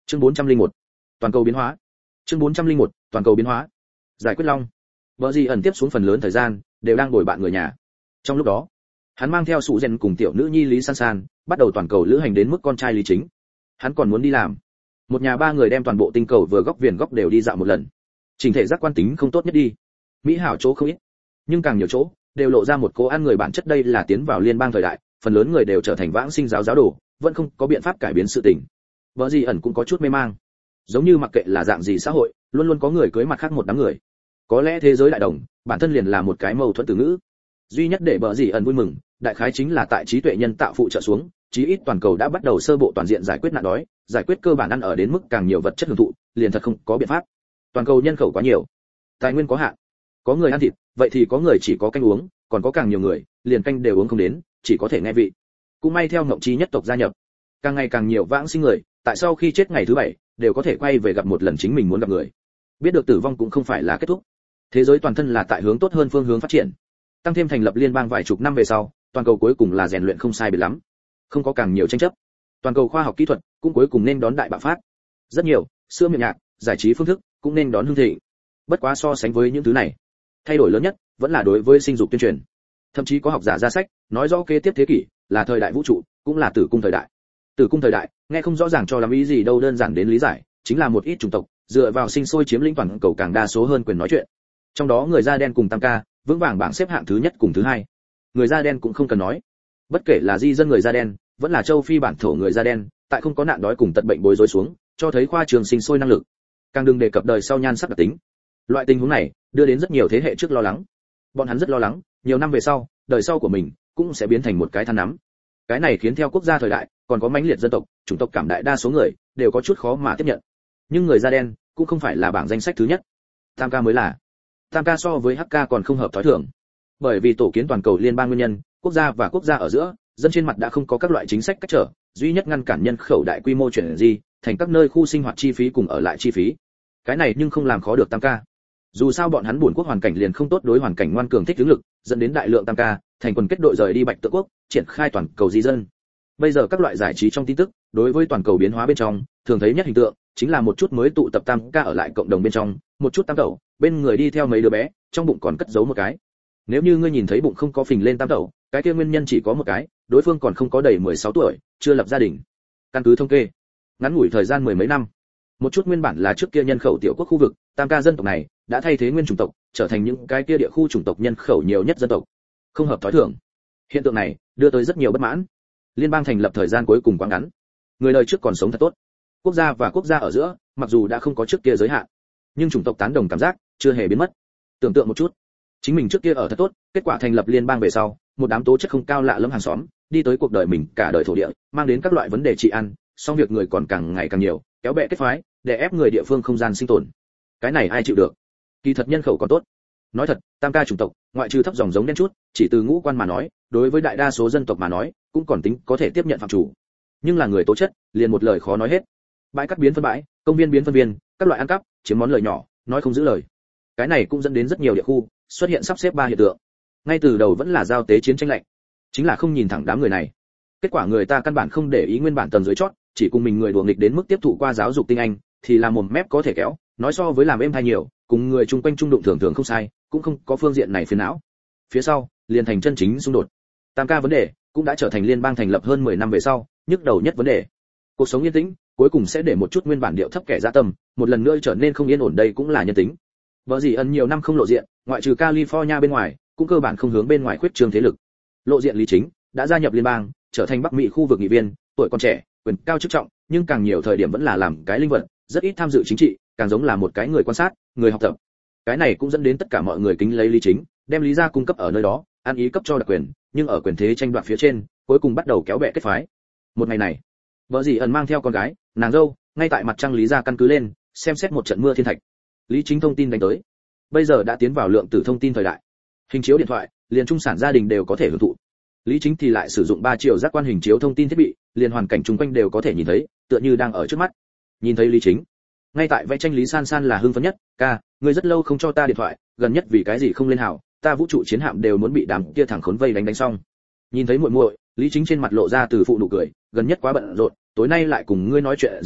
Chương 401. Toàn cầu biến hóa. Chương 401. Toàn cầu biến hóa. Giải quyết long. Bờ gì ẩn tiếp xuống phần lớn thời gian đều đang bồi bạn người nhà. Trong lúc đó, hắn mang theo Sụ Gen cùng tiểu nữ nhi Lý San San, bắt đầu toàn cầu lữ hành đến mức con trai Lý Chính. Hắn còn muốn đi làm. Một nhà ba người đem toàn bộ tinh cầu vừa góc viền góc đều đi dạo một lần. Trình thể giác quan tính không tốt nhất đi. Mỹ hảo chỗ không ít, nhưng càng nhiều chỗ đều lộ ra một cố ăn người bản chất. Đây là tiến vào liên bang thời đại, phần lớn người đều trở thành vãng sinh giáo đồ, vẫn không có biện pháp cải biến sự tình. Bờ gì ẩn cũng có chút mê mang. Giống như mặc kệ là dạng gì xã hội, luôn luôn có người cưới mặt khác một đám người. Có lẽ thế giới đại đồng bản thân liền là một cái mâu thuẫn từ ngữ. Duy nhất để bờ gì ẩn vui mừng, đại khái chính là tại trí tuệ nhân tạo phụ trợ xuống, chí ít toàn cầu đã bắt đầu sơ bộ toàn diện giải quyết nạn đói, giải quyết cơ bản ăn ở đến mức càng nhiều vật chất hưởng thụ, liền thật không có biện pháp. Toàn cầu nhân khẩu quá nhiều, tài nguyên có hạn. Có người ăn thịt, vậy thì có người chỉ có canh uống, còn có càng nhiều người, liền canh đều uống không đến, chỉ có thể nghe vị. Cũng may theo ngộng trí nhất tộc gia nhập, càng ngày càng nhiều vãng sinh người, tại sau khi chết ngày thứ 7, đều có thể quay về gặp một lần chính mình muốn gặp người. Biết được tử vong cũng không phải là kết thúc. Thế giới toàn thân là tại hướng tốt hơn phương hướng phát triển. Tăng thêm thành lập liên bang vài chục năm về sau, toàn cầu cuối cùng là rèn luyện không sai biệt lắm. Không có càng nhiều tranh chấp. Toàn cầu khoa học kỹ thuật cũng cuối cùng nên đón đại bạo phát. Rất nhiều sữa miệng nhạc, giải trí phương thức cũng nên đón hưng thịnh. Bất quá so sánh với những thứ này, thay đổi lớn nhất vẫn là đối với sinh dục tuyên truyền. Thậm chí có học giả ra sách nói rõ kế tiếp thế kỷ là thời đại vũ trụ, cũng là tử cung thời đại. Tử cung thời đại nghe không rõ ràng cho lắm ý gì đâu, đơn giản đến lý giải chính là một ít chủng tộc dựa vào sinh sôi chiếm lĩnh toàn cầu càng đa số hơn quyền nói chuyện. Trong đó người da đen cùng tam ca vững vàng bảng xếp hạng thứ nhất cùng thứ hai. Người da đen cũng không cần nói, bất kể là di dân người da đen vẫn là châu Phi bản thổ người da đen, tại không có nạn đói cùng tật bệnh bối rối xuống, cho thấy khoa trường sinh sôi năng lực. Càng đừng đề cập đời sau nhan sắc đặc tính. Loại tình huống này đưa đến rất nhiều thế hệ trước lo lắng. Bọn hắn rất lo lắng, nhiều năm về sau, đời sau của mình cũng sẽ biến thành một cái than nắm. Cái này khiến theo quốc gia thời đại, còn có mãnh liệt dân tộc, chủng tộc cảm đại đa số người đều có chút khó mà tiếp nhận. Nhưng người da đen cũng không phải là bảng danh sách thứ nhất. Tam ca mới là. Tam ca so với HK còn không hợp thói thường. Bởi vì tổ kiến toàn cầu liên bang nguyên nhân, quốc gia và quốc gia ở giữa, dân trên mặt đã không có các loại chính sách cách trở, duy nhất ngăn cản nhân khẩu đại quy mô chuyển di thành các nơi khu sinh hoạt chi phí cùng ở lại chi phí. Cái này nhưng không làm khó được tam ca. Dù sao bọn hắn buồn quốc hoàn cảnh liền không tốt, đối hoàn cảnh ngoan cường thích ứng lực, dẫn đến đại lượng tam ca thành quần kết đội rời đi Bạch Tự quốc, triển khai toàn cầu di dân. Bây giờ các loại giải trí trong tin tức, đối với toàn cầu biến hóa bên trong, thường thấy nhất hình tượng chính là một chút mới tụ tập tam ca ở lại cộng đồng bên trong, một chút tam tẩu, bên người đi theo mấy đứa bé, trong bụng còn cất giấu một cái. Nếu như ngươi nhìn thấy bụng không có phình lên tam tẩu, cái kia nguyên nhân chỉ có một cái, đối phương còn không có đầy 16 tuổi, chưa lập gia đình. Căn cứ thống kê, ngắn ngủi thời gian mười mấy năm, một chút nguyên bản là trước kia nhân khẩu tiểu quốc khu vực, tam ca dân tộc này đã thay thế nguyên chủng tộc, trở thành những cái kia địa khu chủng tộc nhân khẩu nhiều nhất dân tộc. Không hợp thói thường. Hiện tượng này đưa tới rất nhiều bất mãn. Liên bang thành lập thời gian cuối cùng quá ngắn, người đời trước còn sống thật tốt. Quốc gia và quốc gia ở giữa, mặc dù đã không có trước kia giới hạn, nhưng chủng tộc tán đồng cảm giác chưa hề biến mất. Tưởng tượng một chút, chính mình trước kia ở thật tốt, kết quả thành lập liên bang về sau, một đám tố chất không cao lạ lẫm hàng xóm, đi tới cuộc đời mình cả đời thổ địa, mang đến các loại vấn đề trị ăn, song việc người còn càng ngày càng nhiều, kéo bè kết phái, để ép người địa phương không gian sinh tồn. Cái này ai chịu được? Kỳ thật nhân khẩu còn tốt. Nói thật, tam ca chủng tộc, ngoại trừ thấp dòng giống đen chút, chỉ từ ngũ quan mà nói, đối với đại đa số dân tộc mà nói, cũng còn tính có thể tiếp nhận phạm chủ. Nhưng là người tố chất, liền một lời khó nói hết. Bãi cắt biến phân bãi, công viên biến phân viên, các loại ăn cắp, chiếm món lời nhỏ, nói không giữ lời. Cái này cũng dẫn đến rất nhiều địa khu xuất hiện sắp xếp ba hiện tượng. Ngay từ đầu vẫn là giao tế chiến tranh lạnh, chính là không nhìn thẳng đám người này. Kết quả người ta căn bản không để ý nguyên bản tầng dưới chót, chỉ cùng mình người đùa nghịch đến mức tiếp thụ qua giáo dục tinh anh, thì là mồm mép có thể kéo, nói so với làm êm thay nhiều, cùng người chung quanh trung đụng thường thường không sai, cũng không có phương diện này phiền não. Phía sau, liền thành chân chính xung đột. Tam ca vấn đề cũng đã trở thành liên bang thành lập hơn 10 năm về sau, nhức đầu nhất vấn đề. Cuộc sống yên tĩnh, cuối cùng sẽ để một chút nguyên bản điệu thấp kẻ dạ tâm, một lần nữa trở nên không yên ổn, đây cũng là nhân tính. Bở gì ẩn nhiều năm không lộ diện, ngoại trừ California bên ngoài, cũng cơ bản không hướng bên ngoài khuyết trương thế lực. Lộ diện Lý Chính đã gia nhập liên bang, trở thành Bắc Mỹ khu vực nghị viên, tuổi còn trẻ, quyền cao chức trọng, nhưng càng nhiều thời điểm vẫn là làm cái linh vật, rất ít tham dự chính trị, càng giống là một cái người quan sát, người học tập. Cái này cũng dẫn đến tất cả mọi người kính lấy Lý Chính, đem Lý gia cung cấp ở nơi đó, ăn ý cấp cho đặc quyền, nhưng ở quyền thế tranh đoạt phía trên, cuối cùng bắt đầu kéo bè kết phái. Một ngày này, Bở gì ẩn mang theo con gái, nàng dâu, ngay tại mặt trăng Lý gia căn cứ lên, xem xét một trận mưa thiên thạch. Lý Chính thông tin đánh tới. Bây giờ đã tiến vào lượng tử thông tin thời đại. Hình chiếu điện thoại, liền trung sản gia đình đều có thể hưởng thụ. Lý Chính thì lại sử dụng 3 triệu giác quan hình chiếu thông tin thiết bị, liền hoàn cảnh xung quanh đều có thể nhìn thấy, tựa như đang ở trước mắt. Nhìn thấy Lý Chính, ngay tại vẽ tranh Lý San San là hưng phấn nhất, "Ca, ngươi rất lâu không cho ta điện thoại, gần nhất vì cái gì không lên hảo, ta vũ trụ chiến hạm đều muốn bị đám kia thằng khốn vây đánh xong." Nhìn thấy muội muội, Lý Chính trên mặt lộ ra từ phụ nụ cười, "Gần nhất quá bận rộn, tối nay lại cùng ngươi nói chuyện riêng,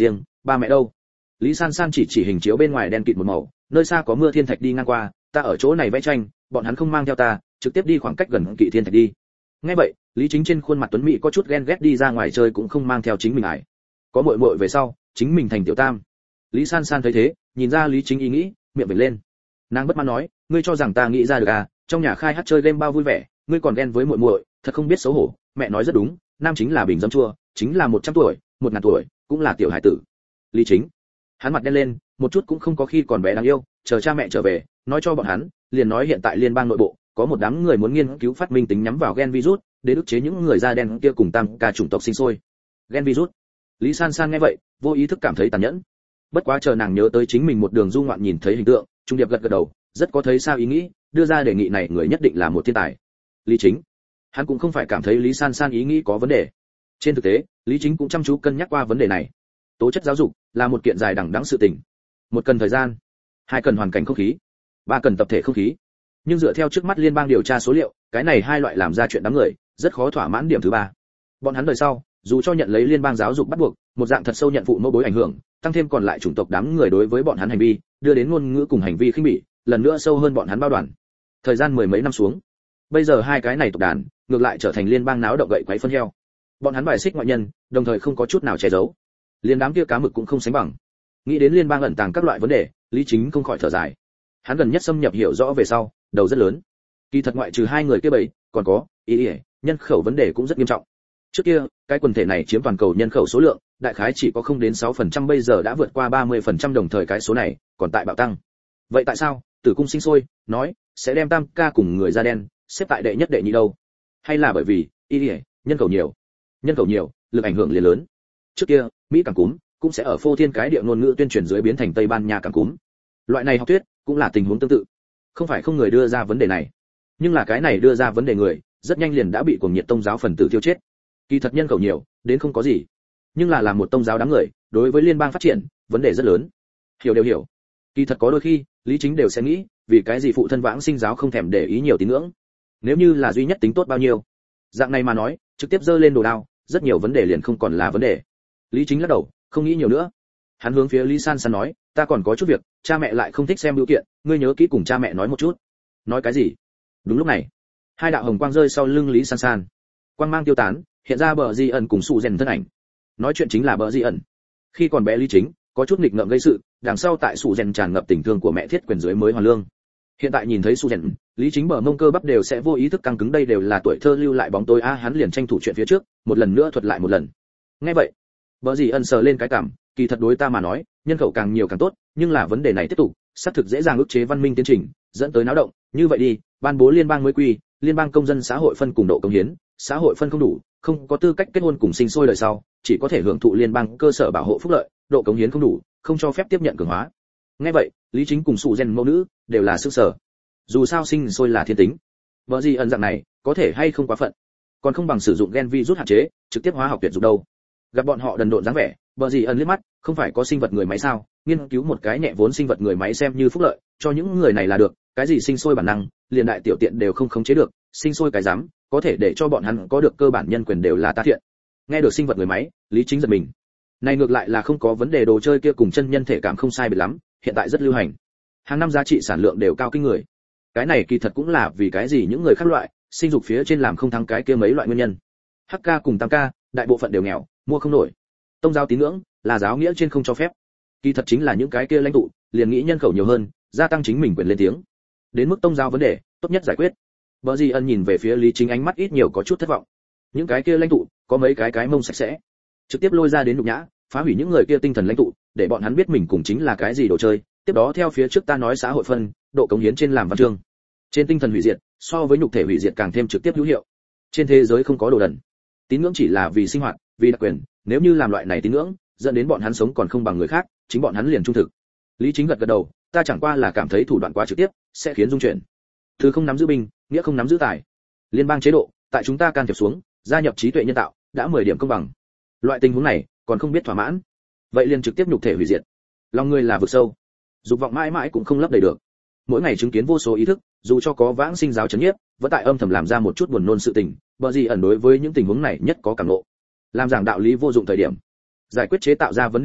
ba mẹ đâu? Lý San San chỉ hình chiếu bên ngoài đen kịt một màu, nơi xa có mưa thiên thạch đi ngang qua, ta ở chỗ này vẽ tranh, bọn hắn không mang theo ta, trực tiếp đi khoảng cách gần Kỵ Thiên Thạch đi. Nghe vậy, Lý Chính trên khuôn mặt tuấn mỹ có chút ghen ghét, đi ra ngoài chơi cũng không mang theo chính mình ải. Có muội muội về sau, chính mình thành tiểu tam. Lý San San thấy thế, nhìn ra Lý Chính ý nghĩ, miệng vểnh lên. Nàng bất mãn nói, ngươi cho rằng ta nghĩ ra được à, trong nhà khai hát chơi game bao vui vẻ, ngươi còn ghen với muội muội, thật không biết xấu hổ. Mẹ nói rất đúng, nam chính là bình dấm chua, chính là 100 tuổi, 1000 tuổi, cũng là tiểu hải tử. Lý Chính, hắn mặt đen lên, một chút cũng không có khi còn bé đáng yêu, chờ cha mẹ trở về, nói cho bọn hắn, liền nói hiện tại liên bang nội bộ có một đám người muốn nghiên cứu phát minh tính nhắm vào gen virus, để ức chế những người da đen kia cùng tam ca chủng tộc sinh sôi. Gen virus. Lý San San nghe vậy, vô ý thức cảm thấy tàn nhẫn. Bất quá chờ nàng nhớ tới chính mình một đường du ngoạn nhìn thấy hình tượng, trung điệp gật gật đầu, rất có thấy sao ý nghĩ, đưa ra đề nghị này người nhất định là một thiên tài. Lý Chính, hắn cũng không phải cảm thấy Lý San San ý nghĩ có vấn đề. Trên thực tế, Lý Chính cũng chăm chú cân nhắc qua vấn đề này. Tố chất giáo dục là một kiện dài đằng đẵng sự tình. Một cần thời gian, hai cần hoàn cảnh không khí, ba cần tập thể không khí. Nhưng dựa theo trước mắt liên bang điều tra số liệu, cái này hai loại làm ra chuyện đám người rất khó thỏa mãn điểm thứ ba. Bọn hắn đời sau dù cho nhận lấy liên bang giáo dục bắt buộc, một dạng thật sâu nhận phụ mẫu bối ảnh hưởng, tăng thêm còn lại chủng tộc đám người đối với bọn hắn hành vi, đưa đến ngôn ngữ cùng hành vi khinh bỉ, lần nữa sâu hơn bọn hắn bao đoàn. Thời gian mười mấy năm xuống, bây giờ hai cái này tộc đàn ngược lại trở thành liên bang náo động gậy quấy phân heo. Bọn hắn bài xích ngoại nhân, đồng thời không có chút nào che giấu. Liên đám kia cá mực cũng không sánh bằng. Nghĩ đến liên bang ẩn tàng các loại vấn đề, Lý Chính không khỏi thở dài. Hắn gần nhất xâm nhập hiểu rõ về sau, đầu rất lớn. Kỳ thật ngoại trừ hai người kia bảy, còn có nhân khẩu vấn đề cũng rất nghiêm trọng. Trước kia, cái quần thể này chiếm toàn cầu nhân khẩu số lượng, đại khái chỉ có không đến 6%, bây giờ đã vượt qua 30%, đồng thời cái số này còn tại bạo tăng. Vậy tại sao Tử Cung sinh sôi nói sẽ đem tam ca cùng người da đen xếp tại đệ nhất đệ nhị đâu? Hay là bởi vì nhân khẩu nhiều, lực ảnh hưởng liền lớn. Trước kia, Mỹ cảm cúm cũng sẽ ở phô thiên cái địa ngôn ngữ tuyên truyền dưới biến thành Tây Ban Nha cảm cúm. Loại này học thuyết cũng là tình huống tương tự. Không phải không người đưa ra vấn đề này, nhưng là cái này đưa ra vấn đề người, rất nhanh liền đã bị cuồng nhiệt tông giáo phần tử tiêu chết. Kỳ thật nhân khẩu nhiều, đến không có gì, nhưng là làm một tông giáo đám người, đối với liên bang phát triển, vấn đề rất lớn. Hiểu đều hiểu. Kỳ thật có đôi khi, Lý Chính đều sẽ nghĩ, vì cái gì phụ thân vãng sinh giáo không thèm để ý nhiều tín ngưỡng. Nếu như là duy nhất tính tốt bao nhiêu. Dạng này mà nói, trực tiếp giơ lên đồ đao, rất nhiều vấn đề liền không còn là vấn đề. Lý Chính lắc đầu, không nghĩ nhiều nữa. Hắn hướng phía Lý San San nói, ta còn có chút việc, cha mẹ lại không thích xem bưu kiện, ngươi nhớ kỹ cùng cha mẹ nói một chút. Nói cái gì? Đúng lúc này, hai đạo hồng quang rơi sau lưng Lý San San. Quang mang tiêu tán, hiện ra Bờ Di ẩn cùng Sụ Rèn thân ảnh. Nói chuyện chính là Bờ Di ẩn. Khi còn bé Lý Chính có chút nghịch ngợm gây sự, đằng sau tại Sụ Rèn tràn ngập tình thương của mẹ thiết quyền dưới mới hoàn lương. Hiện tại nhìn thấy Sụ Rèn, Lý Chính bờ mông cơ bắp đều sẽ vô ý thức căng cứng, đây đều là tuổi thơ lưu lại bóng tối a, hắn liền tranh thủ chuyện phía trước, một lần nữa thuật lại một lần. Nghe vậy, Bờ Di ẩn sờ lên cái cằm, kỳ thật đối ta mà nói, nhân khẩu càng nhiều càng tốt, nhưng là vấn đề này tiếp tục, xác thực dễ dàng ức chế văn minh tiến trình, dẫn tới náo động, như vậy đi, ban bố liên bang mới quy, liên bang công dân xã hội phân cùng độ công hiến, xã hội phân không đủ, không có tư cách kết hôn cùng sinh sôi đời sau, chỉ có thể hưởng thụ liên bang cơ sở bảo hộ phúc lợi, độ cống hiến không đủ, không cho phép tiếp nhận cường hóa. Nghe vậy, Lý Chính cùng Sụ Rèn mẫu nữ đều là sức sở. Dù sao sinh sôi là thiên tính, vợ gì ẩn dạng này, có thể hay không quá phận, còn không bằng sử dụng gen virus hạn chế, trực tiếp hóa học tuyệt dục đâu. Gặp bọn họ đần độn dáng vẻ, vợ gì ẩn liếc mắt, không phải có sinh vật người máy sao, nghiên cứu một cái nhẹ vốn sinh vật người máy xem như phúc lợi, cho những người này là được, cái gì sinh sôi bản năng, liền đại tiểu tiện đều không khống chế được, sinh sôi cái dám, có thể để cho bọn hắn có được cơ bản nhân quyền đều là ta thiện. Nghe được sinh vật người máy, Lý Chính giật mình. Này ngược lại là không có vấn đề, đồ chơi kia cùng chân nhân thể cảm không sai biệt lắm, hiện tại rất lưu hành. Hàng năm giá trị sản lượng đều cao kinh người. Cái này kỳ thật cũng là vì cái gì những người khác loại, sinh dục phía trên làm không thắng cái kia mấy loại nguyên nhân. HK cùng 8K, đại bộ phận đều nghèo, mua không nổi. Tông giáo tín ngưỡng là giáo nghĩa trên không cho phép. Kỳ thật chính là những cái kia lãnh tụ, liền nghĩ nhân khẩu nhiều hơn, gia tăng chính mình quyền lên tiếng. Đến mức tông giáo vấn đề, tốt nhất giải quyết. Bờ Di ân nhìn về phía Lý Chính, ánh mắt ít nhiều có chút thất vọng. Những cái kia lãnh tụ, có mấy cái mông sạch sẽ, trực tiếp lôi ra đến nhục nhã, phá hủy những người kia tinh thần lãnh tụ, để bọn hắn biết mình cùng chính là cái gì đồ chơi. Tiếp đó theo phía trước ta nói xã hội phân, độ cống hiến trên làm văn chương, trên tinh thần hủy diệt, so với nhục thể hủy diệt càng thêm trực tiếp hữu hiệu. Trên thế giới không có đồ đần, tín ngưỡng chỉ là vì sinh hoạt, vì đặc quyền. Nếu như làm loại này tín ngưỡng, dẫn đến bọn hắn sống còn không bằng người khác, chính bọn hắn liền trung thực. Lý Chính gật gật đầu, ta chẳng qua là cảm thấy thủ đoạn quá trực tiếp, sẽ khiến dung chuyển. Thứ không nắm giữ binh, nghĩa không nắm giữ tài. Liên bang chế độ, tại chúng ta can thiệp xuống, gia nhập trí tuệ nhân tạo, đã 10 điểm công bằng. Loại tình huống này, còn không biết thỏa mãn, vậy liền trực tiếp nhục thể hủy diệt. Lòng người là vực sâu, dục vọng mãi mãi cũng không lấp đầy được. Mỗi ngày chứng kiến vô số ý thức, dù cho có vãng sinh giáo chấn nhiếp, vẫn tại âm thầm làm ra một chút buồn nôn sự tình. Bờ Gì ẩn đối với những tình huống này nhất có cảm ngộ. Làm giảng đạo lý vô dụng thời điểm, giải quyết chế tạo ra vấn đề người,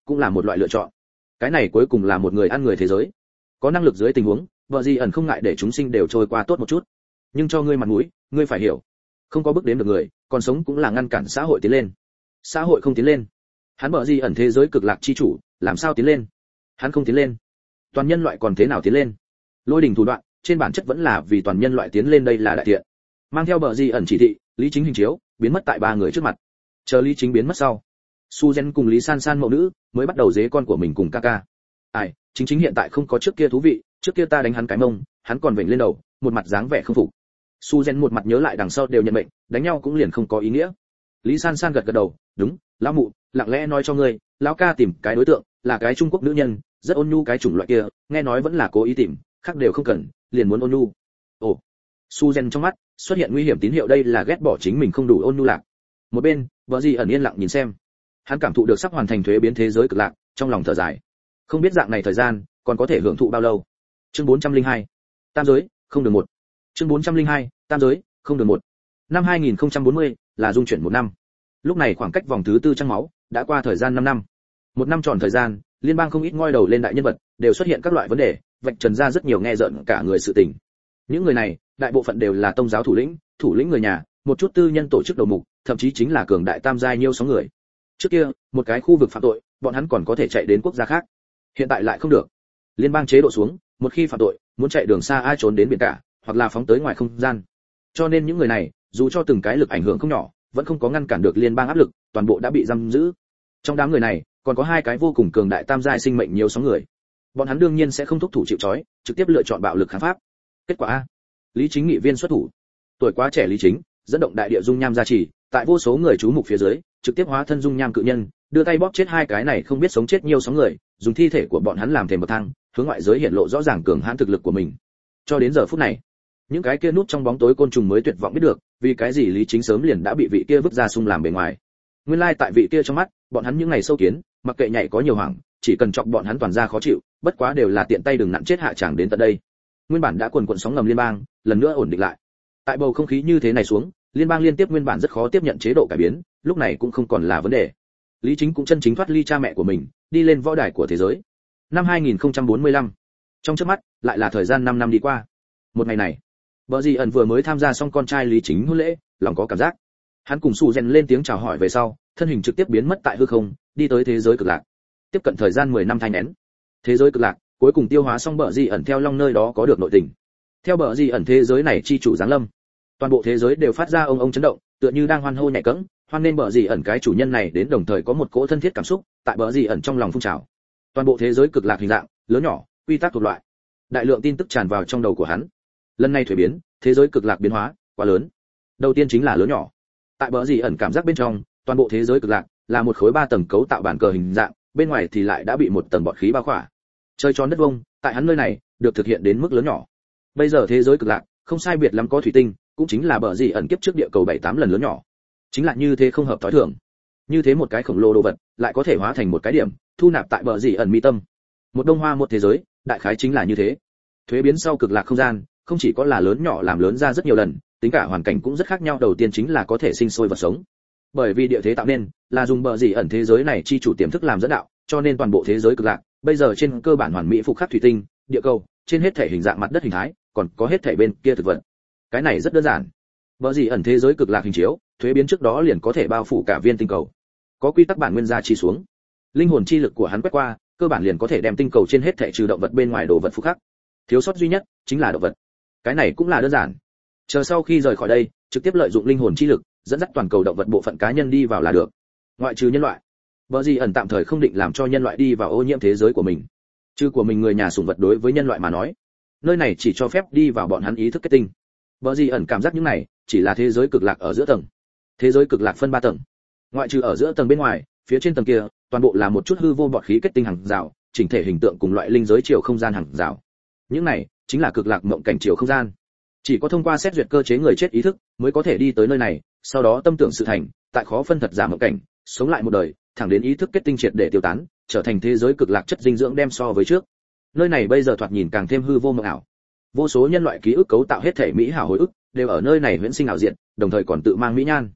cũng là một loại lựa chọn. Cái này cuối cùng là một người ăn người thế giới. Có năng lực dưới tình huống, vợ gì ẩn không ngại để chúng sinh đều trôi qua tốt một chút. Nhưng cho ngươi mặt mũi, ngươi phải hiểu, không có bước đến được người, còn sống cũng là ngăn cản xã hội tiến lên. Xã hội không tiến lên, hắn vợ gì ẩn thế giới cực lạc chi chủ, làm sao tiến lên? Hắn không tiến lên, toàn nhân loại còn thế nào tiến lên? Lôi đình thủ đoạn, trên bản chất vẫn là vì toàn nhân loại tiến lên, đây là đại thiện. Mang theo bờ di ẩn chỉ thị, Lý Chính hình chiếu biến mất tại ba người trước mặt. Chờ Lý Chính biến mất sau, Suzen cùng Lý San San mẫu nữ mới bắt đầu dế con của mình cùng Kaka. Ai, chính hiện tại không có trước kia thú vị, trước kia ta đánh hắn cái mông, hắn còn vểnh lên đầu, một mặt dáng vẻ không phục. Suzen một mặt nhớ lại đằng sau đều nhận mệnh, đánh nhau cũng liền không có ý nghĩa. Lý San San gật gật đầu, đúng, lão mụ, lặng lẽ nói cho ngươi, lão ca tìm cái đối tượng, là cái Trung Quốc nữ nhân, rất ôn nhu cái chủng loại kia, nghe nói vẫn là cố ý tìm, khác đều không cần, liền muốn ôn nhu. Ồ. Suzen trong mắt xuất hiện nguy hiểm tín hiệu, đây là ghét bỏ chính mình không đủ ôn nhu lạc. Một bên, vợ gì ẩn yên lặng nhìn xem. Hắn cảm thụ được sắp hoàn thành thuế biến thế giới cực lạc, trong lòng thở dài. Không biết dạng này thời gian còn có thể hưởng thụ bao lâu. Chương 402. Tam giới, không đường một. Chương 402. Tam giới, không đường một. Năm 2040 là dung chuyển một năm. Lúc này khoảng cách vòng thứ tư trăng máu đã qua thời gian 5 năm. Một năm tròn thời gian, liên bang không ít ngoi đầu lên đại nhân vật đều xuất hiện các loại vấn đề, vạch trần ra rất nhiều nghe rợn cả người sự tình. Những người này, đại bộ phận đều là tông giáo thủ lĩnh người nhà, một chút tư nhân tổ chức đầu mục, thậm chí chính là cường đại tam giai nhiêu sóng người. Trước kia, một cái khu vực phạm tội, bọn hắn còn có thể chạy đến quốc gia khác. Hiện tại lại không được. Liên bang chế độ xuống, một khi phạm tội, muốn chạy đường xa ai trốn đến biển cả, hoặc là phóng tới ngoài không gian. Cho nên những người này, dù cho từng cái lực ảnh hưởng không nhỏ, vẫn không có ngăn cản được liên bang áp lực, toàn bộ đã bị giam giữ. Trong đám người này, còn có hai cái vô cùng cường đại tam giai sinh mệnh nhiều sóng người. Bọn hắn đương nhiên sẽ không thúc thủ chịu trói, trực tiếp lựa chọn bạo lực kháng pháp. Kết quả a, Lý Chính nghị viên xuất thủ. Tuổi quá trẻ Lý Chính, dẫn động đại địa dung nham gia trì, tại vô số người chú mục phía dưới, trực tiếp hóa thân dung nham cự nhân, đưa tay bóp chết hai cái này không biết sống chết nhiều sóng người, dùng thi thể của bọn hắn làm thềm bậc thang, hướng ngoại giới hiện lộ rõ ràng cường hãn thực lực của mình. Cho đến giờ phút này, những cái kia núp trong bóng tối côn trùng mới tuyệt vọng biết được, vì cái gì Lý Chính sớm liền đã bị vị kia vứt ra xung làm bề ngoài. Nguyên lai tại vị kia trong mắt, bọn hắn những ngày sâu kiến, mặc kệ nhảy có nhiều hoảng, chỉ cần chọc bọn hắn toàn ra khó chịu, bất quá đều là tiện tay đừng nặn chết hạ chẳng đến tận đây. Nguyên bản đã quần quần sóng ngầm liên bang, lần nữa ổn định lại. Tại bầu không khí như thế này xuống, liên bang liên tiếp nguyên bản rất khó tiếp nhận chế độ cải biến, lúc này cũng không còn là vấn đề. Lý Chính cũng chân chính thoát ly cha mẹ của mình, đi lên võ đài của thế giới. Năm 2045, trong chớp mắt, lại là thời gian 5 năm đi qua. Một ngày này, Bờ Dì ẩn vừa mới tham gia xong con trai Lý Chính hôn lễ, lòng có cảm giác. Hắn cùng Sù Rèn lên tiếng chào hỏi về sau, thân hình trực tiếp biến mất tại hư không, đi tới thế giới cực lạc. Tiếp cận thời gian 10 năm thai nghén. Thế giới cực lạc, cuối cùng tiêu hóa xong Bờ Dì ẩn theo long nơi đó có được nội tình. Theo Bờ Dì ẩn thế giới này chi chủ giáng lâm, toàn bộ thế giới đều phát ra ông chấn động, tựa như đang hoan hô nhảy cẫng, hoan nên Bờ Dì ẩn cái chủ nhân này đến, đồng thời có một cỗ thân thiết cảm xúc tại Bờ Dì ẩn trong lòng phun trào. Toàn bộ thế giới cực lạc hình dạng, lớn nhỏ, quy tắc thuộc loại, đại lượng tin tức tràn vào trong đầu của hắn. Lần này thuế biến, thế giới cực lạc biến hóa quá lớn. Đầu tiên chính là lớn nhỏ. Tại Bờ Dì ẩn cảm giác bên trong, toàn bộ thế giới cực lạc là một khối 3 tầng cấu tạo bản cờ hình dạng, bên ngoài thì lại đã bị một tầng bọt khí bao khỏa. Chơi tròn đất vuông, tại hắn nơi này được thực hiện đến mức lớn nhỏ. Bây giờ thế giới cực lạc không sai biệt lắm có thủy tinh, cũng chính là Bờ Dì ẩn kiếp trước địa cầu 7-8 lần lớn nhỏ. Chính là như thế không hợp thói thường. Như thế một cái khổng lồ đồ vật, lại có thể hóa thành một cái điểm, thu nạp tại Bờ Dì ẩn mi tâm. Một đông hoa một thế giới, đại khái chính là như thế. Thuế biến sau cực lạc không gian, không chỉ có là lớn nhỏ làm lớn ra rất nhiều lần, tính cả hoàn cảnh cũng rất khác nhau. Đầu tiên chính là có thể sinh sôi vật sống. Bởi vì địa thế tạo nên, là dùng Bờ Dì ẩn thế giới này chi chủ tiềm thức làm dẫn đạo, cho nên toàn bộ thế giới cực lạc, bây giờ trên cơ bản hoàn mỹ phục khắc thủy tinh, địa cầu, trên hết thể hình dạng mặt đất hình thái, còn có hết thể bên kia thực vật. Cái này rất đơn giản. Bờ Dì ẩn thế giới cực lạc hình chiếu, thuế biến trước đó liền có thể bao phủ cả viên tinh cầu. Có quy tắc bản nguyên gia chi xuống, linh hồn chi lực của hắn quét qua, cơ bản liền có thể đem tinh cầu trên hết thể trừ động vật bên ngoài đồ vật phục khắc. Thiếu sót duy nhất chính là động vật. Cái này cũng là đơn giản. Chờ sau khi rời khỏi đây, trực tiếp lợi dụng linh hồn chi lực, dẫn dắt toàn cầu động vật bộ phận cá nhân đi vào là được. Ngoại trừ nhân loại, Bờ Dì ẩn tạm thời không định làm cho nhân loại đi vào ô nhiễm thế giới của mình. Trừ của mình người nhà sủng vật đối với nhân loại mà nói, nơi này chỉ cho phép đi vào bọn hắn ý thức kết tinh. Bờ Dì ẩn cảm giác những này chỉ là thế giới cực lạc ở giữa tầng. Thế giới cực lạc phân 3 tầng. Ngoại trừ ở giữa tầng bên ngoài, phía trên tầng kia, toàn bộ là một chút hư vô bọt khí kết tinh hàng rào, chỉnh thể hình tượng cùng loại linh giới chiều không gian hàng rào. Những này chính là cực lạc mộng cảnh chiều không gian. Chỉ có thông qua xét duyệt cơ chế người chết ý thức mới có thể đi tới nơi này, sau đó tâm tưởng sự thành, tại khó phân thật giả mộng cảnh, sống lại một đời, thẳng đến ý thức kết tinh triệt để tiêu tán, trở thành thế giới cực lạc chất dinh dưỡng đem so với trước. Nơi này bây giờ thoạt nhìn càng thêm hư vô mộng ảo. Vô số nhân loại ký ức cấu tạo hết thể mỹ hảo hồi ức, đều ở nơi này huyễn sinh ảo diện, đồng thời còn tự mang mỹ nhan.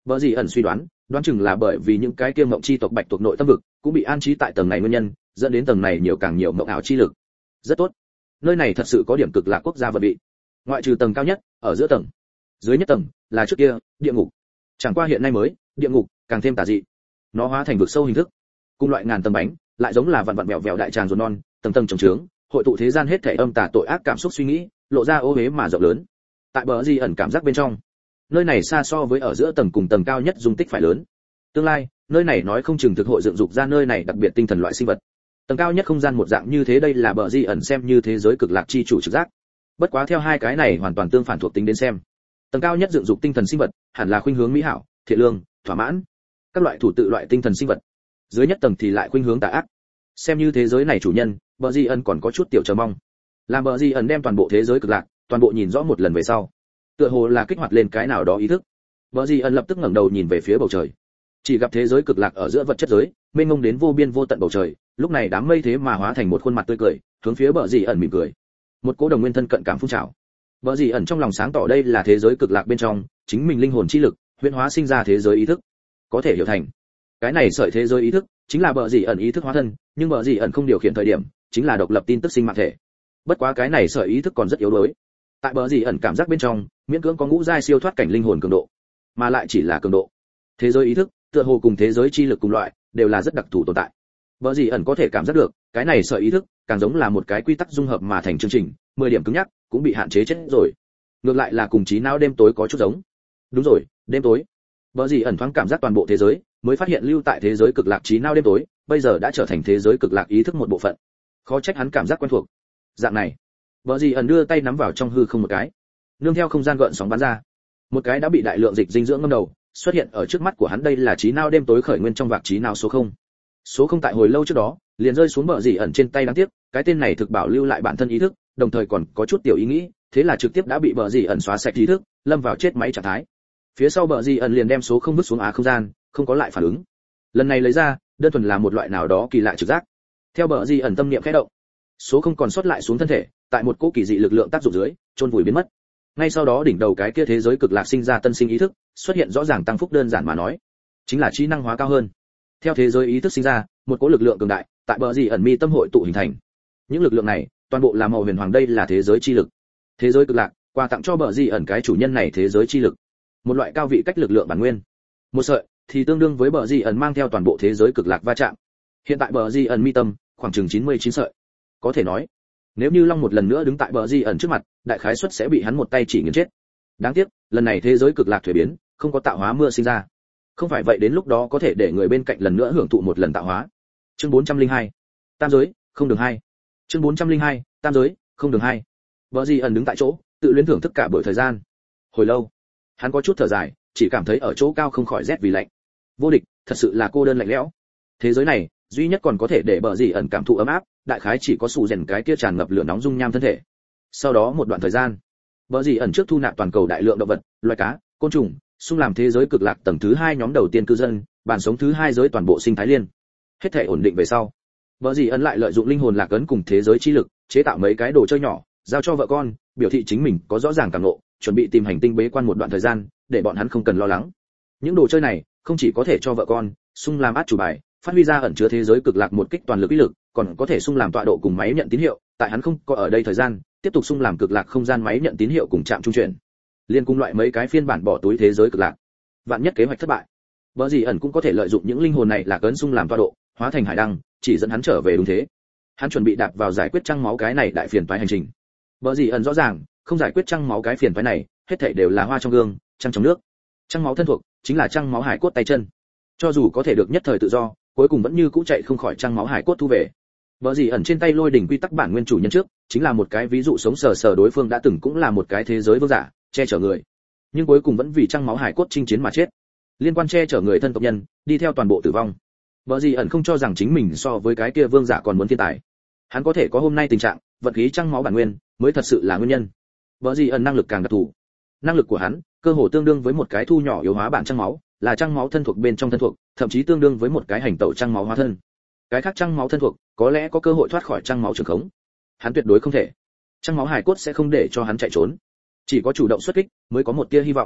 Bở gì ẩn suy đoán chừng là bởi vì những cái kia mộng chi tộc bạch tuộc nội tâm vực cũng bị an trí tại tầng này nguyên nhân, dẫn đến tầng này nhiều càng nhiều mộng ảo chi lực. Rất tốt. Nơi này thật sự có điểm cực lạc quốc gia vật bị. Ngoại trừ tầng cao nhất, ở giữa tầng, dưới nhất tầng là trước kia địa ngục. Chẳng qua hiện nay mới, địa ngục càng thêm tà dị. Nó hóa thành vực sâu hình thức, cùng loại ngàn tầng bánh, lại giống là vặn vặn vẹo vẹo đại tràng ruột non, tầng tầng chồng chướng, hội tụ thế gian hết thảy âm tà tội ác cảm xúc suy nghĩ, lộ ra ô uế mà rộng lớn. Tại bờ gì ẩn cảm giác bên trong, nơi này xa so với ở giữa tầng cùng tầng cao nhất dung tích phải lớn. Tương lai, nơi này nói không chừng thực hội dựng dục ra nơi này đặc biệt tinh thần loại sinh vật. Tầng cao nhất không gian một dạng như thế, đây là bờ gì ẩn xem như thế giới cực lạc chi chủ trực giác. Bất quá theo hai cái này hoàn toàn tương phản thuộc tính đến xem, tầng cao nhất dựng dục tinh thần sinh vật hẳn là khuynh hướng mỹ hảo, thiện lương, thỏa mãn, các loại thủ tự loại tinh thần sinh vật. Dưới nhất tầng thì lại khuynh hướng tà ác. Xem như thế giới này chủ nhân, bờ gì ẩn còn có chút tiểu chờ mong. Làm bờ gì ẩn đem toàn bộ thế giới cực lạc, toàn bộ nhìn rõ một lần về sau, tựa hồ là kích hoạt lên cái nào đó ý thức. Bờ gì ẩn lập tức ngẩng đầu nhìn về phía bầu trời, chỉ gặp thế giới cực lạc ở giữa vật chất giới, mênh mông đến vô biên vô tận bầu trời. Lúc này đám mây thế mà hóa thành một khuôn mặt tươi cười, hướng phía bờ gì ẩn mỉm cười. Một cỗ đồng nguyên thân cận cảm phun trào. Bờ gì ẩn trong lòng sáng tỏ đây là thế giới cực lạc bên trong chính mình linh hồn chi lực huyễn hóa sinh ra thế giới ý thức, có thể hiểu thành cái này sợi thế giới ý thức chính là bờ gì ẩn ý thức hóa thân, nhưng bờ gì ẩn không điều khiển thời điểm chính là độc lập tin tức sinh mạng thể. Bất quá cái này sợi ý thức còn rất yếu đuối. Tại bờ gì ẩn cảm giác bên trong miễn cưỡng có ngũ giai siêu thoát cảnh linh hồn cường độ, mà lại chỉ là cường độ. Thế giới ý thức tựa hồ cùng thế giới chi lực cùng loại, đều là rất đặc thù tồn tại. Bờ gì ẩn có thể cảm giác được cái này sợi ý thức càng giống là một cái quy tắc dung hợp mà thành chương trình, 10 điểm cứng nhắc cũng bị hạn chế chết rồi. Ngược lại là cùng trí não đêm tối có chút giống. Đúng rồi, đêm tối. Bờ gì ẩn thoáng cảm giác toàn bộ thế giới, mới phát hiện lưu tại thế giới cực lạc trí não đêm tối, bây giờ đã trở thành thế giới cực lạc ý thức một bộ phận. Khó trách hắn cảm giác quen thuộc. Dạng này, bờ gì ẩn đưa tay nắm vào trong hư không một cái, nương theo không gian gợn sóng bắn ra, một cái đã bị đại lượng dịch dinh dưỡng ngâm đầu, xuất hiện ở trước mắt của hắn. Đây là trí não đêm tối khởi nguyên trong vạc trí não số 0. Số 0 tại hồi lâu trước đó, liền rơi xuống bờ gì ẩn trên tay, đáng tiếc, cái tên này thực bảo lưu lại bản thân ý thức, đồng thời còn có chút tiểu ý nghĩ, thế là trực tiếp đã bị bờ gì ẩn xóa sạch ý thức, lâm vào chết máy trạng thái. Phía sau bờ gì ẩn liền đem số 0 vứt xuống không gian, không có lại phản ứng. Lần này lấy ra, đơn thuần là một loại nào đó kỳ lạ trực giác. Theo bờ gì ẩn tâm niệm khẽ động, số 0 còn sót lại xuống thân thể, tại một cỗ kỳ dị lực lượng tác dụng dưới, chôn vùi biến mất. Ngay sau đó đỉnh đầu cái kia thế giới cực lạc sinh ra tân sinh ý thức, xuất hiện rõ ràng tăng phúc, đơn giản mà nói, chính là trí năng hóa cao hơn. Theo thế giới ý thức sinh ra, một cỗ lực lượng cường đại, tại bờ gì ẩn mi tâm hội tụ hình thành. Những lực lượng này, toàn bộ là màu huyền hoàng, đây là thế giới chi lực. Thế giới cực lạc, quà tặng cho bờ gì ẩn cái chủ nhân này thế giới chi lực. Một loại cao vị cách lực lượng bản nguyên. Một sợi thì tương đương với bờ gì ẩn mang theo toàn bộ thế giới cực lạc va chạm. Hiện tại bờ gì ẩn mi tâm khoảng chừng 99 sợi. Có thể nói, nếu như Long một lần nữa đứng tại bờ gì ẩn trước mặt, đại khái suất sẽ bị hắn một tay chỉ nghiền chết. Đáng tiếc, lần này thế giới cực lạc thuế biến, không có tạo hóa mưa sinh ra. Không phải vậy đến lúc đó có thể để người bên cạnh lần nữa hưởng thụ một lần tạo hóa. Chương 402. Tam giới, không đường hai. Chương 402. Tam giới, không đường hai. Bờ gì ẩn đứng tại chỗ, tự luyến thưởng thức cả buổi thời gian. Hồi lâu, hắn có chút thở dài, chỉ cảm thấy ở chỗ cao không khỏi rét vì lạnh. Vô địch, thật sự là cô đơn lạnh lẽo. Thế giới này, duy nhất còn có thể để bờ gì ẩn cảm thụ ấm áp, đại khái chỉ có sủ rèn cái kia tràn ngập lửa nóng dung nham thân thể. Sau đó một đoạn thời gian, bờ gì ẩn trước thu nạp toàn cầu đại lượng động vật, loài cá, côn trùng, xung làm thế giới cực lạc tầng thứ 2 nhóm đầu tiên cư dân, bản sống thứ 2 giới toàn bộ sinh thái liên. Hết thể ổn định về sau, bờ gì ẩn lại lợi dụng linh hồn lạc ấn cùng thế giới chi lực, chế tạo mấy cái đồ chơi nhỏ, giao cho vợ con, biểu thị chính mình có rõ ràng cảm ngộ, chuẩn bị tìm hành tinh bế quan một đoạn thời gian, để bọn hắn không cần lo lắng. Những đồ chơi này không chỉ có thể cho vợ con xung làm át chủ bài, phát huy ra ẩn chứa thế giới cực lạc một kích toàn lực uy lực, còn có thể xung làm tọa độ cùng máy nhận tín hiệu, tại hắn không có ở đây thời gian, tiếp tục xung làm cực lạc không gian máy nhận tín hiệu cùng trạm trung chuyển. Liên cùng loại mấy cái phiên bản bỏ túi thế giới cực lạc. Vạn nhất kế hoạch thất bại, bờ gì ẩn cũng có thể lợi dụng những linh hồn này là cấn xung làm tọa độ, hóa thành hải đăng, chỉ dẫn hắn trở về đúng thế. Hắn chuẩn bị đạp vào giải quyết trăng máu cái này đại phiền toái hành trình. Bờ gì ẩn rõ ràng, không giải quyết trăng máu cái phiền toái này, hết thảy đều là hoa trong gương, trăng trong nước. Trăng máu thân thuộc, chính là trăng máu hải cốt tay chân. Cho dù có thể được nhất thời tự do, cuối cùng vẫn như cũ chạy không khỏi trăng máu hải cốt thu về. Bờ gì ẩn trên tay lôi đỉnh quy tắc bản nguyên chủ nhân trước, chính là một cái ví dụ sống sờ sờ, đối phương đã từng cũng là một cái thế giới vương giả, che chở người, nhưng cuối cùng vẫn vì trăng máu hải cốt chinh chiến mà chết. Liên quan che chở người thân tộc nhân, đi theo toàn bộ tử vong. Bờ gì ẩn không cho rằng chính mình so với cái kia vương giả còn muốn thiên tài. Hắn có thể có hôm nay tình trạng, vận khí trăng máu bản nguyên, mới thật sự là nguyên nhân. Bờ gì ẩn năng lực càng đặc thù. Năng lực của hắn, cơ hồ tương đương với một cái thu nhỏ yếu hóa bản trăng máu, là trăng máu thân thuộc bên trong thân thuộc, thậm chí tương đương với một cái hành tẩu trăng máu hóa thân. Cái khác trăng máu thân thuộc, có lẽ có cơ hội thoát khỏi trăng máu trường khống. Hắn tuyệt đối không thể. Trăng máu hải cốt sẽ không để cho hắn chạy trốn. Chỉ có chủ động xuất kích, mới có một tia hy vọng.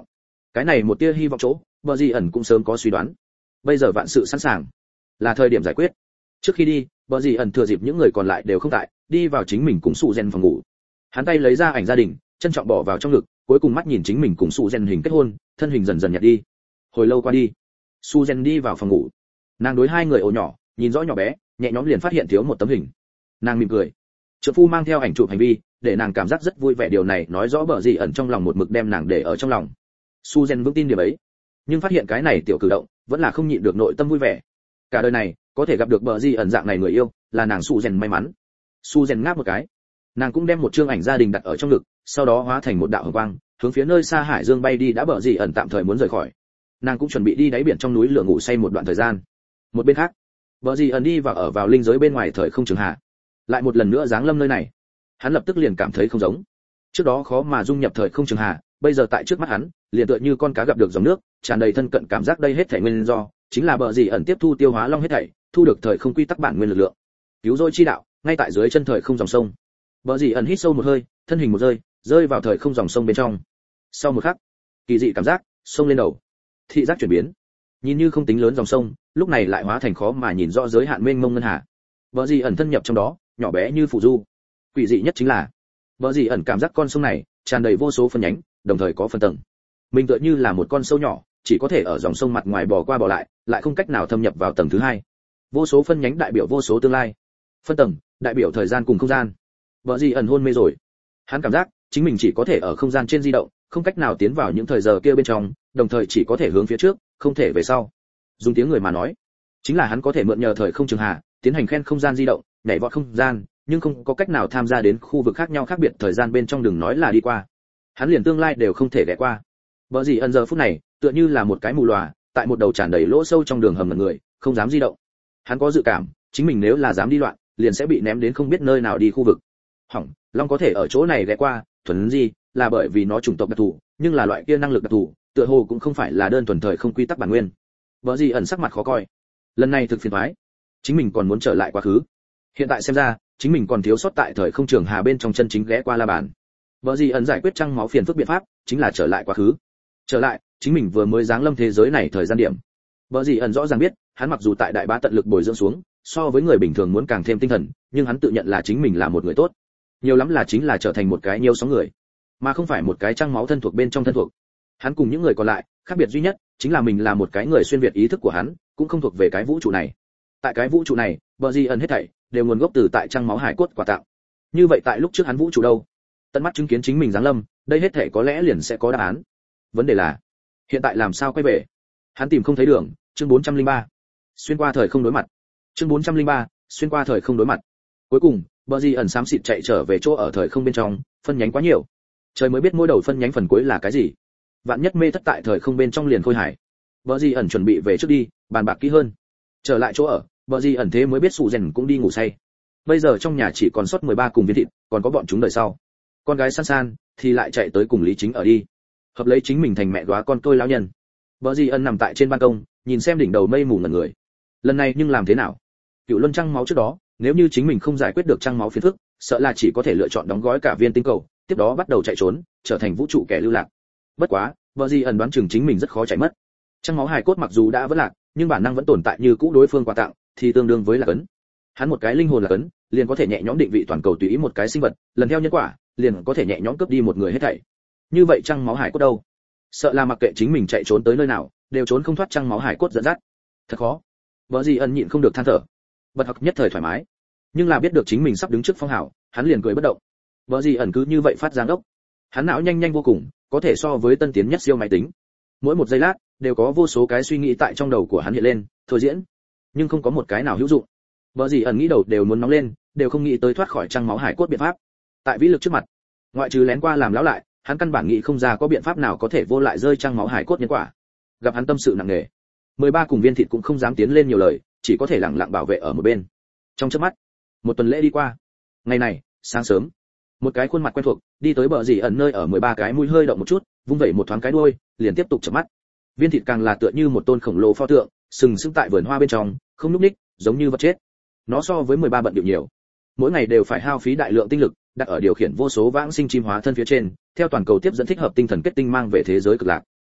Cái này một tia hy vọng chỗ, bờ gì ẩn cũng sớm có suy đoán. Bây giờ vạn sự sẵn sàng, là thời điểm giải quyết. Trước khi đi, bờ gì ẩn thừa dịp những người còn lại đều không tại, đi vào chính mình cùng sụ rèn phòng ngủ. Hắn tay lấy ra ảnh gia đình, trân trọng bỏ vào trong ngực, cuối cùng mắt nhìn chính mình cùng sụ rèn hình kết hôn, thân hình dần dần nhạt đi. Hồi lâu qua đi, sụ rèn đi vào phòng ngủ. Nàng đối hai người ồ nhỏ, nhìn rõ nhỏ bé, nhẹ nhõm liền phát hiện thiếu một tấm hình. Nàng mỉm cười. Trợ phu mang theo ảnh chụp hành vi, để nàng cảm giác rất vui vẻ, điều này nói rõ bờ gì ẩn trong lòng một mực đem nàng để ở trong lòng. Suzen vững tin điều ấy, nhưng phát hiện cái này tiểu cử động, vẫn là không nhịn được nội tâm vui vẻ. Cả đời này, có thể gặp được bờ gì ẩn dạng này người yêu, là nàng Suzen may mắn. Suzen ngáp một cái, nàng cũng đem một chương ảnh gia đình đặt ở trong ngực, sau đó hóa thành một đạo hồng quang, hướng phía nơi xa hải dương bay đi. Đã bờ gì ẩn tạm thời muốn rời khỏi, nàng cũng chuẩn bị đi đáy biển trong núi lửa ngủ say một đoạn thời gian. Một bên khác, bờ gì ẩn đi và ở vào linh giới bên ngoài thời không trường hạ, lại một lần nữa giáng lâm nơi này. Hắn lập tức liền cảm thấy không giống. Trước đó khó mà dung nhập thời không trường hạ, bây giờ tại trước mắt hắn, liền tựa như con cá gặp được dòng nước, tràn đầy thân cận cảm giác. Đây hết thảy nguyên do chính là bờ gì ẩn tiếp thu tiêu hóa long hết thảy, thu được thời không quy tắc bản nguyên lực lượng. Cứu rỗi chi đạo, ngay tại dưới chân thời không dòng sông. Bờ gì ẩn hít sâu một hơi, thân hình một rơi vào thời không dòng sông bên trong. Sau một khắc, kỳ dị cảm giác xông lên đầu. Thị giác chuyển biến, nhìn như không tính lớn dòng sông, lúc này lại hóa thành khó mà nhìn rõ giới hạn mênh mông ngân hà. Bờ gì ẩn thân nhập trong đó, nhỏ bé như phù du. Quỷ dị nhất chính là, bờ gì ẩn cảm giác con sông này tràn đầy vô số phân nhánh, đồng thời có phân tầng. Mình tựa như là một con sâu nhỏ, chỉ có thể ở dòng sông mặt ngoài bò qua bò lại, lại không cách nào thâm nhập vào tầng thứ hai. Vô số phân nhánh đại biểu vô số tương lai, phân tầng đại biểu thời gian cùng không gian. Bờ gì ẩn hôn mê rồi. Hắn cảm giác chính mình chỉ có thể ở không gian trên di động, không cách nào tiến vào những thời giờ kia bên trong, đồng thời chỉ có thể hướng phía trước, không thể về sau. Dùng tiếng người mà nói, chính là hắn có thể mượn nhờ thời không trường hạ, tiến hành khen không gian di động, nhảy vọt không gian, nhưng không có cách nào tham gia đến khu vực khác nhau khác biệt thời gian bên trong, đừng nói là đi qua. Hắn liền tương lai đều không thể ghé qua. Bờ gì ẩn giờ phút này, tựa như là một cái mù lòa, tại một đầu tràn đầy lỗ sâu trong đường hầm ngẩn người, không dám di động. Hắn có dự cảm, chính mình nếu là dám đi loạn, liền sẽ bị ném đến không biết nơi nào đi khu vực. Hỏng, long có thể ở chỗ này ghé qua, thuần gì, là bởi vì nó chủng tộc đặc thù, nhưng là loại kia năng lực đặc thù, tựa hồ cũng không phải là đơn thuần thời không quy tắc bản nguyên. Bờ gì ẩn sắc mặt khó coi. Lần này thực phiền toái, chính mình còn muốn trở lại quá khứ. Hiện tại xem ra, chính mình còn thiếu sót tại thời không trường hà bên trong chân chính ghé qua la bàn. Bờ gì ẩn giải quyết trăng máu phiền phức biện pháp, chính là trở lại quá khứ. Trở lại, chính mình vừa mới giáng lâm thế giới này thời gian điểm. Bờ gì ẩn rõ ràng biết, hắn mặc dù tại đại bá tận lực bồi dưỡng xuống, so với người bình thường muốn càng thêm tinh thần, nhưng hắn tự nhận là chính mình là một người tốt. Nhiều lắm là chính là trở thành một cái nhiều sóng người, mà không phải một cái trăng máu thân thuộc bên trong thân thuộc. Hắn cùng những người còn lại, khác biệt duy nhất chính là mình là một cái người xuyên việt, ý thức của hắn cũng không thuộc về cái vũ trụ này. Tại cái vũ trụ này, bờ gì ẩn hết thảy đều nguồn gốc từ tại trăng máu hải cốt quả tạo. Như vậy tại lúc trước hắn vũ trụ đâu? Tận mắt chứng kiến chính mình giáng lâm, đây hết thảy có lẽ liền sẽ có đáp án. Vấn đề là, hiện tại làm sao quay về? Hắn tìm không thấy đường. Chương 403. Xuyên qua thời không đối mặt. Chương 403. Xuyên qua thời không đối mặt. Cuối cùng, bờ gì ẩn xám xịt chạy trở về chỗ ở thời không bên trong, phân nhánh quá nhiều. Trời mới biết mỗi đầu phân nhánh phần cuối là cái gì. Vạn nhất mê thất tại thời không bên trong liền khôi hải. Bờ gì ẩn chuẩn bị về trước đi, bàn bạc kỹ hơn. Trở lại chỗ ở, bờ gì ẩn thế mới biết sụ rèn cũng đi ngủ say. Bây giờ trong nhà chỉ còn sót 13 cùng viên thịt, còn có bọn chúng đời sau. Con gái San San thì lại chạy tới cùng Lý Chính ở đi, hợp lấy chính mình thành mẹ đóa con tôi lão nhân. Bờ gì ẩn nằm tại trên ban công, nhìn xem đỉnh đầu mây mù ngẩn người. Lần này nhưng làm thế nào? Cựu luân trăng máu trước đó, nếu như chính mình không giải quyết được trăng máu phiền phức, sợ là chỉ có thể lựa chọn đóng gói cả viên tinh cầu, tiếp đó bắt đầu chạy trốn, trở thành vũ trụ kẻ lưu lạc. Bất quá, bờ gì ẩn đoán chừng chính mình rất khó chạy mất. Trăng máu hài cốt mặc dù đã vỡ lạc, nhưng bản năng vẫn tồn tại như cũ, đối phương quà tặng thì tương đương với là cấn. Hắn một cái linh hồn là cấn, liền có thể nhẹ nhõm định vị toàn cầu tùy ý một cái sinh vật, lần theo nhân quả, liền có thể nhẹ nhõm cướp đi một người hết thảy. Như vậy trăng máu hải cốt đâu? Sợ là mặc kệ chính mình chạy trốn tới nơi nào, đều trốn không thoát trăng máu hải cốt dẫn dắt. Thật khó. Bờ gì ẩn nhịn không được than thở. Bật học nhất thời thoải mái, nhưng là biết được chính mình sắp đứng trước phong hào, hắn liền cười bất động. Bờ gì ẩn cứ như vậy phát giáng ốc. Hắn não nhanh nhanh vô cùng, có thể so với tân tiến nhất siêu máy tính. Mỗi một giây lát đều có vô số cái suy nghĩ tại trong đầu của hắn hiện lên, thôi diễn, nhưng không có một cái nào hữu dụng. Bờ gì ẩn nghĩ đầu đều muốn nóng lên, đều không nghĩ tới thoát khỏi trăng máu hải cốt biện pháp. Tại vĩ lực trước mặt, ngoại trừ lén qua làm lão lại, hắn căn bản nghĩ không ra có biện pháp nào có thể vô lại rơi trăng máu hải cốt nhân quả. Gặp hắn tâm sự nặng nề, 13 cùng viên thịt cũng không dám tiến lên nhiều lời, chỉ có thể lặng lặng bảo vệ ở một bên. Trong chớp mắt, một tuần lễ đi qua. Ngày này, sáng sớm, một cái khuôn mặt quen thuộc đi tới bờ gì ẩn nơi ở, 13 cái mũi hơi động một chút, vung vẩy một thoáng cái đuôi, liền tiếp tục chớp mắt. Viên thịt càng là tựa như một tôn khổng lồ pho tượng, sừng sững tại vườn hoa bên trong, không nhúc nhích, giống như vật chết. Nó so với 13 bận điệu nhiều, mỗi ngày đều phải hao phí đại lượng tinh lực đặt ở điều khiển vô số vãng sinh chim hóa thân phía trên, theo toàn cầu tiếp dẫn thích hợp tinh thần kết tinh mang về thế giới cực lạc.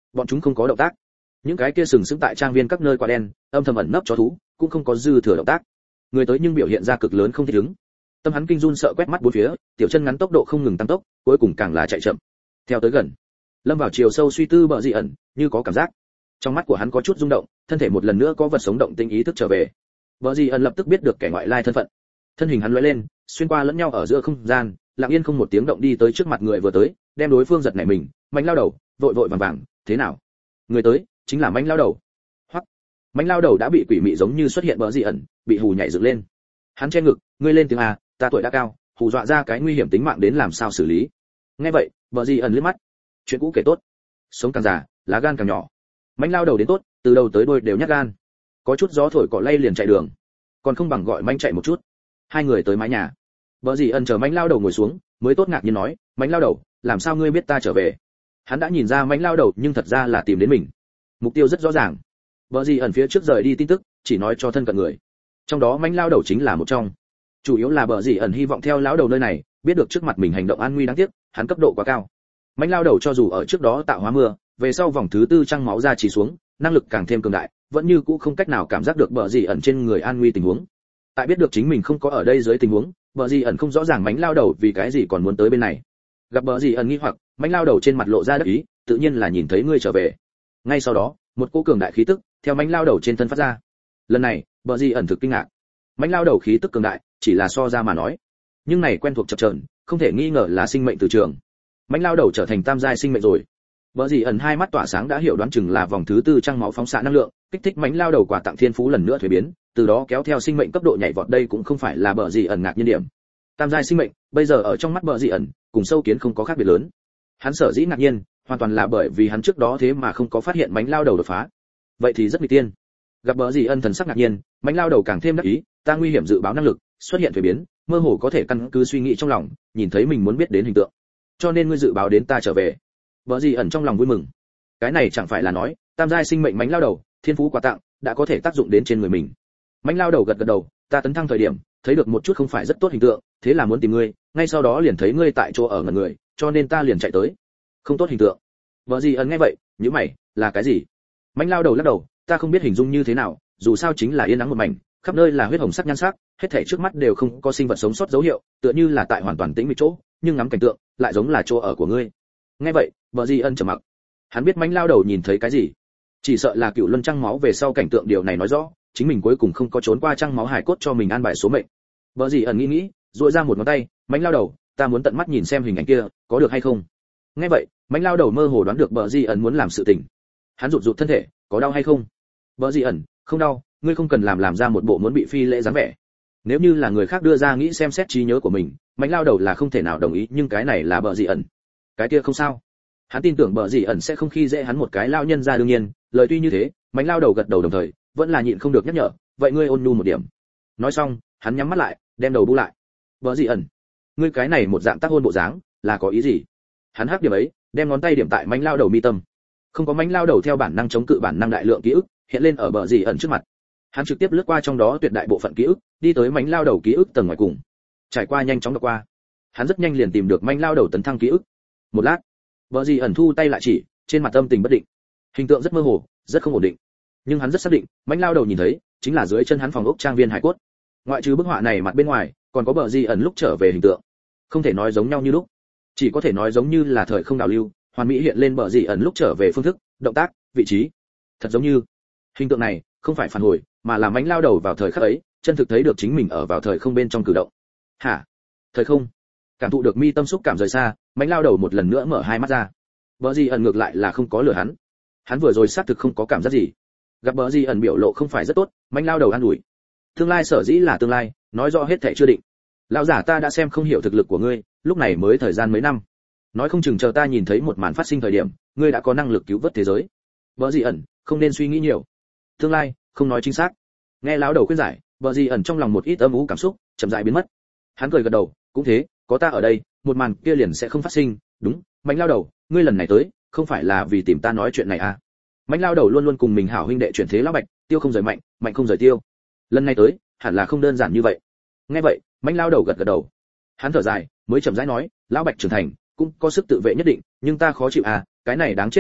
bọn chúng không có động tác. Những cái kia sừng sững tại trang viên các nơi quả đen, âm thầm ẩn nấp chó thú, cũng không có dư thừa động tác. Người tới nhưng biểu hiện ra cực lớn không thích ứng. Tâm hắn kinh run sợ quét mắt bốn phía, tiểu chân ngắn tốc độ không ngừng tăng tốc, cuối cùng càng là chạy chậm. Theo tới gần, lâm vào chiều sâu suy tư bợ dị ẩn, như có cảm giác. Trong mắt của hắn có chút rung động, thân thể một lần nữa có vật sống động tinh ý thức trở về. Bợ dị ẩn lập tức biết được kẻ ngoại lai thân phận. Thân hình hắn lóe lên, xuyên qua lẫn nhau ở giữa không gian, lặng yên không một tiếng động đi tới trước mặt người vừa tới, đem đối phương giật nảy mình, mạnh lao đầu, vội vội vàng vàng, thế nào? Người tới chính là mạnh lao đầu. Hoắc, mạnh lao đầu đã bị quỷ mị giống như xuất hiện bợ dị ẩn, bị hù nhảy dựng lên. Hắn che ngực, ngươi lên tiếng à, ta tuổi đã cao, hù dọa ra cái nguy hiểm tính mạng đến làm sao xử lý? Nghe vậy, bợ dị ẩn liếc mắt, chuyện cũ kể tốt, sống càng già, lá gan càng nhỏ. Mạnh lao đầu đến tốt, từ đầu tới đuôi đều nhát gan, có chút gió thổi cỏ lay liền chạy đường, còn không bằng gọi mạnh chạy một chút. Hai người tới mái nhà, bợ dị ẩn chờ mạnh lao đầu ngồi xuống, mới tốt ngạc nhiên nói, mạnh lao đầu, làm sao ngươi biết ta trở về? Hắn đã nhìn ra mạnh lao đầu nhưng thật ra là tìm đến mình, mục tiêu rất rõ ràng. Bợ dị ẩn phía trước rời đi tin tức, chỉ nói cho thân cận người, trong đó mạnh lao đầu chính là một trong. Chủ yếu là bợ dị ẩn hy vọng theo lão đầu nơi này biết được trước mặt mình hành động an nguy đáng tiếc, hắn cấp độ quá cao. Mạnh lao đầu cho dù ở trước đó tạo hóa mưa, về sau vòng thứ tư trăng máu ra chỉ xuống, năng lực càng thêm cường đại, vẫn như cũ không cách nào cảm giác được bợ dị ẩn trên người an nguy tình huống. Tại biết được chính mình không có ở đây dưới tình huống, bợ dị ẩn không rõ ràng mạnh lao đầu vì cái gì còn muốn tới bên này. Gặp bợ dị ẩn nghi hoặc, mạnh lao đầu trên mặt lộ ra đắc ý, tự nhiên là nhìn thấy ngươi trở về. Ngay sau đó, một cỗ cường đại khí tức theo mạnh lao đầu trên thân phát ra. Lần này, bợ dị ẩn thực kinh ngạc. Mạnh lao đầu khí tức cường đại, chỉ là so ra mà nói, nhưng này quen thuộc chập chờn, không thể nghi ngờ là sinh mệnh từ trường. Mạnh lao đầu trở thành tam giai sinh mệnh rồi. Bợ dị ẩn hai mắt tỏa sáng đã hiểu đoán chừng là vòng thứ tư trăng máu phóng xạ năng lượng, kích thích mạnh lao đầu quà tặng thiên phú lần nữa thuế biến, từ đó kéo theo sinh mệnh cấp độ nhảy vọt, đây cũng không phải là bợ dị ẩn ngạc nhiên điểm. Tam giai sinh mệnh, bây giờ ở trong mắt bợ dị ẩn, cùng sâu kiến không có khác biệt lớn. Hắn sở dĩ ngạc nhiên, hoàn toàn là bởi vì hắn trước đó thế mà không có phát hiện mạnh lao đầu đột phá. Vậy thì rất nguy tiên. Gặp bợ dị ẩn thần sắc ngạc nhiên, mạnh lao đầu càng thêm đắc ý, ta nguy hiểm dự báo năng lực xuất hiện thuế biến, mơ hồ có thể căn cứ suy nghĩ trong lòng, nhìn thấy mình muốn biết đến hình tượng. Cho nên ngươi dự báo đến ta trở về. Bợ dị ẩn trong lòng vui mừng. Cái này chẳng phải là nói, tam giai sinh mệnh mạnh lao đầu, thiên phú quà tặng đã có thể tác dụng đến trên người mình. Mạnh lao đầu gật gật đầu, ta tấn thăng thời điểm, thấy được một chút không phải rất tốt hình tượng, thế là muốn tìm ngươi, ngay sau đó liền thấy ngươi tại chỗ ở ngẩn người, cho nên ta liền chạy tới. Không tốt hình tượng. Bợ dị ẩn nghe vậy, nhíu mày, là cái gì? Mạnh lao đầu lắc đầu, ta không biết hình dung như thế nào, dù sao chính là yên nắng một mảnh, khắp nơi là huyết hồng sắc nhan sắc, hết thảy trước mắt đều không có sinh vật sống sót dấu hiệu, tựa như là tại hoàn toàn tĩnh mịch chỗ, nhưng ngắm cảnh tượng lại giống là chỗ ở của ngươi. Nghe vậy, bợ dị ẩn trầm mặc. Hắn biết mạnh lao đầu nhìn thấy cái gì, chỉ sợ là cựu luân trăng máu về sau cảnh tượng, điều này nói rõ chính mình cuối cùng không có trốn qua trăng máu hải cốt cho mình an bài số mệnh. Bợ dị ẩn nghĩ, duỗi ra một ngón tay, mạnh lao đầu, ta muốn tận mắt nhìn xem hình ảnh kia, có được hay không? Nghe vậy, mạnh lao đầu mơ hồ đoán được bợ dị ẩn muốn làm sự tình. Hắn rụt rụt thân thể, có đau hay không? Bợ dị ẩn, không đau, ngươi không cần làm ra một bộ muốn bị phi lễ dáng vẻ. Nếu như là người khác đưa ra nghĩ xem xét trí nhớ của mình, mạnh lao đầu là không thể nào đồng ý, nhưng cái này là bợ dị ẩn, cái kia không sao. Hắn tin tưởng bợ dị ẩn sẽ không khi dễ hắn một cái lao nhân ra, đương nhiên lời tuy như thế, mạnh lao đầu gật đầu đồng thời vẫn là nhịn không được nhắc nhở, vậy ngươi ôn nhu một điểm. Nói xong, hắn nhắm mắt lại, đem đầu bu lại. Bợ dị ẩn, ngươi cái này một dạng tác hôn bộ dáng là có ý gì? Hắn hắc điểm ấy, đem ngón tay điểm tại mạnh lao đầu mi tâm. Không có mạnh lao đầu theo bản năng chống cự bản năng đại lượng ký ức hiện lên ở bợ dị ẩn trước mặt. Hắn trực tiếp lướt qua trong đó tuyệt đại bộ phận ký ức, đi tới mạnh lao đầu ký ức tầng ngoài cùng, trải qua nhanh chóng đọc qua. Hắn rất nhanh liền tìm được mạnh lao đầu tấn thăng ký ức. Một lát, bợ dị ẩn thu tay lại, chỉ trên mặt tâm tình bất định, hình tượng rất mơ hồ, rất không ổn định, nhưng hắn rất xác định mạnh lao đầu nhìn thấy chính là dưới chân hắn phòng ốc trang viên hải cốt. Ngoại trừ bức họa này mặt bên ngoài, còn có bợ dị ẩn lúc trở về hình tượng, không thể nói giống nhau như lúc, chỉ có thể nói giống như là thời không đảo lưu, hoàn mỹ hiện lên bợ dị ẩn lúc trở về phương thức, động tác, vị trí, thật giống như hình tượng này không phải phản hồi, mà là mạnh lao đầu vào thời khắc ấy chân thực thấy được chính mình ở vào thời không bên trong cử động. Hả? Thời không? Cảm thụ được mi tâm xúc cảm rời xa, mạnh lao đầu một lần nữa mở hai mắt ra. Bợ dị ẩn ngược lại là không có lừa hắn, hắn vừa rồi xác thực không có cảm giác gì. Gặp bợ dị ẩn biểu lộ không phải rất tốt, mạnh lao đầu an ủi, tương lai sở dĩ là tương lai, nói rõ hết thảy chưa định. Lão giả ta đã xem không hiểu thực lực của ngươi, lúc này mới thời gian mấy năm, nói không chừng chờ ta nhìn thấy một màn phát sinh thời điểm, ngươi đã có năng lực cứu vớt thế giới. Bợ dị ẩn, không nên suy nghĩ nhiều, tương lai không nói chính xác. Nghe lão đầu khuyên giải, bợ dị ẩn trong lòng một ít âm u cảm xúc chậm rãi biến mất. Hắn cười gật đầu, cũng thế, có ta ở đây, một màn kia liền sẽ không phát sinh. Đúng, mạnh lao đầu, ngươi lần này tới không phải là vì tìm ta nói chuyện này à? Mạnh lao đầu luôn luôn cùng mình hảo huynh đệ chuyển thế lão Bạch, tiêu không rời mạnh, mạnh không rời tiêu, lần này tới hẳn là không đơn giản như vậy. Nghe vậy, mạnh lao đầu gật gật đầu. Hắn thở dài, mới chậm rãi nói, lão Bạch trưởng thành cũng có sức tự vệ nhất định, nhưng ta khó chịu à, cái này đáng chết lão Bạch,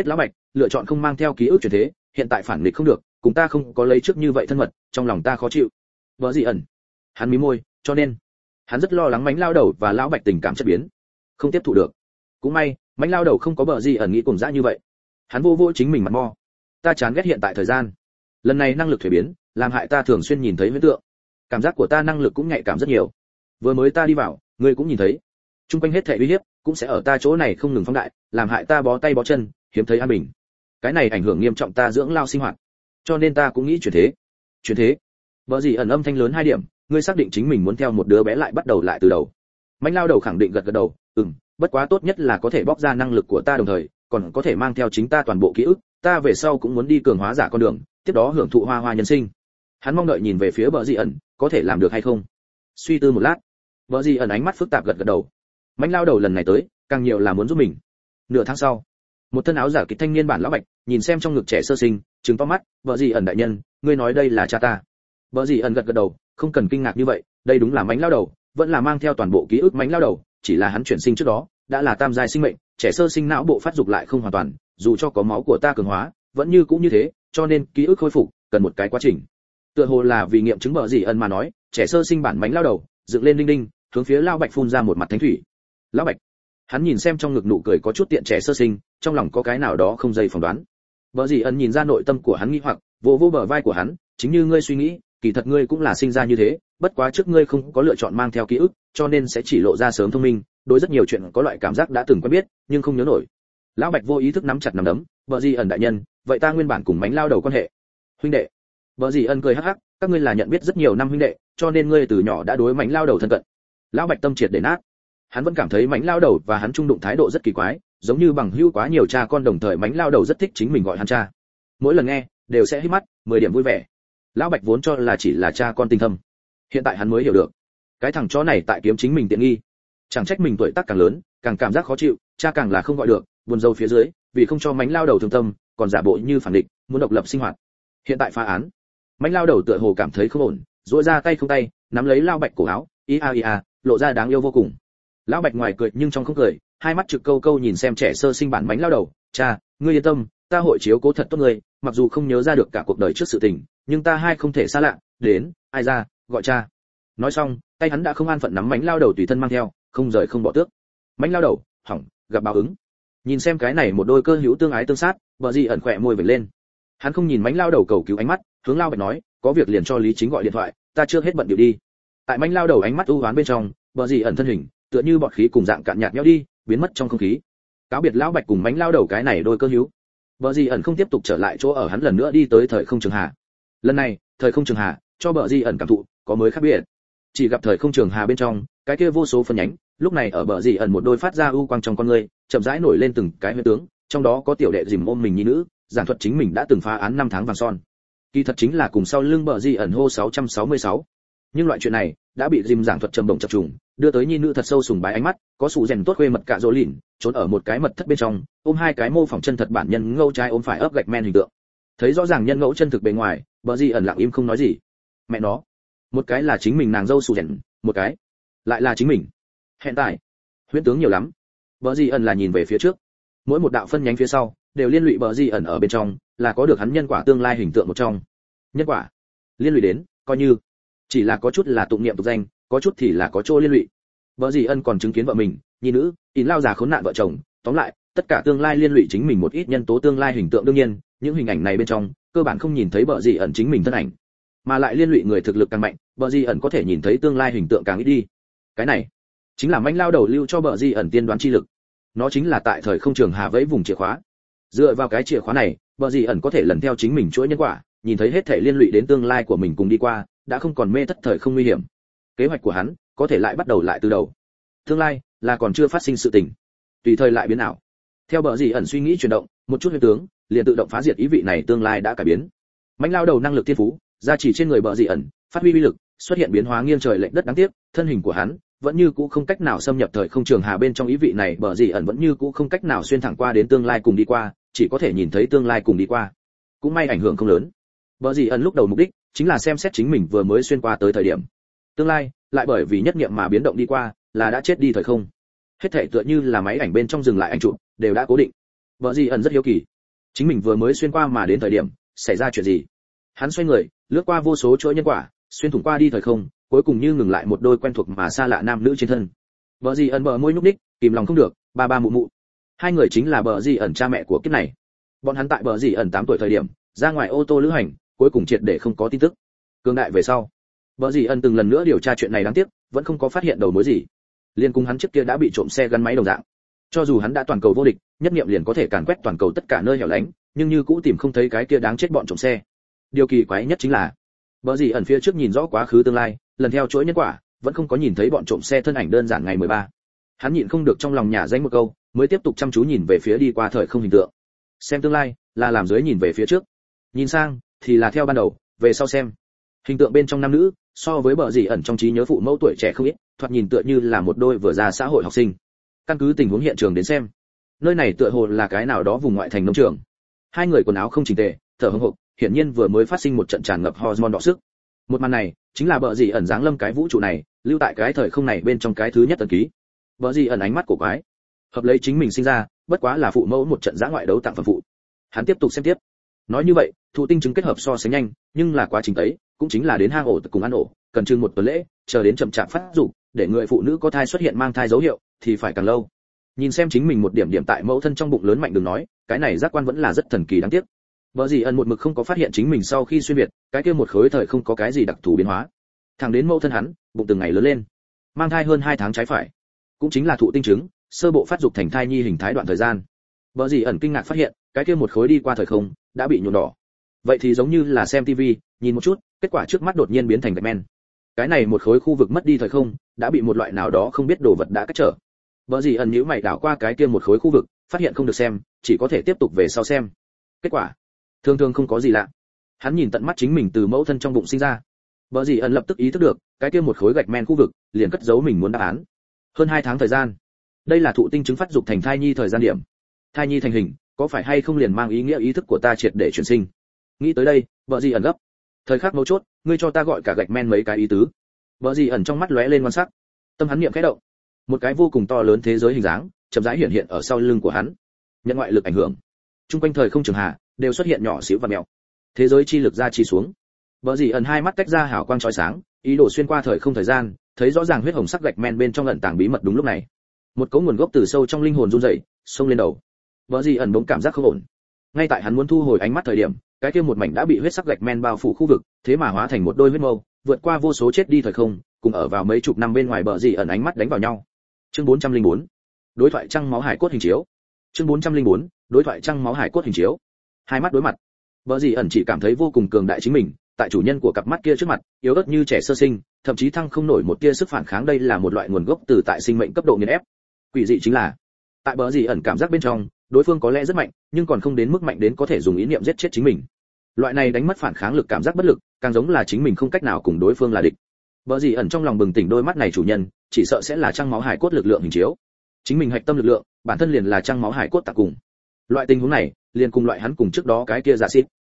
lựa chọn không mang theo ký ức chuyển thế, hiện tại phản nghịch không được, cùng ta không có lấy trước như vậy thân mật, trong lòng ta khó chịu. Bờ gì ẩn. Hắn mím môi, cho nên hắn rất lo lắng Mánh Lao Đầu và Lão Bạch tình cảm chất biến, không tiếp thu được. Cũng may, Mánh Lao Đầu không có Bờ gì ẩn nghĩ cùng dã như vậy. Hắn vô vô chính mình mặt mo. Ta chán ghét hiện tại thời gian. Lần này năng lực thuế biến, làm hại ta thường xuyên nhìn thấy huyễn tượng. Cảm giác của ta năng lực cũng nhạy cảm rất nhiều. Vừa mới ta đi vào, ngươi cũng nhìn thấy. Trung quanh hết thảy uy hiếp cũng sẽ ở ta chỗ này không ngừng phóng đại, làm hại ta bó tay bó chân, hiếm thấy an bình. Cái này ảnh hưởng nghiêm trọng ta dưỡng lao sinh hoạt. Cho nên ta cũng nghĩ chuyển thế. Chuyển thế? Bờ gì ẩn âm thanh lớn 2 điểm, ngươi xác định chính mình muốn theo một đứa bé lại bắt đầu lại từ đầu. Mánh Lao Đầu khẳng định gật gật đầu, bất quá tốt nhất là có thể bóc ra năng lực của ta đồng thời, còn có thể mang theo chính ta toàn bộ ký ức, ta về sau cũng muốn đi cường hóa giả con đường, tiếp đó hưởng thụ hoa hoa nhân sinh. Hắn mong đợi nhìn về phía Bờ gì ẩn, có thể làm được hay không? Suy tư một lát, Bờ gì ẩn ánh mắt phức tạp gật gật đầu. Mánh Lao Đầu lần này tới, càng nhiều là muốn giúp mình. Nửa tháng sau, một thân áo giả kịch thanh niên bản lão bạch, nhìn xem trong ngực trẻ sơ sinh, trừng to mắt, Bờ gì ẩn đại nhân, ngươi nói đây là cha ta? Bờ gì ẩn gật gật đầu, không cần kinh ngạc như vậy, đây đúng là Mánh Lao Đầu, vẫn là mang theo toàn bộ ký ức Mánh Lao Đầu, chỉ là hắn chuyển sinh trước đó, đã là tam giai sinh mệnh, trẻ sơ sinh não bộ phát dục lại không hoàn toàn, dù cho có máu của ta cường hóa, vẫn như cũng như thế, cho nên ký ức khôi phục cần một cái quá trình. Tựa hồ là vì nghiệm chứng Bờ gì ẩn mà nói, trẻ sơ sinh bản Mánh Lao Đầu, dựng lên đinh đinh, hướng phía Lao Bạch phun ra một mặt thánh thủy. Lão Bạch, hắn nhìn xem trong ngực nụ cười có chút tiện trẻ sơ sinh, trong lòng có cái nào đó không dây phỏng đoán. Bờ gì ẩn nhìn ra nội tâm của hắn nghi hoặc, vỗ vỗ bờ vai của hắn, chính như ngươi suy nghĩ, kỳ thật ngươi cũng là sinh ra như thế, bất quá trước ngươi không có lựa chọn mang theo ký ức, cho nên sẽ chỉ lộ ra sớm thông minh, đối rất nhiều chuyện có loại cảm giác đã từng quen biết, nhưng không nhớ nổi. Lão Bạch vô ý thức nắm chặt nắm đấm, bờ gì ẩn đại nhân, vậy ta nguyên bản cùng Mánh Lao Đầu quan hệ. Huynh đệ. Bờ gì ẩn cười hắc hắc, các ngươi là nhận biết rất nhiều năm huynh đệ, cho nên ngươi từ nhỏ đã đối Mánh Lao Đầu thân cận. Lão Bạch tâm triệt để nát. Hắn vẫn cảm thấy Mánh Lao Đầu và hắn trung đụng thái độ rất kỳ quái, giống như bằng hữu quá nhiều cha con đồng thời Mánh Lao Đầu rất thích chính mình gọi hắn cha. Mỗi lần nghe, đều sẽ hít mắt, 10 điểm vui vẻ. Lão Bạch vốn cho là chỉ là cha con tình thâm, hiện tại hắn mới hiểu được, cái thằng chó này tại kiếm chính mình tiện nghi. Chẳng trách mình tuổi tác càng lớn, càng cảm giác khó chịu, cha càng là không gọi được, buồn rầu phía dưới, vì không cho Mánh Lao Đầu thương tâm, còn giả bộ như phản địch, muốn độc lập sinh hoạt. Hiện tại phá án, Mánh Lao Đầu tựa hồ cảm thấy không ổn, duỗi ra tay không tay, nắm lấy Lao Bạch cổ áo, ia, lộ ra đáng yêu vô cùng. Lão Bạch ngoài cười nhưng trong không cười, hai mắt trực câu câu nhìn xem trẻ sơ sinh bản Mánh Lao Đầu, cha, ngươi yên tâm, ta hội chiếu cố thật tốt ngươi, mặc dù không nhớ ra được cả cuộc đời trước sự tình, nhưng ta hai không thể xa lạ, đến, ai ra, gọi cha. Nói xong, tay hắn đã không an phận nắm Mánh Lao Đầu tùy thân mang theo, không rời không bỏ tước. Mánh Lao Đầu, hỏng, gặp báo ứng. Nhìn xem cái này một đôi cơ hữu tương ái tương sát, Bờ gì ẩn khỏe môi vểnh lên. Hắn không nhìn Mánh Lao Đầu cầu cứu ánh mắt, hướng Lao Bạch nói, có việc liền cho Lý Chính gọi điện thoại, ta chưa hết bận điệu đi. Tại Mánh Lao Đầu ánh mắt u hoán bên trong, Bờ gì ẩn thân hình, tựa như bọt khí cùng dạng cạn nhạt nhau đi, biến mất trong không khí. Cáo biệt Lão Bạch cùng Mánh Lao Đầu cái này đôi cơ hữu. Bờ gì ẩn không tiếp tục trở lại chỗ ở hắn lần nữa đi tới thời không trường hà. Lần này, thời không trường hà cho Bờ gì ẩn cảm thụ có mới khác biệt. Chỉ gặp thời không trường hà bên trong, cái kia vô số phân nhánh, lúc này ở Bờ gì ẩn một đôi phát ra u quang trong con người, chậm rãi nổi lên từng cái huyễn tướng, trong đó có tiểu đệ dìm ôm mình nhi nữ, giảng thuật chính mình đã từng phá án 5 tháng vàng son. Kỳ thật chính là cùng sau lưng Bờ gì ẩn hô 666. Nhưng loại chuyện này đã bị dìm giảng thuật trầm động chập trùng, đưa tới nhi nữ thật sâu sùng bái ánh mắt, có sụ rèn tốt khuê mật cả rỗ lìn, trốn ở một cái mật thất bên trong, ôm hai cái mô phỏng chân thật bản nhân ngẫu trái ôm phải ấp gạch men hình tượng. Thấy rõ ràng nhân ngẫu chân thực bề ngoài, Bờ gì ẩn lặng im không nói gì. Mẹ nó, một cái là chính mình nàng dâu sụ rèn, một cái lại là chính mình. Hiện tại, huyễn tướng nhiều lắm. Bờ gì ẩn là nhìn về phía trước, mỗi một đạo phân nhánh phía sau đều liên lụy Bờ gì ẩn ở bên trong, là có được hắn nhân quả tương lai hình tượng một trong. Nhân quả liên lụy đến, coi như chỉ là có chút là tụng niệm tục danh, có chút thì là có chỗ liên lụy. Bờ gì ẩn còn chứng kiến vợ mình, nhi nữ, in lao già khốn nạn vợ chồng, tóm lại, tất cả tương lai liên lụy chính mình một ít nhân tố tương lai hình tượng, đương nhiên, những hình ảnh này bên trong, cơ bản không nhìn thấy Bờ gì ẩn chính mình thân ảnh, mà lại liên lụy người thực lực càng mạnh, Bờ gì ẩn có thể nhìn thấy tương lai hình tượng càng ít đi. Cái này chính là Mánh Lao Đầu lưu cho Bờ gì ẩn tiên đoán chi lực. Nó chính là tại thời không trường hà vẫy vùng chìa khóa. Dựa vào cái chìa khóa này, Bờ gì ẩn có thể lần theo chính mình chuỗi nhân quả, nhìn thấy hết thể liên lụy đến tương lai của mình cùng đi qua, đã không còn mê thất thời không nguy hiểm. Kế hoạch của hắn có thể lại bắt đầu lại từ đầu. Tương lai là còn chưa phát sinh sự tình, tùy thời lại biến ảo. Theo Bờ gì ẩn suy nghĩ chuyển động, một chút huyễn tướng liền tự động phá diệt ý vị này tương lai đã cải biến. Mánh Lao Đầu năng lực thiên phú, gia trì trên người Bờ gì ẩn, phát huy uy lực, xuất hiện biến hóa nghiêng trời lệch đất đáng tiếc, thân hình của hắn vẫn như cũ không cách nào xâm nhập thời không trường hà bên trong ý vị này, Bờ gì ẩn vẫn như cũ không cách nào xuyên thẳng qua đến tương lai cùng đi qua, chỉ có thể nhìn thấy tương lai cùng đi qua. Cũng may ảnh hưởng không lớn. Bờ gì ẩn lúc đầu mục đích chính là xem xét chính mình vừa mới xuyên qua tới thời điểm. Tương lai lại bởi vì nhất niệm mà biến động đi qua, là đã chết đi thời không. Hết thảy tựa như là máy ảnh bên trong dừng lại ảnh chụp, đều đã cố định. Bờ gì ẩn rất hiếu kỳ, chính mình vừa mới xuyên qua mà đến thời điểm xảy ra chuyện gì. Hắn xoay người lướt qua vô số chuỗi nhân quả, xuyên thủng qua đi thời không, cuối cùng như ngừng lại một đôi quen thuộc mà xa lạ nam nữ trên thân. Bờ gì ẩn bờ môi nhúc nhích, kìm lòng không được, ba ba mụ mụ. Hai người chính là bờ gì ẩn cha mẹ của kiếp này. Bọn hắn tại bờ gì ẩn 8 tuổi thời điểm, ra ngoài ô tô lữ hành, cuối cùng triệt để không có tin tức. Cường đại về sau, bờ gì ẩn từng lần nữa điều tra chuyện này đáng tiếc, vẫn không có phát hiện đầu mối gì. Liên cùng hắn trước kia đã bị trộm xe gắn máy đồng dạng. Cho dù hắn đã toàn cầu vô địch, nhất niệm liền có thể càn quét toàn cầu tất cả nơi hẻo lánh, nhưng như cũ tìm không thấy cái kia đáng chết bọn trộm xe. Điều kỳ quái nhất chính là, bờ gì ẩn phía trước nhìn rõ quá khứ tương lai, lần theo chuỗi nhân quả, vẫn không có nhìn thấy bọn trộm xe thân ảnh đơn giản ngày 13. Hắn nhịn không được trong lòng nhả danh một câu, mới tiếp tục chăm chú nhìn về phía đi qua thời không hình tượng. Xem tương lai, là làm dưới nhìn về phía trước. Nhìn sang, thì là theo ban đầu, về sau xem. Hình tượng bên trong nam nữ, so với bờ gì ẩn trong trí nhớ phụ mẫu tuổi trẻ không ít, thoạt nhìn tựa như là một đôi vừa ra xã hội học sinh. Căn cứ tình huống hiện trường đến xem, nơi này tựa hồ là cái nào đó vùng ngoại thành nông trường. Hai người quần áo không chỉnh tề, thở hổn hộc, hiển nhiên vừa mới phát sinh một trận tràn ngập hormone đọ sức. Một màn này, chính là bờ gì ẩn dáng lâm cái vũ trụ này, lưu tại cái thời không này bên trong cái thứ nhất tần ký. Bờ gì ẩn ánh mắt cổ quái, hợp lấy chính mình sinh ra, bất quá là phụ mẫu một trận giã ngoại đấu tặng phẩm phụ. Hắn tiếp tục xem tiếp. Nói như vậy, thụ tinh chứng kết hợp so sánh nhanh, nhưng là quá trình tấy, cũng chính là đến hang ổ cùng ăn ổ, cần chừng một tuần lễ, chờ đến chậm chạp phát dục, để người phụ nữ có thai xuất hiện mang thai dấu hiệu, thì phải càng lâu. Nhìn xem chính mình một điểm điểm tại mẫu thân trong bụng lớn mạnh đừng nói, cái này giác quan vẫn là rất thần kỳ đáng tiếc. Bờ gì ẩn một mực không có phát hiện chính mình sau khi xuyên việt, cái kia một khối thời không có cái gì đặc thù biến hóa. Thẳng đến mẫu thân hắn, bụng từng ngày lớn lên, mang thai hơn 2 tháng trái phải, cũng chính là thụ tinh chứng, sơ bộ phát dục thành thai nhi hình thái đoạn thời gian. Bờ gì ẩn kinh ngạc phát hiện, cái kia một khối đi qua thời không đã bị nhuộm đỏ. Vậy thì giống như là xem tivi, nhìn một chút, kết quả trước mắt đột nhiên biến thành gạch men. Cái này một khối khu vực mất đi thời không, đã bị một loại nào đó không biết đồ vật đã cách trở. Bờ gì ẩn nhíu mày đảo qua cái kia một khối khu vực, phát hiện không được xem, chỉ có thể tiếp tục về sau xem. Kết quả, thường thường không có gì lạ. Hắn nhìn tận mắt chính mình từ mẫu thân trong bụng sinh ra. Bờ gì ẩn lập tức ý thức được, cái kia một khối gạch men khu vực, liền cất giấu mình muốn đáp án. Hơn 2 tháng thời gian. Đây là thụ tinh chứng phát dục thành thai nhi thời gian điểm. Thai nhi thành hình, có phải hay không liền mang ý nghĩa ý thức của ta triệt để chuyển sinh. Nghĩ tới đây, bờ gì ẩn gấp. Thời khắc mấu chốt, ngươi cho ta gọi cả gạch men mấy cái ý tứ. Bờ gì ẩn trong mắt lóe lên quan sắc. Tâm hắn niệm khẽ động. Một cái vô cùng to lớn thế giới hình dáng, chậm rãi hiện hiện ở sau lưng của hắn. Nhận ngoại lực ảnh hưởng, trung quanh thời không trường hạ đều xuất hiện nhỏ xíu và mèo. Thế giới chi lực ra chi xuống. Bờ gì ẩn hai mắt tách ra hào quang chói sáng, ý đồ xuyên qua thời không thời gian, thấy rõ ràng huyết hồng sắc gạch men bên trong ẩn tàng bí mật đúng lúc này. Một cấu nguồn gốc từ sâu trong linh hồn run rẩy, xông lên đầu. Bờ gì ẩn bỗng cảm giác không ổn. Ngay tại hắn muốn thu hồi ánh mắt thời điểm, cái kia một mảnh đã bị huyết sắc gạch men bao phủ khu vực, thế mà hóa thành một đôi huyết mâu, vượt qua vô số chết đi thời không, cùng ở vào mấy chục năm bên ngoài bờ gì ẩn ánh mắt đánh vào nhau. Chương 404. Đối thoại trăng máu hải cốt hình chiếu. Chương 404. Đối thoại trăng máu hải cốt hình chiếu. Hai mắt đối mặt, bờ gì ẩn chỉ cảm thấy vô cùng cường đại chính mình, tại chủ nhân của cặp mắt kia trước mặt, yếu ớt như trẻ sơ sinh, thậm chí thăng không nổi một tia sức phản kháng, đây là một loại nguồn gốc từ tại sinh mệnh cấp độ nghiền ép. Quỷ dị chính là, tại bờ gì ẩn cảm giác bên trong, đối phương có lẽ rất mạnh, nhưng còn không đến mức mạnh đến có thể dùng ý niệm giết chết chính mình. Loại này đánh mất phản kháng lực cảm giác bất lực, càng giống là chính mình không cách nào cùng đối phương là địch. Bờ gì ẩn trong lòng bừng tỉnh đôi mắt này chủ nhân, chỉ sợ sẽ là trăng máu hải cốt lực lượng hình chiếu. Chính mình hạch tâm lực lượng, bản thân liền là trăng máu hải cốt tạc cùng. Loại tình huống này, liền cùng loại hắn cùng trước đó cái kia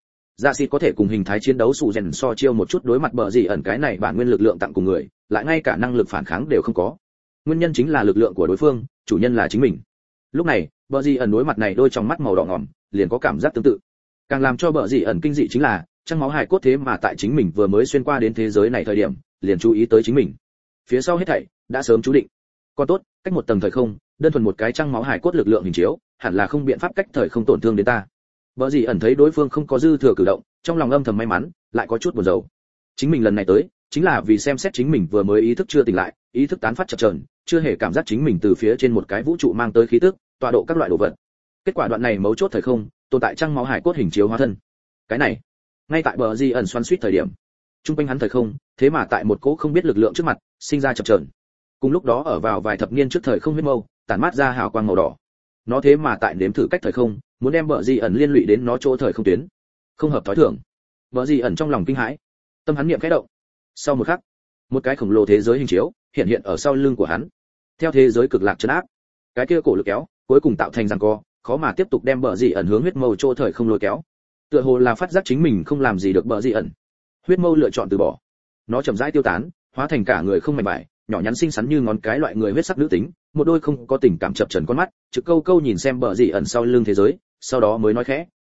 Dạ xịt có thể cùng hình thái chiến đấu sù rèn so chiêu một chút đối mặt bờ gì ẩn cái này bản nguyên lực lượng tặng cùng người, lại ngay cả năng lực phản kháng đều không có. Nguyên nhân chính là lực lượng của đối phương, chủ nhân là chính mình. Lúc này, bờ gì ẩn đối mặt này đôi trong mắt màu đỏ ngòm, liền có cảm giác tương tự. Càng làm cho bờ gì ẩn kinh dị chính là, trăng máu hải cốt thế mà tại chính mình vừa mới xuyên qua đến thế giới này thời điểm, liền chú ý tới chính mình. Phía sau hết thảy đã sớm chú định. Còn tốt, cách một tầng thời không, đơn thuần một cái trăng máu hải cốt lực lượng hình chiếu, hẳn là không biện pháp cách thời không tổn thương đến ta. Bờ gì ẩn thấy đối phương không có dư thừa cử động, trong lòng âm thầm may mắn, lại có chút buồn rầu. Chính mình lần này tới, chính là vì xem xét chính mình vừa mới ý thức chưa tỉnh lại, ý thức tán phát chập chờn, chưa hề cảm giác chính mình từ phía trên một cái vũ trụ mang tới khí tức, tọa độ các loại đồ vật. Kết quả đoạn này mấu chốt thời không, tồn tại trăng máu hải cốt hình chiếu hóa thân. Cái này, ngay tại bờ gì ẩn xoắn xuýt thời điểm, trung quanh hắn thời không, thế mà tại một cỗ không biết lực lượng trước mặt, sinh ra chập chờn. Cùng lúc đó ở vào vài thập niên trước thời không huyết mâu, tản mát ra hào quang màu đỏ. Nó thế mà tại nếm thử cách thời không, muốn đem bờ gì ẩn liên lụy đến nó chỗ thời không tuyến. Không hợp thói thường. Bờ gì ẩn trong lòng kinh hãi, tâm hắn niệm khẽ động. Sau một khắc, một cái khổng lồ thế giới hình chiếu hiện hiện ở sau lưng của hắn. Theo thế giới cực lạc trấn áp, cái kia cổ lực kéo, cuối cùng tạo thành giằng co, khó mà tiếp tục đem bờ gì ẩn hướng huyết mâu chỗ thời không lôi kéo. Tựa hồ là phát giác chính mình không làm gì được bờ gì ẩn. Huyết mâu lựa chọn từ bỏ. Nó chậm rãi tiêu tán, hóa thành cả người không mảnh vải, nhỏ nhắn xinh xắn như ngón cái loại người huyết sắc nữ tính, một đôi không có tình cảm chập chờn con mắt, trực câu câu nhìn xem bờ gì ẩn sau lưng thế giới, sau đó mới nói khẽ,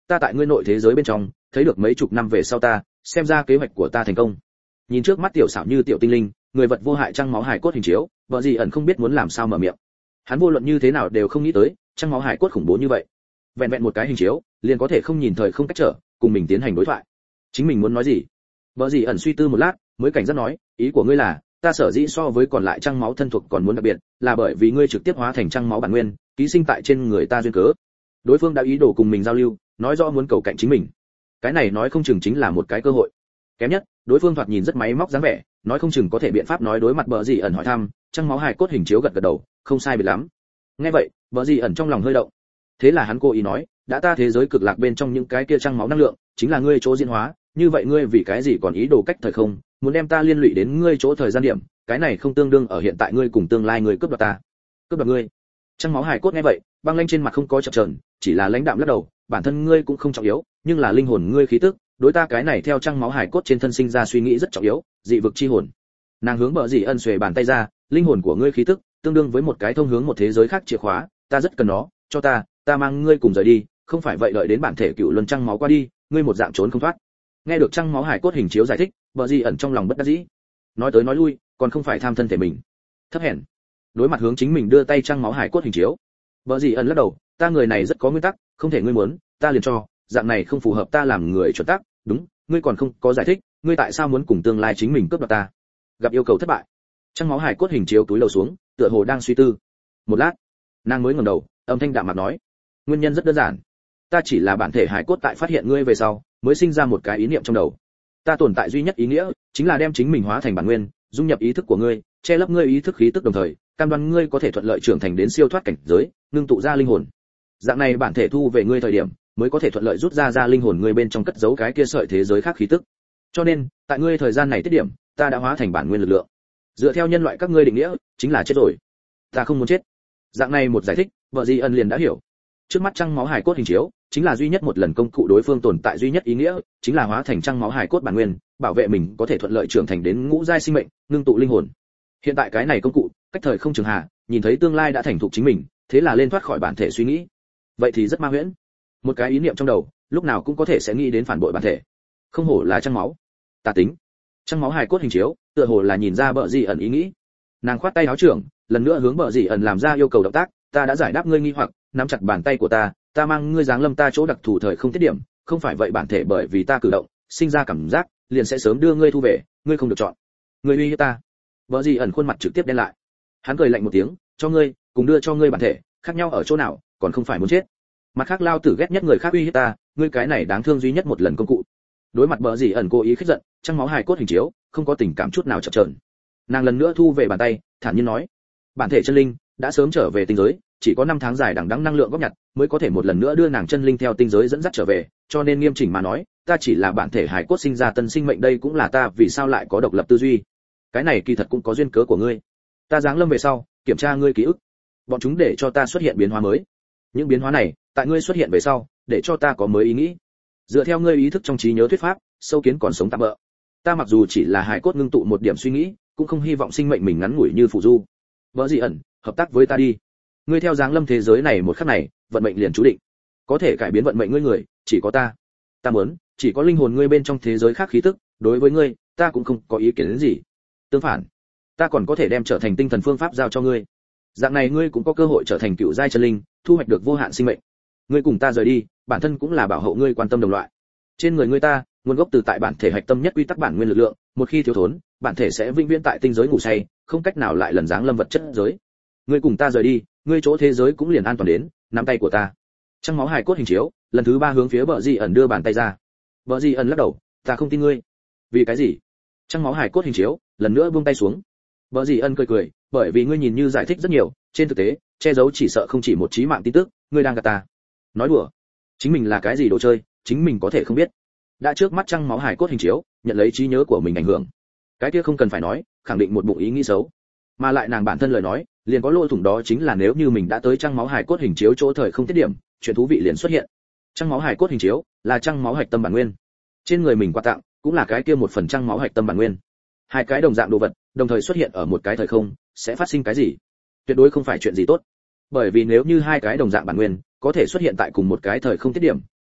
ta tại ngươi nội thế giới bên trong thấy được mấy chục năm về sau ta, xem ra kế hoạch của ta thành công. Nhìn trước mắt tiểu xảo như tiểu tinh linh, người vật vô hại trăng máu hài cốt hình chiếu, vợ gì ẩn không biết muốn làm sao mở miệng. Hắn vô luận như thế nào đều không nghĩ tới trăng máu hài cốt khủng bố như vậy, vẹn vẹn một cái hình chiếu liền có thể không nhìn thời không cách trở cùng mình tiến hành đối thoại. Chính mình muốn nói gì? Vợ gì ẩn suy tư một lát mới cảnh giác nói, ý của ngươi là ta sở dĩ so với còn lại trăng máu thân thuộc còn muốn đặc biệt là bởi vì ngươi trực tiếp hóa thành trăng máu bản nguyên, ký sinh tại trên người ta duyên cớ. Đối phương đã ý đồ cùng mình giao lưu, nói rõ muốn cầu cạnh chính mình. Cái này nói không chừng chính là một cái cơ hội. Kém nhất, đối phương thoạt nhìn rất máy móc dáng vẻ, nói không chừng có thể biện pháp nói đối mặt bờ gì ẩn hỏi thăm, trăng máu hài cốt hình chiếu gật gật đầu, không sai biệt lắm. Nghe vậy, bờ gì ẩn trong lòng hơi động. Thế là hắn cố ý nói, đã ta thế giới cực lạc bên trong những cái kia trăng máu năng lượng, chính là ngươi chỗ diễn hóa, như vậy ngươi vì cái gì còn ý đồ cách thời không, muốn đem ta liên lụy đến ngươi chỗ thời gian điểm, cái này không tương đương ở hiện tại ngươi cùng tương lai ngươi cướp đoạt ta. Cướp đoạt ngươi? Trăng máu hài cốt nghe vậy, băng lanh trên mặt không có chập chờn, chỉ là lãnh đạm lắc đầu, bản thân ngươi cũng không trọng yếu, nhưng là linh hồn ngươi khí tức, đối ta cái này theo trăng máu hài cốt trên thân sinh ra suy nghĩ rất trọng yếu, dị vực chi hồn. Nàng hướng bờ dì ân xuề bàn tay ra, linh hồn của ngươi khí tức, tương đương với một cái thông hướng một thế giới khác chìa khóa, ta rất cần nó, cho ta mang ngươi cùng rời đi, không phải vậy đợi đến bản thể cựu luân trăng máu qua đi, ngươi một dạng trốn không thoát. Nghe được trăng máu hài cốt hình chiếu giải thích, bờ dì ẩn trong lòng bất đắc dĩ. Nói tới nói lui, còn không phải tham thân thể mình. Thấp hèn. Đối mặt hướng chính mình đưa tay trăng máu hài cốt hình chiếu, bờ dì ẩn lắc đầu, ta người này rất có nguyên tắc, không thể ngươi muốn, ta liền cho, dạng này không phù hợp ta làm người chuẩn tắc, đúng, ngươi còn không có giải thích, ngươi tại sao muốn cùng tương lai chính mình cướp đoạt ta? Gặp yêu cầu thất bại, trăng máu hài cốt hình chiếu túi lầu xuống, tựa hồ đang suy tư. Một lát, nàng mới ngẩng đầu, âm thanh đạm mạc nói, nguyên nhân rất đơn giản, ta chỉ là bản thể hài cốt tại phát hiện ngươi về sau, mới sinh ra một cái ý niệm trong đầu. Ta tồn tại duy nhất ý nghĩa, chính là đem chính mình hóa thành bản nguyên, dung nhập ý thức của ngươi, che lấp ngươi ý thức khí tức đồng thời, cam đoan ngươi có thể thuận lợi trưởng thành đến siêu thoát cảnh giới, ngưng tụ ra linh hồn. Dạng này bản thể thu về ngươi thời điểm, mới có thể thuận lợi rút ra linh hồn ngươi bên trong cất giấu cái kia sợi thế giới khác khí tức. Cho nên, tại ngươi thời gian này tiết điểm, ta đã hóa thành bản nguyên lực lượng. Dựa theo nhân loại các ngươi định nghĩa, chính là chết rồi. Ta không muốn chết. Dạng này một giải thích, vợ Di Ân liền đã hiểu. Trước mắt trăng máu hài cốt hình chiếu, chính là duy nhất một lần công cụ đối phương tồn tại duy nhất ý nghĩa, chính là hóa thành trăng máu hài cốt bản nguyên, bảo vệ mình có thể thuận lợi trưởng thành đến ngũ giai sinh mệnh, ngưng tụ linh hồn. Hiện tại cái này công cụ, cách thời không trường hạ, nhìn thấy tương lai đã thành thục chính mình, thế là lên thoát khỏi bản thể suy nghĩ. Vậy thì rất ma huyễn. Một cái ý niệm trong đầu, lúc nào cũng có thể sẽ nghĩ đến phản bội bản thể. Không hổ là trăng máu. Ta tính. Trăng máu hài cốt hình chiếu, tựa hồ là nhìn ra bợ Di Ẩn ý nghĩ. Nàng khoát tay áo trưởng, lần nữa hướng bợ Di Ẩn làm ra yêu cầu động tác, ta đã giải đáp ngươi nghi hoặc, nắm chặt bàn tay của ta mang ngươi giáng lâm ta chỗ đặc thù thời không tiết điểm, không phải vậy bản thể bởi vì ta cử động, sinh ra cảm giác, liền sẽ sớm đưa ngươi thu về, ngươi không được chọn. Ngươi uy hiếp ta. Bợ Di Ẩn khuôn mặt trực tiếp đen lại. Hắn cười lạnh một tiếng, cho ngươi, cùng đưa cho ngươi bản thể, khác nhau ở chỗ nào, còn không phải muốn chết. Mặt khác lao tử ghét nhất người khác uy hiếp ta, ngươi cái này đáng thương duy nhất một lần công cụ. Đối mặt Bợ Di Ẩn cố ý khích giận, trăng máu hài cốt hình chiếu, không có tình cảm chút nào chập chờn. Nàng lần nữa thu về bàn tay, thản nhiên nói, bản thể chân linh đã sớm trở về tinh giới, chỉ có 5 tháng dài đằng đẵng năng lượng góp nhặt mới có thể một lần nữa đưa nàng chân linh theo tinh giới dẫn dắt trở về, cho nên nghiêm chỉnh mà nói, ta chỉ là bản thể hài cốt sinh ra tân sinh mệnh, đây cũng là ta vì sao lại có độc lập tư duy. Cái này kỳ thật cũng có duyên cớ của ngươi. Ta giáng lâm về sau, kiểm tra ngươi ký ức, bọn chúng để cho ta xuất hiện biến hóa mới. Những biến hóa này, tại ngươi xuất hiện về sau, để cho ta có mới ý nghĩ. Dựa theo ngươi ý thức trong trí nhớ thuyết pháp, sâu kiến còn sống tạm bỡ. Ta mặc dù chỉ là hài cốt ngưng tụ một điểm suy nghĩ, cũng không hy vọng sinh mệnh mình ngắn ngủi như phù du. Bợ Di Ẩn, hợp tác với ta đi. Ngươi theo dáng lâm thế giới này một khắc này, vận mệnh liền chú định. Có thể cải biến vận mệnh ngươi người, chỉ có ta. Ta muốn, chỉ có linh hồn ngươi bên trong thế giới khác khí tức, đối với ngươi, ta cũng không có ý kiến đến gì. Tương phản, ta còn có thể đem trở thành tinh thần phương pháp giao cho ngươi. Dạng này ngươi cũng có cơ hội trở thành cựu giai chân linh, thu hoạch được vô hạn sinh mệnh. Ngươi cùng ta rời đi, bản thân cũng là bảo hộ ngươi quan tâm đồng loại. Trên người ngươi ta, nguồn gốc từ tại bản thể hạch tâm nhất quy tắc bản nguyên lực lượng, một khi thiếu thốn, bản thể sẽ vĩnh viễn tại tinh giới ngủ say, không cách nào lại lần dáng lâm vật chất giới. Ngươi cùng ta rời đi, ngươi chỗ thế giới cũng liền an toàn đến, nắm tay của ta. Trăng máu hài cốt hình chiếu, lần thứ 3 hướng phía Bợ Di Ẩn đưa bàn tay ra. Bợ Di Ẩn lắc đầu, ta không tin ngươi. Vì cái gì? Trăng máu hài cốt hình chiếu, lần nữa buông tay xuống. Bợ Di Ẩn cười cười, bởi vì ngươi nhìn như giải thích rất nhiều, trên thực tế, che giấu chỉ sợ không chỉ một chí mạng tin tức, ngươi đang gạt ta. Nói đùa, chính mình là cái gì đồ chơi, chính mình có thể không biết. Đã trước mắt trăng máu hài cốt hình chiếu, nhận lấy trí nhớ của mình ảnh hưởng. Cái kia không cần phải nói, khẳng định một bụng ý nghĩ xấu. Mà lại nàng bản thân lời nói, liền có lỗ thủng, đó chính là nếu như mình đã tới trăng máu hài cốt hình chiếu chỗ thời không tiết điểm, chuyện thú vị liền xuất hiện. Trăng máu hài cốt hình chiếu là trăng máu hạch tâm bản nguyên. Trên người mình quà tặng cũng là cái kia một phần trăng máu hạch tâm bản nguyên. Hai cái đồng dạng đồ vật, đồng thời xuất hiện ở một cái thời không, sẽ phát sinh cái gì? Tuyệt đối không phải chuyện gì tốt. Bởi vì nếu như hai cái đồng dạng bản nguyên có thể xuất hiện tại cùng một cái thời không tiết điểm,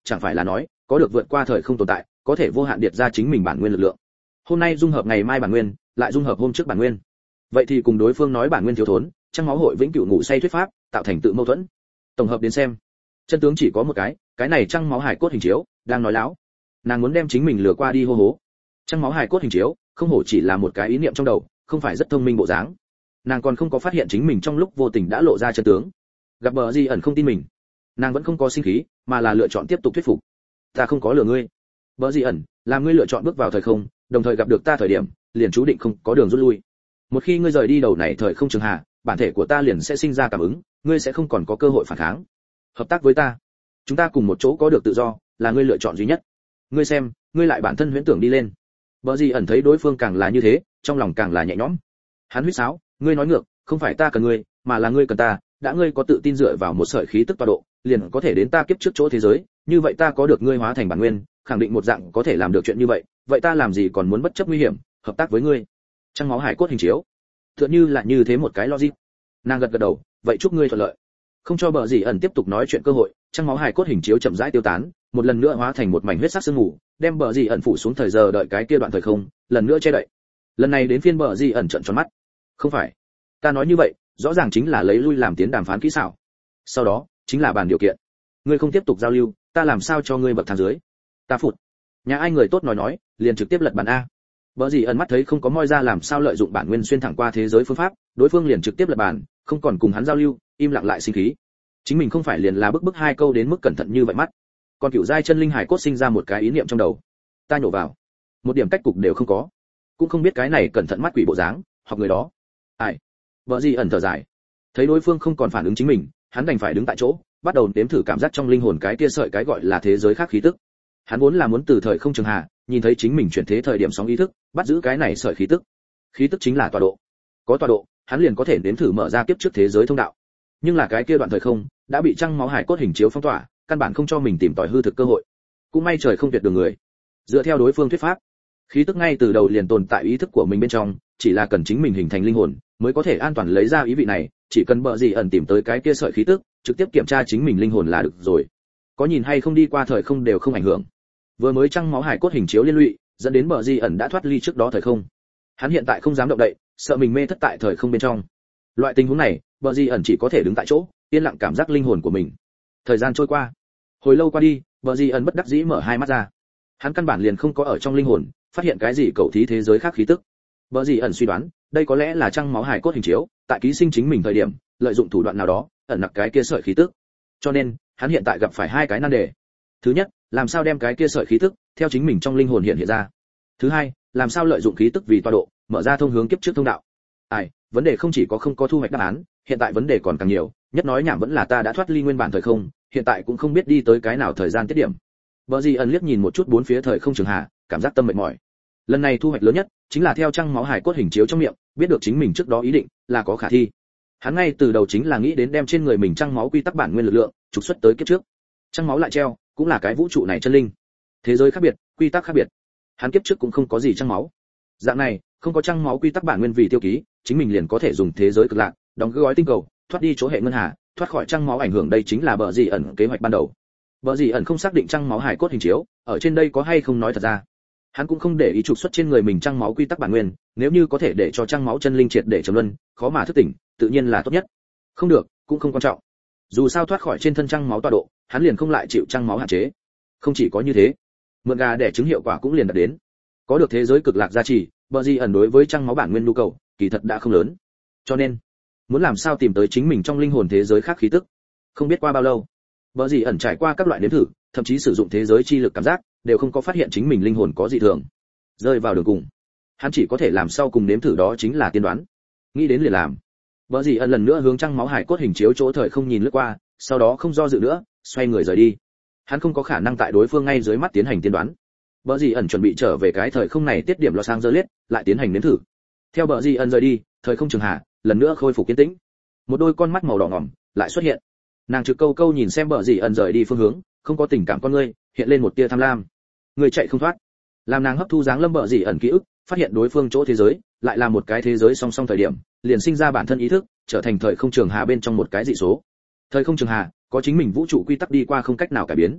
chẳng phải là nói có được vượt qua thời không tồn tại, có thể vô hạn điệt ra chính mình bản nguyên lực lượng. Hôm nay dung hợp ngày mai bản nguyên, lại dung hợp hôm trước bản nguyên. Vậy thì cùng đối phương nói bản nguyên thiếu thốn, trăng máu hội vĩnh cửu ngủ say thuyết pháp, tạo thành tự mâu thuẫn. Tổng hợp đến xem, chân tướng chỉ có một cái này trăng máu hải cốt hình chiếu đang nói láo. Nàng muốn đem chính mình lừa qua đi hô hố. Trăng máu hải cốt hình chiếu, không hổ chỉ là một cái ý niệm trong đầu, không phải rất thông minh bộ dáng. Nàng còn không có phát hiện chính mình trong lúc vô tình đã lộ ra chân tướng. Gặp bờ gì ẩn không tin mình, nàng vẫn không có sinh khí, mà là lựa chọn tiếp tục thuyết phục. Ta không có lừa ngươi. Bờ gì ẩn, làm ngươi lựa chọn bước vào thời không, đồng thời gặp được ta thời điểm, liền chú định không có đường rút lui. Một khi ngươi rời đi đầu này thời không trường hạ, bản thể của ta liền sẽ sinh ra cảm ứng, ngươi sẽ không còn có cơ hội phản kháng. Hợp tác với ta, chúng ta cùng một chỗ có được tự do, là ngươi lựa chọn duy nhất. Ngươi xem, ngươi lại bản thân huyễn tưởng đi lên. Bờ gì ẩn thấy đối phương càng là như thế, trong lòng càng là nhẹ nhõm. Hắn huýt sáo, ngươi nói ngược, không phải ta cần ngươi, mà là ngươi cần ta, đã ngươi có tự tin dựa vào một sợi khí tức tọa độ, liền có thể đến ta kiếp trước chỗ thế giới, như vậy ta có được ngươi hóa thành bản nguyên, khẳng định một dạng có thể làm được chuyện như vậy, vậy ta làm gì còn muốn bất chấp nguy hiểm, hợp tác với ngươi. Trăng máu hải cốt hình chiếu, tựa như là như thế một cái logic. Nàng gật gật đầu, vậy chúc ngươi thuận lợi. Không cho bờ gì ẩn tiếp tục nói chuyện cơ hội, trăng máu hải cốt hình chiếu chậm rãi tiêu tán, một lần nữa hóa thành một mảnh huyết sắc sương mù, đem bờ gì ẩn phủ xuống thời giờ đợi cái kia đoạn thời không, lần nữa che đậy. Lần này đến phiên bờ gì ẩn trợn tròn mắt. Không phải, ta nói như vậy, rõ ràng chính là lấy lui làm tiến đàm phán kỹ xảo. Sau đó, chính là bàn điều kiện. Ngươi không tiếp tục giao lưu, ta làm sao cho ngươi bậc thang dưới? Ta phụt. Nhà ai người tốt nói, liền trực tiếp lật bàn a. Bở gì ẩn mắt thấy không có moi ra làm sao lợi dụng bản nguyên xuyên thẳng qua thế giới phương pháp, đối phương liền trực tiếp lật bàn, không còn cùng hắn giao lưu, im lặng lại sinh khí. Chính mình không phải liền là bức hai câu đến mức cẩn thận như vậy mắt. Còn cựu giai chân linh hải cốt sinh ra một cái ý niệm trong đầu. Ta nhổ vào, một điểm cách cục đều không có, cũng không biết cái này cẩn thận mắt quỷ bộ dáng, hoặc người đó. Ai? Bở gì ẩn thở dài, thấy đối phương không còn phản ứng chính mình, hắn đành phải đứng tại chỗ, bắt đầu nếm thử cảm giác trong linh hồn cái kia sợi cái gọi là thế giới khác khí tức. Hắn vốn là muốn từ thời không trường hạ, nhìn thấy chính mình chuyển thế thời điểm sóng ý thức, bắt giữ cái này sợi khí tức. Khí tức chính là tọa độ. Có tọa độ, hắn liền có thể nếm thử mở ra kiếp trước thế giới thông đạo. Nhưng là cái kia đoạn thời không đã bị trăng máu hải cốt hình chiếu phong tỏa, căn bản không cho mình tìm tòi hư thực cơ hội. Cũng may trời không tuyệt đường người. Dựa theo đối phương thuyết pháp, khí tức ngay từ đầu liền tồn tại ý thức của mình bên trong, chỉ là cần chính mình hình thành linh hồn mới có thể an toàn lấy ra ý vị này, chỉ cần bợ gì ẩn tìm tới cái kia sợi khí tức, trực tiếp kiểm tra chính mình linh hồn là được rồi. Có nhìn hay không đi qua thời không đều không ảnh hưởng. Vừa mới trăng máu hải cốt hình chiếu liên lụy, dẫn đến bợ gì ẩn đã thoát ly trước đó thời không. Hắn hiện tại không dám động đậy, sợ mình mê thất tại thời không bên trong. Loại tình huống này, bợ gì ẩn chỉ có thể đứng tại chỗ, yên lặng cảm giác linh hồn của mình. Thời gian trôi qua, hồi lâu qua đi, bợ gì ẩn bất đắc dĩ mở hai mắt ra. Hắn căn bản liền không có ở trong linh hồn phát hiện cái gì cầu thí thế giới khác khí tức. Bợ gì ẩn suy đoán, đây có lẽ là trăng máu hải cốt hình chiếu, tại ký sinh chính mình thời điểm, lợi dụng thủ đoạn nào đó, ẩn nặc cái kia sợi khí tức. Cho nên, hắn hiện tại gặp phải hai cái nan đề. Thứ nhất, làm sao đem cái kia sợi khí tức theo chính mình trong linh hồn hiện ra. Thứ hai, làm sao lợi dụng khí tức vì tọa độ, mở ra thông hướng kiếp trước thông đạo. Vấn đề không chỉ có không có thu hoạch đáp án, hiện tại vấn đề còn càng nhiều, nhất nói nhảm vẫn là ta đã thoát ly nguyên bản thời không, hiện tại cũng không biết đi tới cái nào thời gian tiết điểm. Bở gì ẩn liếc nhìn một chút bốn phía thời không trường hạ, cảm giác tâm mệt mỏi. Lần này thu hoạch lớn nhất chính là theo trăng máu hải cốt hình chiếu trong miệng, biết được chính mình trước đó ý định là có khả thi. Hắn ngay từ đầu chính là nghĩ đến đem trên người mình trăng máu quy tắc bản nguyên lực lượng trục xuất tới kiếp trước. Trăng máu lại treo, cũng là cái vũ trụ này chân linh. Thế giới khác biệt, quy tắc khác biệt. Hắn kiếp trước cũng không có gì trăng máu. Dạng này, không có trăng máu quy tắc bản nguyên vì tiêu ký, chính mình liền có thể dùng thế giới cực lạc, đóng gói tinh cầu, thoát đi chỗ hệ ngân hà, thoát khỏi trăng máu ảnh hưởng, đây chính là bở gì ẩn kế hoạch ban đầu. Bở gì ẩn không xác định trăng máu hải cốt hình chiếu, ở trên đây có hay không nói thật ra. Hắn cũng không để ý trục xuất trên người mình trăng máu quy tắc bản nguyên, nếu như có thể để cho trăng máu chân linh triệt để trầm luân, khó mà thức tỉnh, tự nhiên là tốt nhất. Không được, cũng không quan trọng. Dù sao thoát khỏi trên thân trăng máu tọa độ, hắn liền không lại chịu trăng máu hạn chế. Không chỉ có như thế, mượn gà để chứng hiệu quả cũng liền đạt đến. Có được thế giới cực lạc gia trì, bở gì ẩn đối với trăng máu bản nguyên nhu cầu, kỳ thật đã không lớn. Cho nên, muốn làm sao tìm tới chính mình trong linh hồn thế giới khác khí tức. Không biết qua bao lâu, bở gì ẩn trải qua các loại nếm thử, thậm chí sử dụng thế giới chi lực cảm giác, đều không có phát hiện chính mình linh hồn có dị thường. Rơi vào đường cùng, hắn chỉ có thể làm sau cùng nếm thử, đó chính là tiên đoán. Nghĩ đến liền làm. Bở gì ẩn lần nữa hướng trăng máu hải cốt hình chiếu chỗ thời không nhìn lướt qua, sau đó không do dự nữa, xoay người rời đi. Hắn không có khả năng tại đối phương ngay dưới mắt tiến hành tiên đoán. Bở gì ẩn chuẩn bị trở về cái thời không này tiết điểm Los Angeles, lại tiến hành nếm thử. Theo bở gì ẩn rời đi, thời không trường hạ lần nữa khôi phục yên tĩnh. Một đôi con mắt màu đỏ ngòm lại xuất hiện. Nàng trực câu câu nhìn xem bở gì ẩn rời đi phương hướng, không có tình cảm con ngươi, hiện lên một tia tham lam. Người chạy không thoát. Làm nàng hấp thu dáng lâm bở gì ẩn ký ức, phát hiện đối phương chỗ thế giới lại là một cái thế giới song song thời điểm, liền sinh ra bản thân ý thức, trở thành thời không trường hà bên trong một cái dị số. Thời không trường hà có chính mình vũ trụ quy tắc đi qua không cách nào cải biến.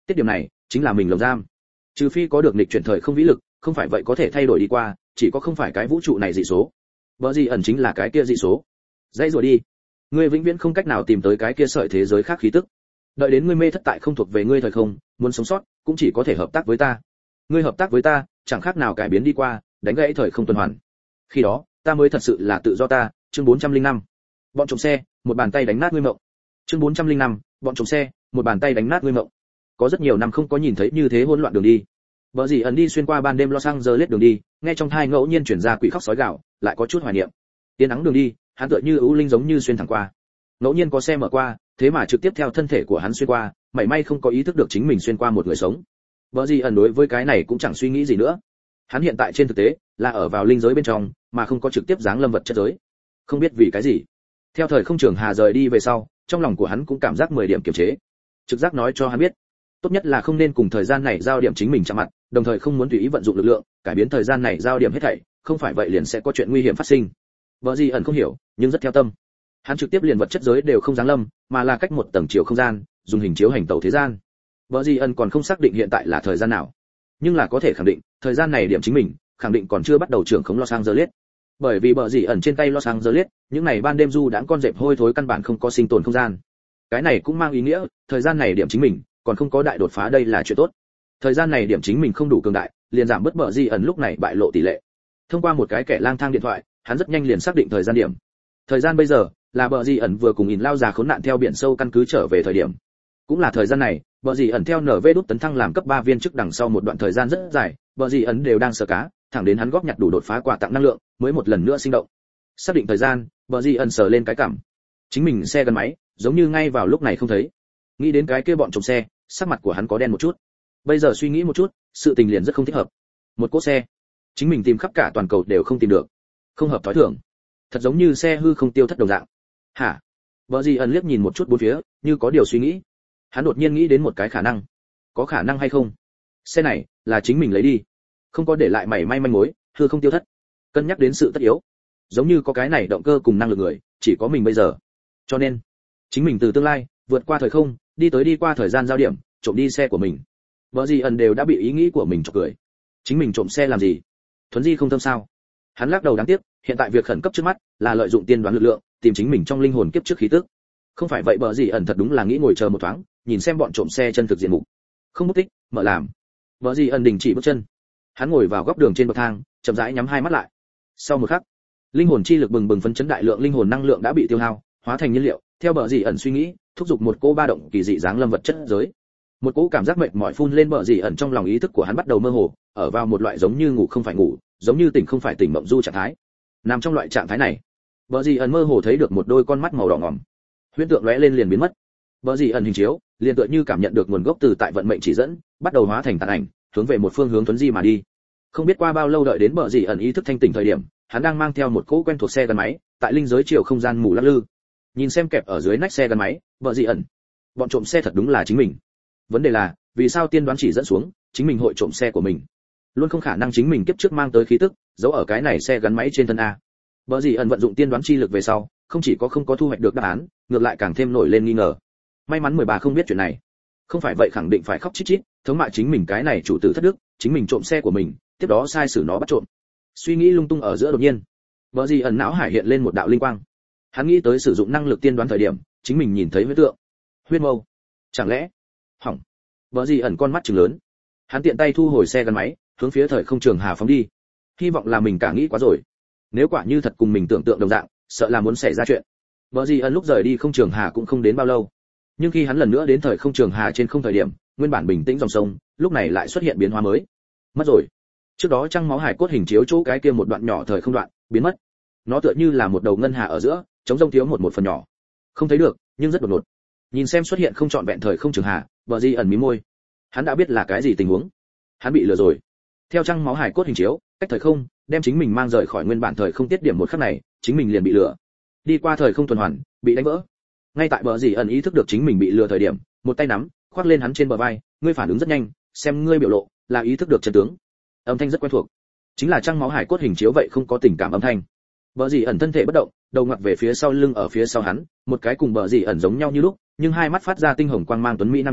tiết điểm này chính là mình lồng giam. Trừ phi có được nghịch chuyển thời không vĩ lực, không phải vậy có thể thay đổi đi qua, chỉ có không phải cái vũ trụ này dị số. Bờ gì ẩn chính là cái kia dị số. Dãy rồi đi, ngươi vĩnh viễn không cách nào tìm tới cái kia sợi thế giới khác khí tức. Đợi đến ngươi mê thất tại không thuộc về ngươi thời không, muốn sống sót cũng chỉ có thể hợp tác với ta. Ngươi hợp tác với ta, chẳng khác nào cải biến đi qua, đánh gãy thời không tuần hoàn. Khi đó, ta mới thật sự là tự do ta. Chương 405. Bọn trộm xe, một bàn tay đánh nát ngươi mộng. Chương 405. Bọn trộm xe, một bàn tay đánh nát ngươi mộng. Có rất nhiều năm không có nhìn thấy như thế hỗn loạn đường đi. Bờ gì ẩn đi xuyên qua ban đêm Los Angeles đường đi, nghe trong thai ngẫu nhiên truyền ra quỷ khóc sói gào, lại có chút hoài niệm. Tiên nắng đường đi, hắn tựa như ưu linh giống như xuyên thẳng qua. Ngẫu nhiên có xe mở qua, thế mà trực tiếp theo thân thể của hắn xuyên qua, mảy may không có ý thức được chính mình xuyên qua một người sống. Bờ gì ẩn đối với cái này cũng chẳng suy nghĩ gì nữa. Hắn hiện tại trên thực tế là ở vào linh giới bên trong, mà không có trực tiếp giáng lâm vật chất giới. Không biết vì cái gì, theo thời không trường hà rời đi về sau, trong lòng của hắn cũng cảm giác 10 điểm kiềm chế. Trực giác nói cho hắn biết, tốt nhất là không nên cùng thời gian này giao điểm chính mình chạm mặt, đồng thời không muốn tùy ý vận dụng lực lượng, cải biến thời gian này giao điểm hết thảy, không phải vậy liền sẽ có chuyện nguy hiểm phát sinh. Bờ gì ẩn không hiểu, nhưng rất theo tâm. Hắn trực tiếp liền vật chất giới đều không giáng lâm, mà là cách một tầng chiều không gian, dùng hình chiếu hành tẩu thế gian. Bờ gì ẩn còn không xác định hiện tại là thời gian nào, nhưng là có thể khẳng định, thời gian này điểm chính mình, khẳng định còn chưa bắt đầu trưởng khống Los Angeles. Bởi vì bờ gì ẩn trên tay Los Angeles, những này ban đêm du đãng con dẹp hôi thối căn bản không có sinh tồn không gian. Cái này cũng mang ý nghĩa, thời gian này điểm chính mình, còn không có đại đột phá, đây là chuyện tốt. Thời gian này điểm chính mình không đủ cường đại, liền giảm bớt bờ gì ẩn lúc này bại lộ tỷ lệ. Thông qua một cái kẻ lang thang điện thoại, hắn rất nhanh liền xác định thời gian điểm. Thời gian bây giờ là bờ gì ẩn vừa cùng ỉn lao già khốn nạn theo biển sâu căn cứ trở về thời điểm. Cũng là thời gian này, bờ gì ẩn theo NV đút tấn thăng làm cấp 3 viên chức đằng sau một đoạn thời gian rất dài, bờ gì ẩn đều đang sờ cá, thẳng đến hắn góp nhặt đủ đột phá quà tặng năng lượng, mới một lần nữa sinh động. Xác định thời gian, bờ gì ẩn sờ lên cái cằm. Chính mình xe gắn máy, giống như ngay vào lúc này không thấy. Nghĩ đến cái kia bọn trộm xe, sắc mặt của hắn có đen một chút. Bây giờ suy nghĩ một chút, sự tình liền rất không thích hợp. Một cỗ xe, chính mình tìm khắp cả toàn cầu đều không tìm được, không hợp thói thường, thật giống như xe hư không tiêu thất đồng dạng. Hả? Bờ gì ẩn liếc nhìn một chút bốn phía, như có điều suy nghĩ. Hắn đột nhiên nghĩ đến một cái khả năng. Có khả năng hay không? Xe này là chính mình lấy đi, không có để lại mảy may manh mối, hư không tiêu thất. Cân nhắc đến sự tất yếu, giống như có cái này động cơ cùng năng lực người, chỉ có mình bây giờ. Cho nên, chính mình từ tương lai vượt qua thời không, đi qua thời gian giao điểm, trộm đi xe của mình. Bờ gì ẩn đều đã bị ý nghĩ của mình chọc cười. Chính mình trộm xe làm gì? Thuấn di không thâm sao? Hắn lắc đầu đáng tiếc, hiện tại việc khẩn cấp trước mắt là lợi dụng tiên đoán lực lượng, tìm chính mình trong linh hồn kiếp trước khí tức. Không phải vậy bờ gì ẩn thật đúng là nghĩ ngồi chờ một thoáng, nhìn xem bọn trộm xe chân thực diện mục. Không mất tích, mở làm. Bờ gì ẩn đình chỉ bước chân. Hắn ngồi vào góc đường trên bậc thang, chậm rãi nhắm hai mắt lại. Sau một khắc, linh hồn chi lực bừng bừng phấn chấn, đại lượng linh hồn năng lượng đã bị tiêu hao, hóa thành nhiên liệu, theo bờ gì ẩn suy nghĩ, thúc giục một cỗ ba động kỳ dị dáng lâm vật chất giới. Một cỗ cảm giác mệt mỏi phun lên bờ gì ẩn trong lòng, ý thức của hắn bắt đầu mơ hồ, ở vào một loại giống như ngủ không phải ngủ, giống như tỉnh không phải tỉnh mộng du trạng thái. Nằm trong loại trạng thái này, bờ gì ẩn mơ hồ thấy được một đôi con mắt màu đỏ ngòm, huyễn tượng lóe lên liền biến mất. Bờ gì ẩn hình chiếu liền tựa như cảm nhận được nguồn gốc từ tại vận mệnh chỉ dẫn, bắt đầu hóa thành tàn ảnh, hướng về một phương hướng tuấn di mà đi. Không biết qua bao lâu, đợi đến bờ gì ẩn ý thức thanh tỉnh thời điểm, hắn đang mang theo một cỗ quen thuộc xe gắn máy, tại linh giới chiều không gian mù lắc lư. Nhìn xem kẹp ở dưới nách xe gắn máy, bờ gì ẩn, bọn trộm xe thật đúng là chính mình. Vấn đề là, vì sao tiên đoán chỉ dẫn xuống, chính mình hội trộm xe của mình? Luôn không khả năng chính mình kiếp trước mang tới khí tức, giấu ở cái này xe gắn máy trên thân a. Bờ gì ẩn vận dụng tiên đoán chi lực về sau, không chỉ có không có thu hoạch được đáp án, ngược lại càng thêm nổi lên nghi ngờ. May mắn 13 không biết chuyện này, không phải vậy khẳng định phải khóc chít chít, thống mạ chính mình cái này chủ tử thất đức, chính mình trộm xe của mình, tiếp đó sai sử nó bắt trộm. Suy nghĩ lung tung ở giữa, đột nhiên, bờ gì ẩn não hải hiện lên một đạo linh quang. Hắn nghĩ tới sử dụng năng lực tiên đoán thời điểm, chính mình nhìn thấy huyết tượng, huyết mâu. Chẳng lẽ, hỏng. Bờ gì ẩn con mắt trừng lớn. Hắn tiện tay thu hồi xe gắn máy, hướng phía thời không trường hà phóng đi. Hy vọng là mình cả nghĩ quá rồi. Nếu quả như thật cùng mình tưởng tượng đồng dạng, sợ là muốn xảy ra chuyện. Bờ gì ẩn lúc rời đi không trường hà cũng không đến bao lâu, nhưng khi hắn lần nữa đến thời không trường hà trên không thời điểm, nguyên bản bình tĩnh dòng sông, lúc này lại xuất hiện biến hóa mới. Mất rồi. Trước đó trăng máu hải cốt hình chiếu chỗ cái kia một đoạn nhỏ thời không đoạn, biến mất. Nó tựa như là một đầu ngân hà ở giữa, trống rông thiếu một phần nhỏ. Không thấy được, nhưng rất đột ngột. Nhìn xem xuất hiện không trọn vẹn thời không trường hà, bờ gì ẩn mím môi. Hắn đã biết là cái gì tình huống. Hắn bị lừa rồi. Theo trăng máu hải cốt hình chiếu, cách thời không, đem chính mình mang rời khỏi nguyên bản thời không tiết điểm một khắc này, chính mình liền bị lừa. Đi qua thời không tuần hoàn, bị đánh vỡ. Ngay tại bờ gì ẩn ý thức được chính mình bị lừa thời điểm, một tay nắm, khoác lên hắn trên bờ vai, ngươi phản ứng rất nhanh, xem ngươi biểu lộ, là ý thức được chân tướng. Âm thanh rất quen thuộc, chính là trăng máu hải cốt hình chiếu vậy không có tình cảm âm thanh. Bờ gì ẩn thân thể bất động, đầu ngoặt về phía sau lưng, ở phía sau hắn, một cái cùng bờ gì ẩn giống nhau như lúc, nhưng hai mắt phát ra tinh hồng quang mang tuấn mỹ nam nhân,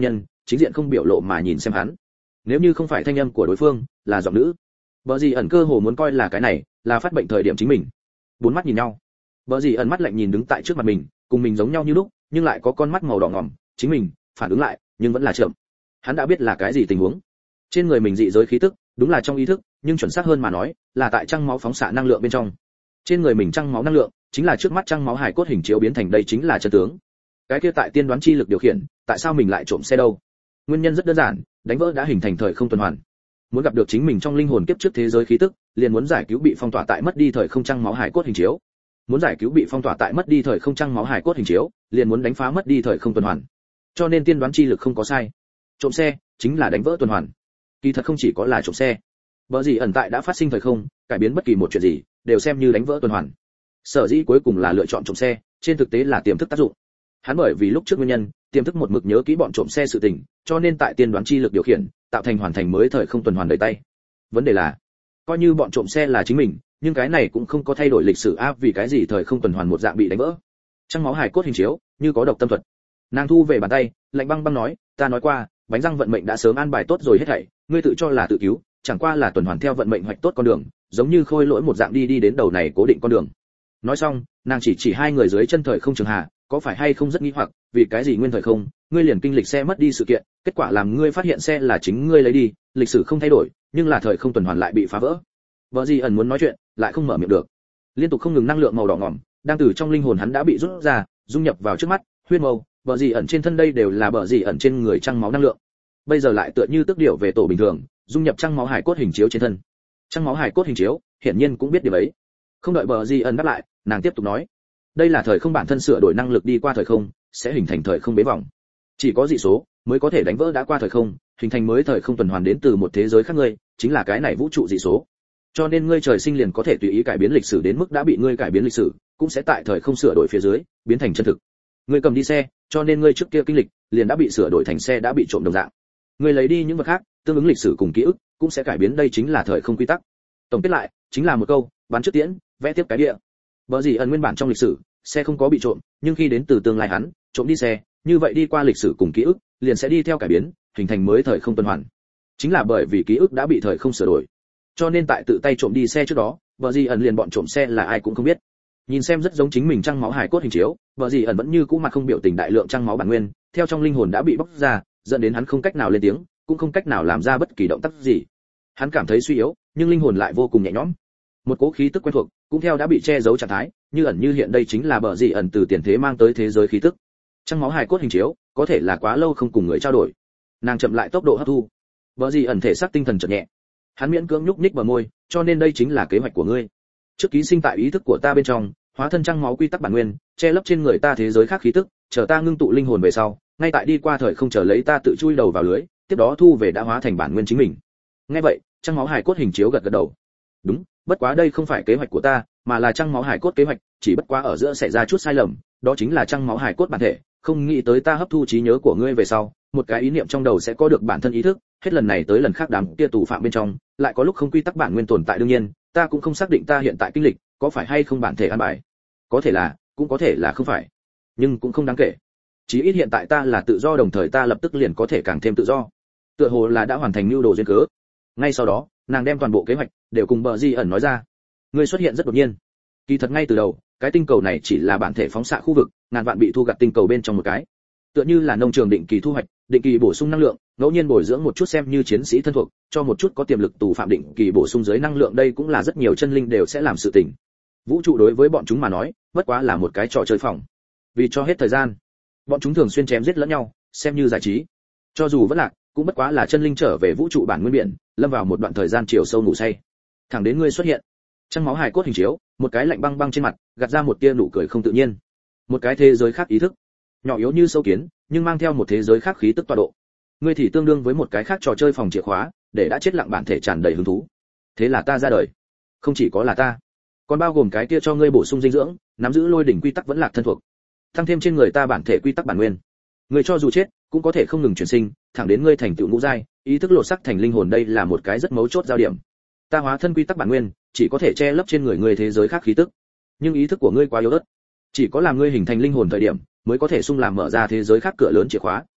chính diện không biểu lộ mà nhìn xem hắn. Nếu như không phải thanh âm của đối phương là giọng nữ, Bờ Dĩ ẩn cơ hồ muốn coi là cái này là phát bệnh thời điểm chính mình. Bốn mắt nhìn nhau. Bờ Dĩ ẩn mắt lạnh nhìn đứng tại trước mặt mình, cùng mình giống nhau như lúc, nhưng lại có con mắt màu đỏ ngòm, chính mình phản ứng lại, nhưng vẫn là chậm. Hắn đã biết là cái gì tình huống. Trên người mình dị giới khí tức, đúng là trong ý thức, nhưng chuẩn xác hơn mà nói, là tại trăng máu phóng xạ năng lượng bên trong. Trên người mình trăng máu năng lượng, chính là trước mắt trăng máu hải cốt hình chiếu biến thành đây chính là chân tướng. Cái kia tại tiên đoán chi lực điều khiển, tại sao mình lại trộm xe đâu? Nguyên nhân rất đơn giản, đánh vỡ đã hình thành thời không tuần hoàn. Muốn gặp được chính mình trong linh hồn kiếp trước thế giới khí tức, liền muốn giải cứu bị phong tỏa tại mất đi thời không trăng máu hải cốt hình chiếu. Muốn giải cứu bị phong tỏa tại mất đi thời không trăng máu hải cốt hình chiếu, liền muốn đánh phá mất đi thời không tuần hoàn. Cho nên tiên đoán chi lực không có sai. Trộm xe chính là đánh vỡ tuần hoàn. Kỳ thật không chỉ có là trộm xe. Bởi gì ẩn tại đã phát sinh thời không, cải biến bất kỳ một chuyện gì, đều xem như đánh vỡ tuần hoàn. Sở dĩ cuối cùng là lựa chọn trộm xe, trên thực tế là tiềm thức tác dụng. Hắn bởi vì lúc trước nguyên nhân, tiềm thức một mực nhớ kỹ bọn trộm xe sự tình, cho nên tại tiên đoán chi lực điều khiển, tạo thành hoàn thành mới thời không tuần hoàn đầy tay. Vấn đề là, coi như bọn trộm xe là chính mình, nhưng cái này cũng không có thay đổi lịch sử áp vì cái gì thời không tuần hoàn một dạng bị đánh vỡ. Trăng máu hải cốt hình chiếu, như có độc tâm thuật. Nàng thu về bàn tay, lạnh băng băng nói, ta nói qua, bánh răng vận mệnh đã sớm an bài tốt rồi hết thảy, ngươi tự cho là tự cứu, chẳng qua là tuần hoàn theo vận mệnh hoạch tốt con đường, giống như khôi lỗi một dạng đi đến đầu này cố định con đường. Nói xong, nàng chỉ hai người dưới chân thời không trường hà, có phải hay không rất nghi hoặc, vì cái gì nguyên thời không, ngươi liền kinh lịch xe mất đi sự kiện, kết quả làm ngươi phát hiện xe là chính ngươi lấy đi, lịch sử không thay đổi, nhưng là thời không tuần hoàn lại bị phá vỡ. Vợ gì ẩn muốn nói chuyện, lại không mở miệng được. Liên tục không ngừng năng lượng màu đỏ ngòm, đang từ trong linh hồn hắn đã bị rút ra, dung nhập vào trước mắt, huyết màu, vợ gì ẩn trên thân đây đều là bờ gì ẩn trên người trăng máu năng lượng. Bây giờ lại tựa như tức điệu về tổ bình thường, dung nhập trăng máu hải cốt hình chiếu trên thân. Trăng máu hải cốt hình chiếu, hiển nhiên cũng biết điều ấy. Không đợi bờ gì ẩn đáp lại, nàng tiếp tục nói, đây là thời không bản thân sửa đổi năng lực đi qua thời không, sẽ hình thành thời không bế vòng. Chỉ có dị số mới có thể đánh vỡ đã qua thời không, hình thành mới thời không tuần hoàn đến từ một thế giới khác ngươi, chính là cái này vũ trụ dị số. Cho nên ngươi trời sinh liền có thể tùy ý cải biến lịch sử đến mức đã bị ngươi cải biến lịch sử, cũng sẽ tại thời không sửa đổi phía dưới, biến thành chân thực. Ngươi cầm đi xe, cho nên ngươi trước kia kinh lịch liền đã bị sửa đổi thành xe đã bị trộm đồng dạng. Ngươi lấy đi những vật khác, tương ứng lịch sử cùng ký ức, cũng sẽ cải biến, đây chính là thời không quy tắc. Tổng kết lại, chính là một câu, bắn trước tiễn, vẽ tiếp cái địa. Bởi gì ẩn nguyên bản trong lịch sử, xe không có bị trộm, nhưng khi đến từ tương lai hắn, trộm đi xe, như vậy đi qua lịch sử cùng ký ức, liền sẽ đi theo cải biến, hình thành mới thời không tuần hoàn. Chính là bởi vì ký ức đã bị thời không sửa đổi, cho nên tại tự tay trộm đi xe trước đó, bởi gì ẩn liền bọn trộm xe là ai cũng không biết. Nhìn xem rất giống chính mình trăng máu hải cốt hình chiếu, bởi gì ẩn vẫn như cũ mặt không biểu tình đại lượng trăng máu bản nguyên, theo trong linh hồn đã bị bóc ra, dẫn đến hắn không cách nào lên tiếng, cũng không cách nào làm ra bất kỳ động tác gì. Hắn cảm thấy suy yếu, nhưng linh hồn lại vô cùng nhẹ nhõm. Một cỗ khí tức quen thuộc, cũng theo đã bị che giấu trạng thái, như ẩn như hiện, đây chính là bờ dị ẩn từ tiền thế mang tới thế giới khí tức. Trăng máu hài cốt hình chiếu, có thể là quá lâu không cùng người trao đổi. Nàng chậm lại tốc độ hấp thu. Bờ dị ẩn thể xác tinh thần chợt nhẹ. Hắn miễn cưỡng nhúc nhích bờ môi, cho nên đây chính là kế hoạch của ngươi. Trước ký sinh tại ý thức của ta bên trong, hóa thân trăng máu quy tắc bản nguyên, che lấp trên người ta thế giới khác khí tức, chờ ta ngưng tụ linh hồn về sau, ngay tại đi qua thời không chờ lấy ta tự chui đầu vào lưới, tiếp đó thu về đã hóa thành bản nguyên chính mình. Nghe vậy, trăng máu hài cốt hình chiếu gật gật đầu. Đúng, bất quá đây không phải kế hoạch của ta, mà là trăng máu hải cốt kế hoạch, chỉ bất quá ở giữa xảy ra chút sai lầm, đó chính là trăng máu hải cốt bản thể, không nghĩ tới ta hấp thu trí nhớ của ngươi về sau, một cái ý niệm trong đầu sẽ có được bản thân ý thức, hết lần này tới lần khác đám kia tù phạm bên trong, lại có lúc không quy tắc bản nguyên tồn tại, đương nhiên, ta cũng không xác định ta hiện tại kinh lịch, có phải hay không bản thể an bài. Có thể là, cũng có thể là không phải, nhưng cũng không đáng kể. Chí ít hiện tại ta là tự do, đồng thời ta lập tức liền có thể càng thêm tự do. Tựa hồ là đã hoàn thành nhu đồ duyên cớ. Ngay sau đó, nàng đem toàn bộ kế hoạch đều cùng bờ di ẩn nói ra. Ngươi xuất hiện rất đột nhiên. Kỳ thật ngay từ đầu, cái tinh cầu này chỉ là bản thể phóng xạ khu vực, ngàn vạn bị thu gặt tinh cầu bên trong một cái. Tựa như là nông trường định kỳ thu hoạch, định kỳ bổ sung năng lượng, ngẫu nhiên bồi dưỡng một chút xem như chiến sĩ thân thuộc, cho một chút có tiềm lực tù phạm định kỳ bổ sung giới năng lượng, đây cũng là rất nhiều chân linh đều sẽ làm sự tình. Vũ trụ đối với bọn chúng mà nói, bất quá là một cái trò chơi phòng. Vì cho hết thời gian, bọn chúng thường xuyên chém giết lẫn nhau, xem như giải trí. Cho dù vẫn lạc, cũng bất quá là chân linh trở về vũ trụ bản nguyên biển, lâm vào một đoạn thời gian chiều sâu ngủ say. Thẳng đến ngươi xuất hiện, trăng máu hài cốt hình chiếu, một cái lạnh băng băng trên mặt, gạt ra một tia nụ cười không tự nhiên. Một cái thế giới khác ý thức, nhỏ yếu như sâu kiến, nhưng mang theo một thế giới khác khí tức tọa độ. Ngươi thì tương đương với một cái khác trò chơi phòng chìa khóa, để đã chết lặng bản thể tràn đầy hứng thú. Thế là ta ra đời. Không chỉ có là ta, còn bao gồm cái kia cho ngươi bổ sung dinh dưỡng, nắm giữ lôi đỉnh quy tắc vẫn lạc thân thuộc, tăng thêm trên người ta bản thể quy tắc bản nguyên. Ngươi cho dù chết, cũng có thể không ngừng chuyển sinh, thẳng đến ngươi thành tựu ngũ giai, ý thức lột xác thành linh hồn, đây là một cái rất mấu chốt giao điểm. Ta hóa thân quy tắc bản nguyên, chỉ có thể che lấp trên người ngươi thế giới khác khí tức, nhưng ý thức của ngươi quá yếu ớt, chỉ có làm ngươi hình thành linh hồn thời điểm, mới có thể xung làm mở ra thế giới khác cửa lớn chìa khóa.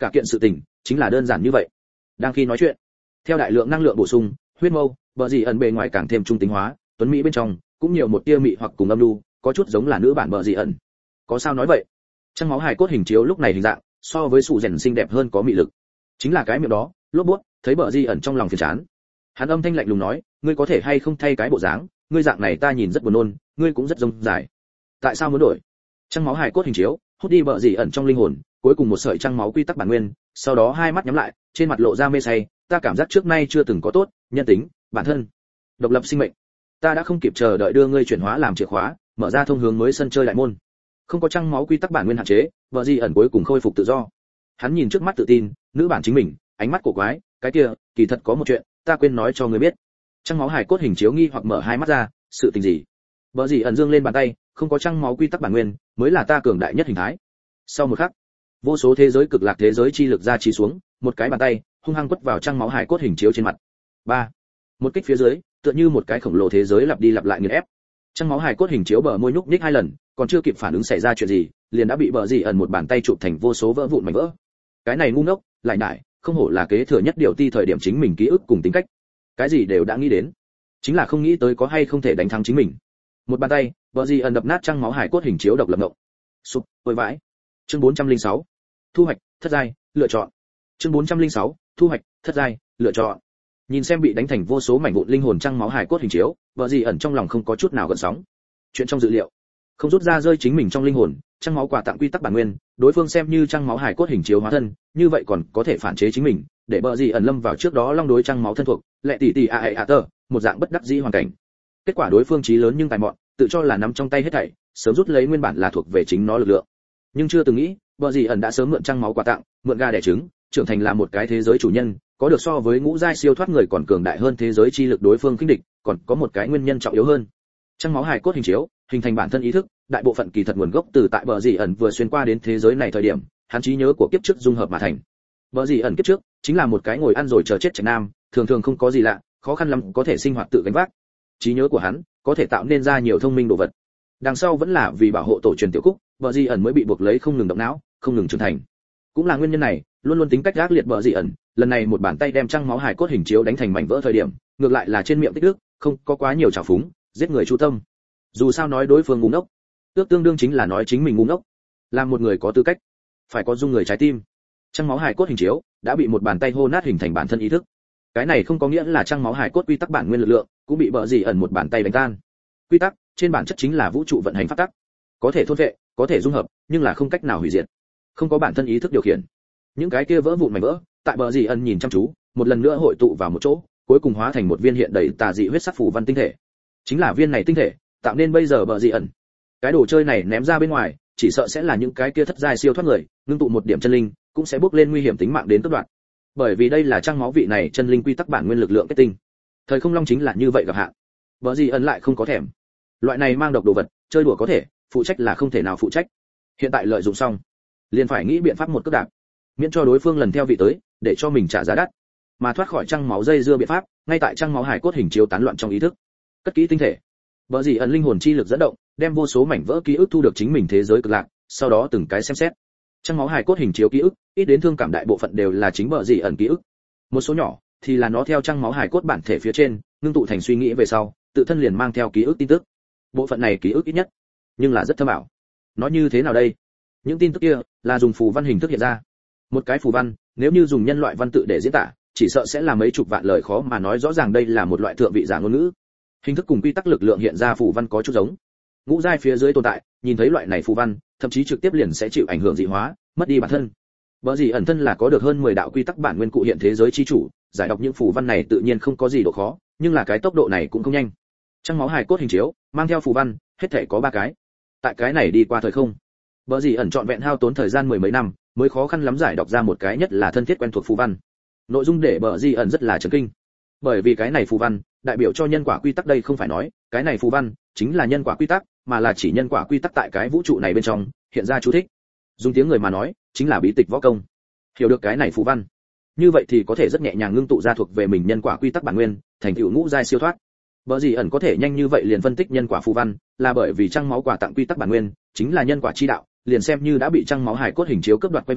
Cả kiện sự tình chính là đơn giản như vậy. Đang khi nói chuyện, theo đại lượng năng lượng bổ sung, huyết mâu, bờ gì ẩn bề ngoài càng thêm trung tính hóa, tuấn mỹ bên trong cũng nhiều một tia mị hoặc cùng âm lưu, có chút giống là nữ bản bờ gì ẩn. Có sao nói vậy? Trăng máu hài cốt hình chiếu lúc này hình dạng so với sụ rèn xinh đẹp hơn có mị lực. Chính là cái miệng đó, lốp bút, thấy bờ gì ẩn trong lòng phiền chán. Hắn âm thanh lạnh lùng nói, ngươi có thể hay không thay cái bộ dáng, ngươi dạng này ta nhìn rất buồn nôn, ngươi cũng rất rông dài. Tại sao muốn đổi? Trăng máu hài cốt hình chiếu hút đi bờ gì ẩn trong linh hồn, cuối cùng một sợi trăng máu quy tắc bản nguyên, sau đó hai mắt nhắm lại, trên mặt lộ ra mê say, ta cảm giác trước nay chưa từng có tốt, nhân tính, bản thân, độc lập sinh mệnh. Ta đã không kịp chờ đợi đưa ngươi chuyển hóa làm chìa khóa, mở ra thông hướng mới sân chơi đại môn. Không có trăng máu quy tắc bản nguyên hạn chế, bờ gì ẩn cuối cùng khôi phục tự do. Hắn nhìn trước mắt tự tin, nữ bản chính mình, ánh mắt cổ quái, cái kia, kỳ thật có một chuyện, ta quên nói cho ngươi biết. Trăng máu hài cốt hình chiếu nghi hoặc mở hai mắt ra, sự tình gì? Bờ gì ẩn dương lên bàn tay, không có trăng máu quy tắc bản nguyên, mới là ta cường đại nhất hình thái. Sau một khắc, vô số thế giới cực lạc thế giới chi lực ra chỉ xuống, một cái bàn tay hung hăng quất vào trăng máu hài cốt hình chiếu trên mặt. Ba, một kích phía dưới, tựa như một cái khổng lồ thế giới lặp đi lặp lại nghiền ép. Trăng máu hài cốt hình chiếu bờ môi nhúc nhích hai lần, còn chưa kịp phản ứng xảy ra chuyện gì, liền đã bị bờ gì ẩn một bàn tay chụp thành vô số vỡ vụn mảnh vỡ. Cái này ngu ngốc, lại nại, không hổ là kế thừa nhất điều ti thời điểm chính mình ký ức cùng tính cách. Cái gì đều đã nghĩ đến, chính là không nghĩ tới có hay không thể đánh thắng chính mình. Một bàn tay, bờ gì ẩn đập nát trăng máu hài cốt hình chiếu độc lập ngộng. Sụp, ôi vãi. Chương 406. Thu hoạch, thất giai, lựa chọn. Chương 406. Thu hoạch, thất giai, lựa chọn. Nhìn xem bị đánh thành vô số mảnh vụn linh hồn trăng máu hài cốt hình chiếu, bờ gì ẩn trong lòng không có chút nào gợn sóng. Chuyện trong dự liệu, không rút ra rơi chính mình trong linh hồn, trăng máu quà tặng quy tắc bản nguyên, đối phương xem như trăng máu hài cốt hình chiếu hóa thân, như vậy còn có thể phản chế chính mình, để bờ gì ẩn lâm vào trước đó long đối trăng máu thân thuộc, lệ tỷ tỷ tơ, một dạng bất đắc dĩ hoàn cảnh. Kết quả đối phương chí lớn nhưng tài mọn, tự cho là nắm trong tay hết thảy, sớm rút lấy nguyên bản là thuộc về chính nó lực lượng. Nhưng chưa từng nghĩ, bờ gì ẩn đã sớm mượn trăng máu quà tặng, mượn gà đẻ trứng, trưởng thành là một cái thế giới chủ nhân, có được so với ngũ giai siêu thoát người còn cường đại hơn thế giới chi lực đối phương khinh địch, còn có một cái nguyên nhân trọng yếu hơn. Trăng máu hài cốt hình chiếu, hình thành bản thân ý thức, đại bộ phận kỳ thật nguồn gốc từ tại bờ gì ẩn vừa xuyên qua đến thế giới này thời điểm, hắn trí nhớ của kiếp trước dung hợp mà thành. Bờ gì ẩn kiếp trước chính là một cái ngồi ăn rồi chờ chết trạch nam, thường thường không có gì lạ, khó khăn lắm có thể sinh hoạt tự gánh vác. Trí nhớ của hắn có thể tạo nên ra nhiều thông minh đồ vật. Đằng sau vẫn là vì bảo hộ tổ truyền tiểu cúc, bờ gì ẩn mới bị buộc lấy không ngừng động não, không ngừng trưởng thành. Cũng là nguyên nhân này, luôn luôn tính cách gác liệt bờ gì ẩn, lần này một bàn tay đem trăng máu hài cốt hình chiếu đánh thành mảnh vỡ thời điểm, ngược lại là trên miệng tích đức, không có quá nhiều trào phúng, giết người chu tâm. Dù sao nói đối phương ngu ngốc, ước tương đương chính là nói chính mình ngu ngốc. Làm một người có tư cách, phải có dung người trái tim. Trăng máu hài cốt hình chiếu đã bị một bàn tay hô nát hình thành bản thân ý thức. Cái này không có nghĩa là trăng máu hài cốt quy tắc bản nguyên lực lượng cũng bị bờ gì ẩn một bàn tay đánh tan. Quy tắc trên bản chất chính là vũ trụ vận hành pháp tắc, có thể thôn vệ, có thể dung hợp, nhưng là không cách nào hủy diệt, không có bản thân ý thức điều khiển. Những cái kia vỡ vụn mảnh vỡ, tại bờ gì ẩn nhìn chăm chú, một lần nữa hội tụ vào một chỗ, cuối cùng hóa thành một viên hiện đầy tà dị huyết sắc phù văn tinh thể. Chính là viên này tinh thể tạo nên bây giờ bờ gì ẩn. Cái đồ chơi này ném ra bên ngoài, chỉ sợ sẽ là những cái kia thất giai siêu thoát người, ngưng tụ một điểm chân linh, cũng sẽ bước lên nguy hiểm tính mạng đến tước đoạt. Bởi vì đây là trăng máu vị này chân linh quy tắc bản nguyên lực lượng kết tinh. Thời không long chính là như vậy gặp hạn. Bờ gì ẩn lại không có thèm. Loại này mang độc đồ vật, chơi đùa có thể, phụ trách là không thể nào phụ trách. Hiện tại lợi dụng xong, liền phải nghĩ biện pháp một cước đạp, miễn cho đối phương lần theo vị tới, để cho mình trả giá đắt. Mà thoát khỏi trăng máu dây dưa biện pháp, ngay tại trăng máu hài cốt hình chiếu tán loạn trong ý thức. Cất kỹ tinh thể. Bờ gì ẩn linh hồn chi lực dẫn động, đem vô số mảnh vỡ ký ức thu được chính mình thế giới cực lạc, sau đó từng cái xem xét. Trăng máu hài cốt hình chiếu ký ức, ít đến thương cảm đại bộ phận đều là chính bờ gì ẩn ký ức. Một số nhỏ thì là nó theo trăng máu hài cốt bản thể phía trên, ngưng tụ thành suy nghĩ về sau, tự thân liền mang theo ký ức tin tức. Bộ phận này ký ức ít nhất, nhưng là rất thâm ảo. Nó như thế nào đây? Những tin tức kia là dùng phù văn hình thức hiện ra. Một cái phù văn, nếu như dùng nhân loại văn tự để diễn tả, chỉ sợ sẽ là mấy chục vạn lời khó mà nói rõ ràng đây là một loại thượng vị giả ngôn ngữ. Hình thức cùng quy tắc lực lượng hiện ra phù văn có chút giống. Ngũ giai phía dưới tồn tại, nhìn thấy loại này phù văn, thậm chí trực tiếp liền sẽ chịu ảnh hưởng dị hóa, mất đi bản thân. Bở gì ẩn thân là có được hơn 10 đạo quy tắc bản nguyên cụ hiện thế giới chi chủ, giải đọc những phù văn này tự nhiên không có gì độ khó, nhưng là cái tốc độ này cũng không nhanh. Trăng máu hài cốt hình chiếu, mang theo phù văn, hết thảy có 3 cái. Tại cái này đi qua thời không. Bở gì ẩn trọn vẹn hao tốn thời gian 10 mấy năm, mới khó khăn lắm giải đọc ra một cái nhất là thân thiết quen thuộc phù văn. Nội dung để bở gì ẩn rất là chấn kinh. Bởi vì cái này phù văn, đại biểu cho nhân quả quy tắc đây không phải nói, cái này phù văn chính là nhân quả quy tắc, mà là chỉ nhân quả quy tắc tại cái vũ trụ này bên trong, hiện ra chú thích. Dùng tiếng người mà nói, chính là bí tịch võ công. Hiểu được cái này phù văn, như vậy thì có thể rất nhẹ nhàng ngưng tụ ra thuộc về mình nhân quả quy tắc bản nguyên, thành tựu ngũ giai siêu thoát. Bở gì ẩn có thể nhanh như vậy liền phân tích nhân quả phù văn, là bởi vì trăng máu quả tặng quy tắc bản nguyên, chính là nhân quả chi đạo, liền xem như đã bị trăng máu hài cốt hình chiếu cướp đoạt quay về,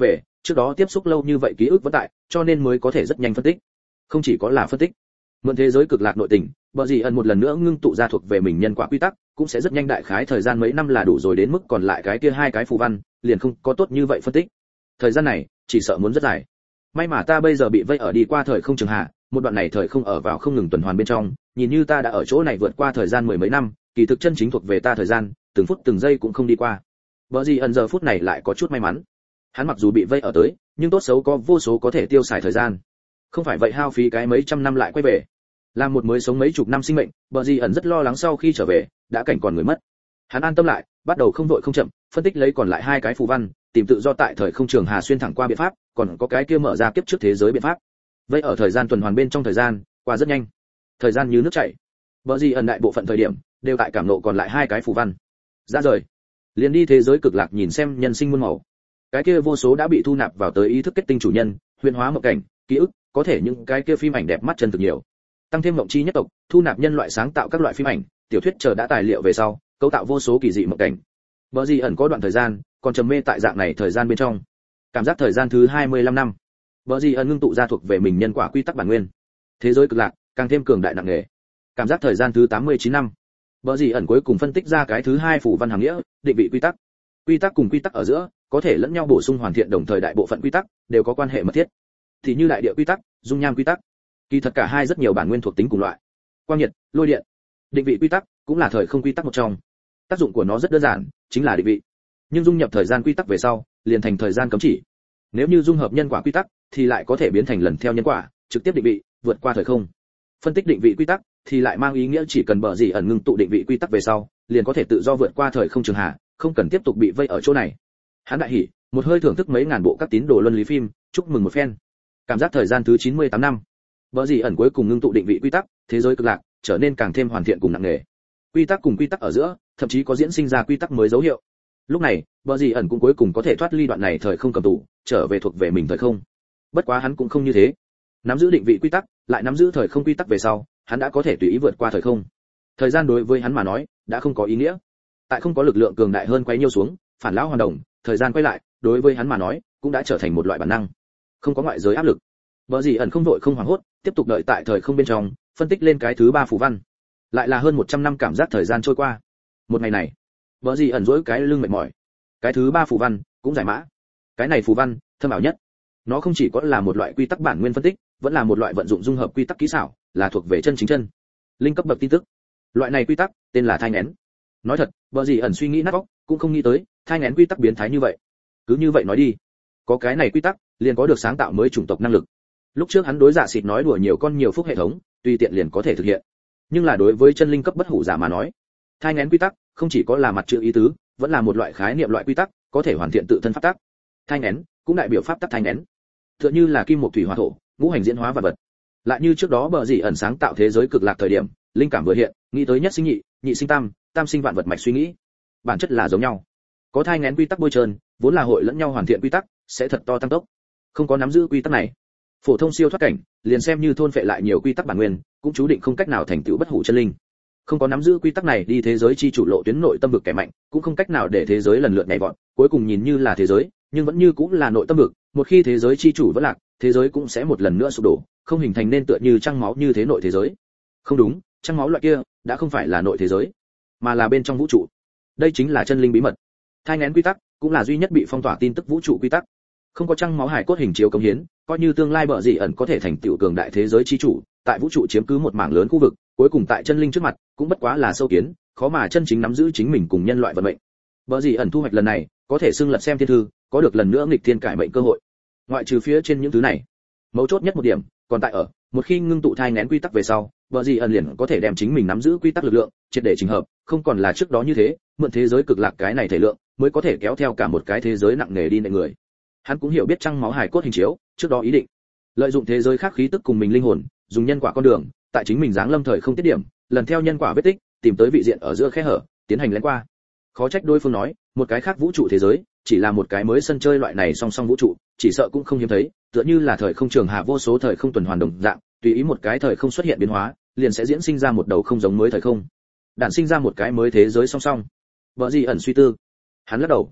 trước đó tiếp xúc lâu như vậy ký ức vẫn tại, cho nên mới có thể rất nhanh phân tích. Không chỉ có là phân tích, mượn thế giới cực lạc nội tình, bờ gì ẩn một lần nữa ngưng tụ ra thuộc về mình nhân quả quy tắc, cũng sẽ rất nhanh, đại khái thời gian mấy năm là đủ rồi, đến mức còn lại cái kia hai cái phù văn liền không có tốt như vậy phân tích. Thời gian này chỉ sợ muốn rất dài. May mà ta bây giờ bị vây ở đi qua thời không trường hạ, một đoạn này thời không ở vào không ngừng tuần hoàn bên trong, nhìn như ta đã ở chỗ này vượt qua thời gian mười mấy năm, kỳ thực chân chính thuộc về ta thời gian, từng phút từng giây cũng không đi qua. Bờ gì ẩn giờ phút này lại có chút may mắn. Hắn mặc dù bị vây ở tới, nhưng tốt xấu có vô số có thể tiêu xài thời gian. Không phải vậy hao phí cái mấy trăm năm lại quay về. Làm một mới sống mấy chục năm sinh mệnh, Bờ gì ẩn rất lo lắng sau khi trở về, đã cảnh còn người mất. Hắn an tâm lại, bắt đầu không vội không chậm, phân tích lấy còn lại hai cái phù văn, tìm tự do tại thời không trường hà xuyên thẳng qua biện pháp, còn có cái kia mở ra kiếp trước thế giới biện pháp. Vậy ở thời gian tuần hoàn bên trong thời gian qua rất nhanh, thời gian như nước chảy. Bờ gì ẩn đại bộ phận thời điểm đều tại cảm nộ còn lại hai cái phù văn. Ra rời, liền đi thế giới cực lạc nhìn xem nhân sinh muôn màu. Cái kia vô số đã bị thu nạp vào tới ý thức kết tinh chủ nhân, huyền hóa mộng cảnh, ký ức, có thể những cái kia phim ảnh đẹp mắt chân thực nhiều. Tăng thêm mộng chi nhất tộc, thu nạp nhân loại sáng tạo các loại phim ảnh, tiểu thuyết chờ đã tài liệu về sau, cấu tạo vô số kỳ dị mộng cảnh. Bờ gì ẩn có đoạn thời gian còn trầm mê tại dạng này thời gian bên trong. Cảm giác thời gian thứ 25 năm. Bờ gì ẩn ngưng tụ ra thuộc về mình nhân quả quy tắc bản nguyên. Thế giới cực lạc càng thêm cường đại nặng nề. Cảm giác thời gian thứ 89 năm. Bờ gì ẩn cuối cùng phân tích ra cái thứ hai phù văn hàm nghĩa, định vị quy tắc. Quy tắc cùng quy tắc ở giữa có thể lẫn nhau bổ sung hoàn thiện, đồng thời đại bộ phận quy tắc đều có quan hệ mật thiết. Thì như đại địa quy tắc, dung nham quy tắc. Kỳ thật cả hai rất nhiều bản nguyên thuộc tính cùng loại. Quang nhiệt, lôi điện. Định vị quy tắc cũng là thời không quy tắc một trong. Tác dụng của nó rất đơn giản, chính là định vị. Nhưng dung nhập thời gian quy tắc về sau, liền thành thời gian cấm chỉ. Nếu như dung hợp nhân quả quy tắc, thì lại có thể biến thành lần theo nhân quả, trực tiếp định vị, vượt qua thời không. Phân tích định vị quy tắc thì lại mang ý nghĩa chỉ cần Bờ gì ẩn ngưng tụ định vị quy tắc về sau, liền có thể tự do vượt qua thời không trường hạ, không cần tiếp tục bị vây ở chỗ này. Hắn đại hỉ, một hơi thưởng thức mấy ngàn bộ các tín đồ luân lý phim, chúc mừng một phen. Cảm giác thời gian thứ 98 năm. Bờ gì ẩn cuối cùng ngưng tụ định vị quy tắc, thế giới cực lạc trở nên càng thêm hoàn thiện cùng nặng nề. Quy tắc cùng quy tắc ở giữa, thậm chí có diễn sinh ra quy tắc mới dấu hiệu. Lúc này, Bờ gì ẩn cũng cuối cùng có thể thoát ly đoạn này thời không cầm tù, trở về thuộc về mình thời không. Bất quá hắn cũng không như thế. Nắm giữ định vị quy tắc, lại nắm giữ thời không quy tắc về sau, hắn đã có thể tùy ý vượt qua thời không. Thời gian đối với hắn mà nói, đã không có ý nghĩa. Tại không có lực lượng cường đại hơn quấy nhiêu xuống, phản lão hoàn đồng, thời gian quay lại, đối với hắn mà nói, cũng đã trở thành một loại bản năng. Không có ngoại giới áp lực. Bờ gì ẩn không vội không hoảng hốt, tiếp tục đợi tại thời không bên trong, phân tích lên cái thứ ba phù văn. Lại là hơn 100 năm cảm giác thời gian trôi qua. Một ngày này, Bờ gì ẩn duỗi cái lưng mệt mỏi. Cái thứ ba phù văn cũng giải mã. Cái này phù văn thâm ảo nhất. Nó không chỉ có là một loại quy tắc bản nguyên phân tích, vẫn là một loại vận dụng dung hợp quy tắc kỹ xảo, là thuộc về chân chính chân linh cấp bậc tin tức. Loại này quy tắc tên là thai nghén. Nói thật, Bờ gì ẩn suy nghĩ nát óc, cũng không nghĩ tới thai nghén quy tắc biến thái như vậy. Cứ như vậy nói đi, có cái này quy tắc, liền có được sáng tạo mới chủng tộc năng lực. Lúc trước hắn đối Dạ Xịt nói đùa nhiều con nhiều phúc hệ thống, tùy tiện liền có thể thực hiện. Nhưng là đối với chân linh cấp bất hủ giả mà nói, thai nghén quy tắc không chỉ có là mặt chữ ý tứ, vẫn là một loại khái niệm, loại quy tắc có thể hoàn thiện tự thân pháp tắc. Thai nghén cũng đại biểu pháp tắc thai nghén. Tựa như là kim mộc thủy hỏa thổ, ngũ hành diễn hóa vật vật. Lại như trước đó Bờ gì ẩn sáng tạo thế giới cực lạc thời điểm, linh cảm vừa hiện, nghĩ tới nhất sinh nhị, nhị sinh tam, tam sinh vạn vật mạch suy nghĩ. Bản chất là giống nhau. Có thai nghén quy tắc bôi trơn, vốn là hội lẫn nhau hoàn thiện quy tắc, sẽ thật to tăng tốc. Không có nắm giữ quy tắc này, phổ thông siêu thoát cảnh, liền xem như thôn phệ lại nhiều quy tắc bản nguyên, cũng chú định không cách nào thành tựu bất hủ chân linh. Không có nắm giữ quy tắc này đi thế giới chi chủ lộ tuyến nội tâm vực kẻ mạnh, cũng không cách nào để thế giới lần lượt nhảy vọt, cuối cùng nhìn như là thế giới, nhưng vẫn như cũng là nội tâm vực, một khi thế giới chi chủ vỡ lạc, thế giới cũng sẽ một lần nữa sụp đổ, không hình thành nên tựa như trăng máu như thế nội thế giới. Không đúng, trăng máu loại kia đã không phải là nội thế giới, mà là bên trong vũ trụ. Đây chính là chân linh bí mật. Thai nghén quy tắc cũng là duy nhất bị phong tỏa tin tức vũ trụ quy tắc. Không có trăng máu hải cốt hình chiếu công hiến, coi như tương lai Bờ gì ẩn có thể thành tựu cường đại thế giới chi chủ, tại vũ trụ chiếm cứ một mảng lớn khu vực, cuối cùng tại chân linh trước mặt, cũng bất quá là sâu kiến, khó mà chân chính nắm giữ chính mình cùng nhân loại vận mệnh. Bờ gì ẩn thu hoạch lần này, có thể xưng lật xem thiên thư, có được lần nữa nghịch thiên cải mệnh cơ hội. Ngoại trừ phía trên những thứ này, mấu chốt nhất một điểm, còn tại ở, một khi ngưng tụ thai nghén quy tắc về sau, Bờ gì ẩn liền có thể đem chính mình nắm giữ quy tắc lực lượng, triệt để chỉnh hợp, không còn là trước đó như thế, mượn thế giới cực lạc cái này thể lượng, mới có thể kéo theo cả một cái thế giới nặng nề đi nệ người. Hắn cũng hiểu biết trăng máu hải cốt hình chiếu, trước đó ý định lợi dụng thế giới khác khí tức cùng mình linh hồn, dùng nhân quả con đường, tại chính mình giáng lâm thời không tiết điểm, lần theo nhân quả vết tích, tìm tới vị diện ở giữa khe hở, tiến hành lén qua. Khó trách đối phương nói, một cái khác vũ trụ thế giới, chỉ là một cái mới sân chơi loại này song song vũ trụ, chỉ sợ cũng không hiếm thấy, tựa như là thời không trường hạ vô số thời không tuần hoàn đồng dạng, tùy ý một cái thời không xuất hiện biến hóa, liền sẽ diễn sinh ra một đầu không giống mới thời không, đản sinh ra một cái mới thế giới song song. Bờ gì ẩn suy tư, hắn lắc đầu,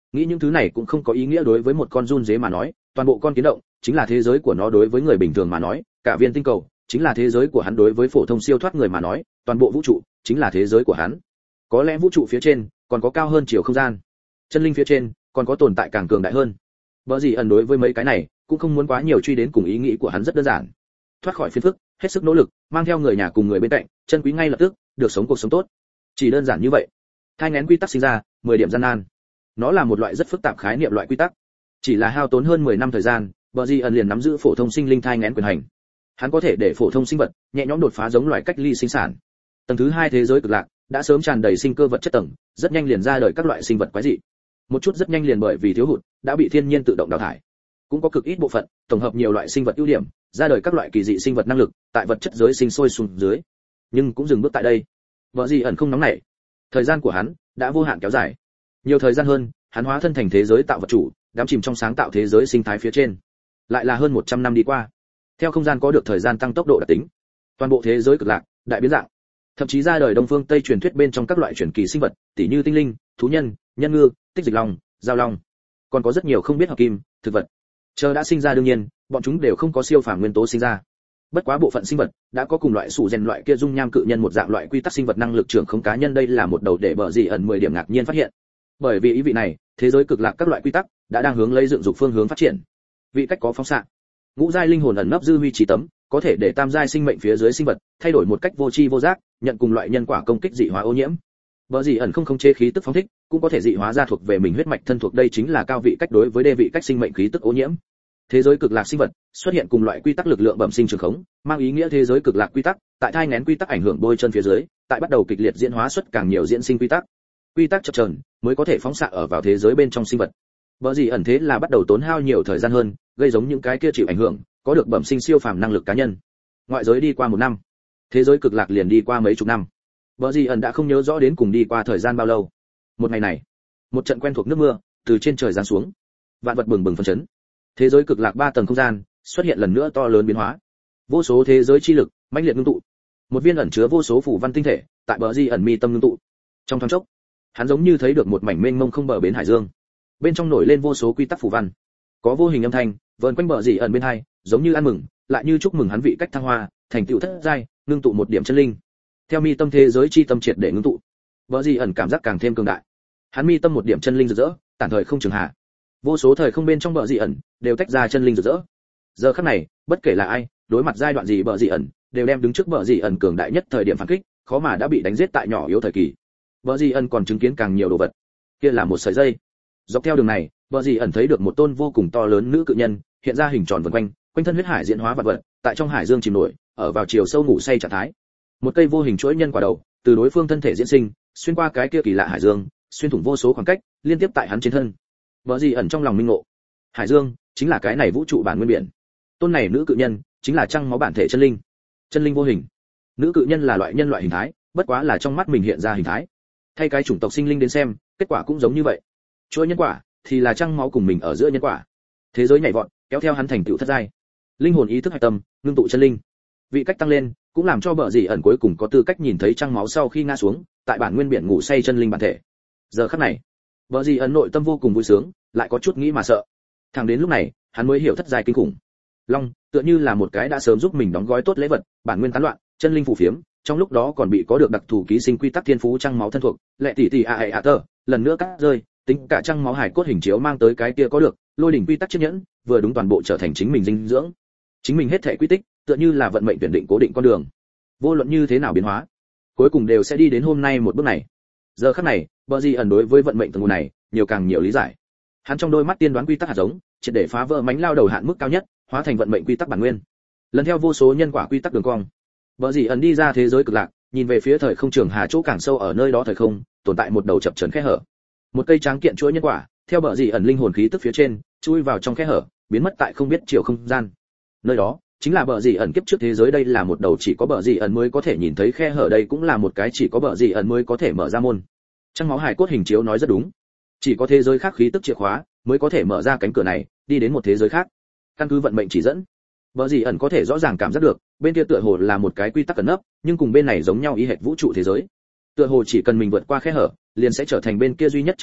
nghĩ những thứ này cũng không có ý nghĩa. Đối với một con giun dế mà nói, toàn bộ con kiến động chính là thế giới của nó. Đối với người bình thường mà nói, cả viên tinh cầu chính là thế giới của hắn. Đối với phổ thông siêu thoát người mà nói, toàn bộ vũ trụ chính là thế giới của hắn. Có lẽ vũ trụ phía trên còn có cao hơn chiều không gian, chân linh phía trên còn có tồn tại càng cường đại hơn. Bở gì ẩn đối với mấy cái này cũng không muốn quá nhiều truy đến, cùng ý nghĩ của hắn rất đơn giản: thoát khỏi phiền phức, hết sức nỗ lực, mang theo người nhà cùng người bên cạnh, chân quý ngay lập tức, được sống cuộc sống tốt. Chỉ đơn giản như vậy. Thai nghén quy tắc sinh ra, 10 điểm gian nan. Nó là một loại rất phức tạp khái niệm loại quy tắc. Chỉ là hao tốn hơn 10 năm thời gian, Bở gì ẩn liền nắm giữ phổ thông sinh linh thai nghén quyền hành. Hắn có thể để phổ thông sinh vật nhẹ nhõm đột phá giống loài cách ly sinh sản. Tầng thứ 2 thế giới cực lạc đã sớm tràn đầy sinh cơ vật chất tầng, rất nhanh liền ra đời các loại sinh vật quái dị. Một chút rất nhanh liền bởi vì thiếu hụt đã bị thiên nhiên tự động đào thải. Cũng có cực ít bộ phận tổng hợp nhiều loại sinh vật ưu điểm, ra đời các loại kỳ dị sinh vật năng lực, tại vật chất giới sinh sôi xuống dưới. Nhưng cũng dừng bước tại đây. Bở gì ẩn không nóng nảy. Thời gian của hắn đã vô hạn kéo dài. Nhiều thời gian hơn, hắn hóa thân thành thế giới tạo vật chủ, đắm chìm trong sáng tạo thế giới sinh thái phía trên. Lại là hơn 100 năm đi qua. Theo không gian có được thời gian tăng tốc độ đặc tính, toàn bộ thế giới cực lạc đại biến dạng. Thậm chí ra đời đông phương tây truyền thuyết bên trong các loại truyền kỳ sinh vật, tỉ như tinh linh, thú nhân, nhân ngư, tích dịch long, giao long, còn có rất nhiều không biết hợp kim thực vật. Chờ đã sinh ra, đương nhiên bọn chúng đều không có siêu phàm nguyên tố sinh ra. Bất quá bộ phận sinh vật đã có cùng loại sủ rèn loại kia dung nham cự nhân một dạng loại quy tắc sinh vật năng lực trưởng không cá nhân. Đây là một đầu để Bở gì ẩn 10 điểm ngạc nhiên phát hiện. Bởi vì ý vị này, thế giới cực lạc các loại quy tắc đã đang hướng lấy dựng dục phương hướng phát triển. Vị cách có phóng xạ, ngũ giai linh hồn ẩn nấp dư huy trí tấm, có thể để tam giai sinh mệnh phía dưới sinh vật thay đổi một cách vô tri vô giác, nhận cùng loại nhân quả công kích dị hóa ô nhiễm. Bở gì ẩn không khống chế khí tức phóng thích, cũng có thể dị hóa ra thuộc về mình huyết mạch thân thuộc. Đây chính là cao vị cách đối với đê vị cách sinh mệnh khí tức ô nhiễm. Thế giới cực lạc sinh vật xuất hiện cùng loại quy tắc lực lượng bẩm sinh trường khống, mang ý nghĩa thế giới cực lạc quy tắc tại thai nghén quy tắc ảnh hưởng bôi chân phía dưới, tại bắt đầu kịch liệt diễn hóa xuất càng nhiều diễn sinh quy tắc. Quy tắc chập chờn mới có thể phóng xạ ở vào thế giới bên trong sinh vật. Bở gì ẩn thế là bắt đầu tốn hao nhiều thời gian hơn, gây giống những cái kia chịu ảnh hưởng, có được bẩm sinh siêu phàm năng lực cá nhân. Ngoại giới đi qua 1 năm, thế giới cực lạc liền đi qua mấy chục năm. Bở gì ẩn đã không nhớ rõ đến cùng đi qua thời gian bao lâu. Một ngày này, một trận quen thuộc nước mưa từ trên trời giáng xuống, vạn vật bừng bừng phấn chấn. Thế giới cực lạc 3 tầng không gian xuất hiện lần nữa to lớn biến hóa. Vô số thế giới chi lực mãnh liệt ngưng tụ. Một viên ẩn chứa vô số phù văn tinh thể tại Bở gì ẩn mi tâm ngưng tụ. Trong thoáng chốc, hắn giống như thấy được một mảnh mênh mông không bờ bến hải dương. Bên trong nổi lên vô số quy tắc phù văn, có vô hình âm thanh vờn quanh Bở gì ẩn bên hai, giống như ăn mừng, lại như chúc mừng hắn vị cách thăng hoa, thành tựu thất giai, ngưng tụ một điểm chân linh. Theo mi tâm thế giới chi tâm triệt để ngưng tụ, Bở gì ẩn cảm giác càng thêm cường đại. Hắn mi tâm một điểm chân linh rực rỡ, tản thời không trường hạ. Vô số thời không bên trong Bở gì ẩn đều tách ra chân linh rực rỡ. Giờ khắc này, bất kể là ai, đối mặt giai đoạn gì Bở gì ẩn đều đem đứng trước Bở gì ẩn cường đại nhất thời điểm phản kích, khó mà đã bị đánh giết tại nhỏ yếu thời kỳ. Bở gì ẩn còn chứng kiến càng nhiều đồ vật. Kia là một sợi dây. Dọc theo đường này, Bở gì ẩn thấy được một tôn vô cùng to lớn nữ cự nhân, hiện ra hình tròn vần quanh, quanh thân huyết hải diễn hóa vật vật, tại trong hải dương chìm nổi, ở vào chiều sâu ngủ say trạng thái. Một cây vô hình chuỗi nhân quả đầu, từ đối phương thân thể diễn sinh, xuyên qua cái kia kỳ lạ hải dương, xuyên thủng vô số khoảng cách, liên tiếp tại hắn trên thân. Bở gì ẩn trong lòng minh ngộ, hải dương chính là cái này vũ trụ bản nguyên biển. Tôn này nữ cự nhân chính là trăng máu bản thể chân linh. Chân linh vô hình. Nữ cự nhân là loại nhân loại hình thái, bất quá là trong mắt mình hiện ra hình thái. Thay cái chủng tộc sinh linh đến xem, kết quả cũng giống như vậy. Chuỗi nhân quả thì là trăng máu cùng mình ở giữa nhân quả. Thế giới nhảy vọt, kéo theo hắn thành tựu thất giai. Linh hồn ý thức hạch tâm, ngưng tụ chân linh. Vị cách tăng lên, cũng làm cho Bở gì ẩn cuối cùng có tư cách nhìn thấy trăng máu sau khi ngã xuống, tại bản nguyên biển ngủ say chân linh bản thể. Giờ khắc này, Bở gì ẩn nội tâm vô cùng vui sướng, lại có chút nghĩ mà sợ. Thẳng đến lúc này, hắn mới hiểu thất giai kinh khủng. Long, tựa như là một cái đã sớm giúp mình đóng gói tốt lễ vật, bản nguyên tán loạn, chân linh phù phiếm, trong lúc đó còn bị có được đặc thù ký sinh quy tắc thiên phú trăng máu thân thuộc, lệ tỷ tỷ tơ, lần nữa cắt rơi, tính cả trăng máu hải cốt hình chiếu mang tới cái kia có được, lôi đỉnh quy tắc chiếc nhẫn, vừa đúng toàn bộ trở thành chính mình dinh dưỡng. Chính mình hết thể quy tích, tựa như là vận mệnh tuyển định cố định con đường. Vô luận như thế nào biến hóa, cuối cùng đều sẽ đi đến hôm nay một bước này. Giờ khắc này, Bở gì ẩn đối với vận mệnh tầng này, nhiều càng nhiều lý giải. Hắn trong đôi mắt tiên đoán quy tắc hạt giống, triệt để phá vỡ mánh lao đầu hạn mức cao nhất, hóa thành vận mệnh quy tắc bản nguyên. Lần theo vô số nhân quả quy tắc đường cong, Bở gì ẩn đi ra thế giới cực lạc, nhìn về phía thời không trường hà chỗ càng sâu ở nơi đó thời không, tồn tại một đầu chập chờn khe hở. Một cây tráng kiện chuỗi nhân quả, theo Bở gì ẩn linh hồn khí tức phía trên, chui vào trong khe hở, biến mất tại không biết chiều không gian. Nơi đó chính là Bở gì ẩn kiếp trước thế giới. Đây là một đầu chỉ có Bở gì ẩn mới có thể nhìn thấy khe hở, đây cũng là một cái chỉ có Bở gì ẩn mới có thể mở ra môn. Trăng máu hải cốt hình chiếu nói rất đúng, chỉ có thế giới khác khí tức chìa khóa mới có thể mở ra cánh cửa này, đi đến một thế giới khác. Căn cứ vận mệnh chỉ dẫn, Bở gì ẩn có thể rõ ràng cảm giác được, bên kia tựa hồ là một cái quy tắc ẩn nấp, nhưng cùng bên này giống nhau y hệt vũ trụ thế giới. Tựa hồ chỉ cần mình vượt qua khe hở, liền sẽ trở thành bên kia duy nhất chúa tể,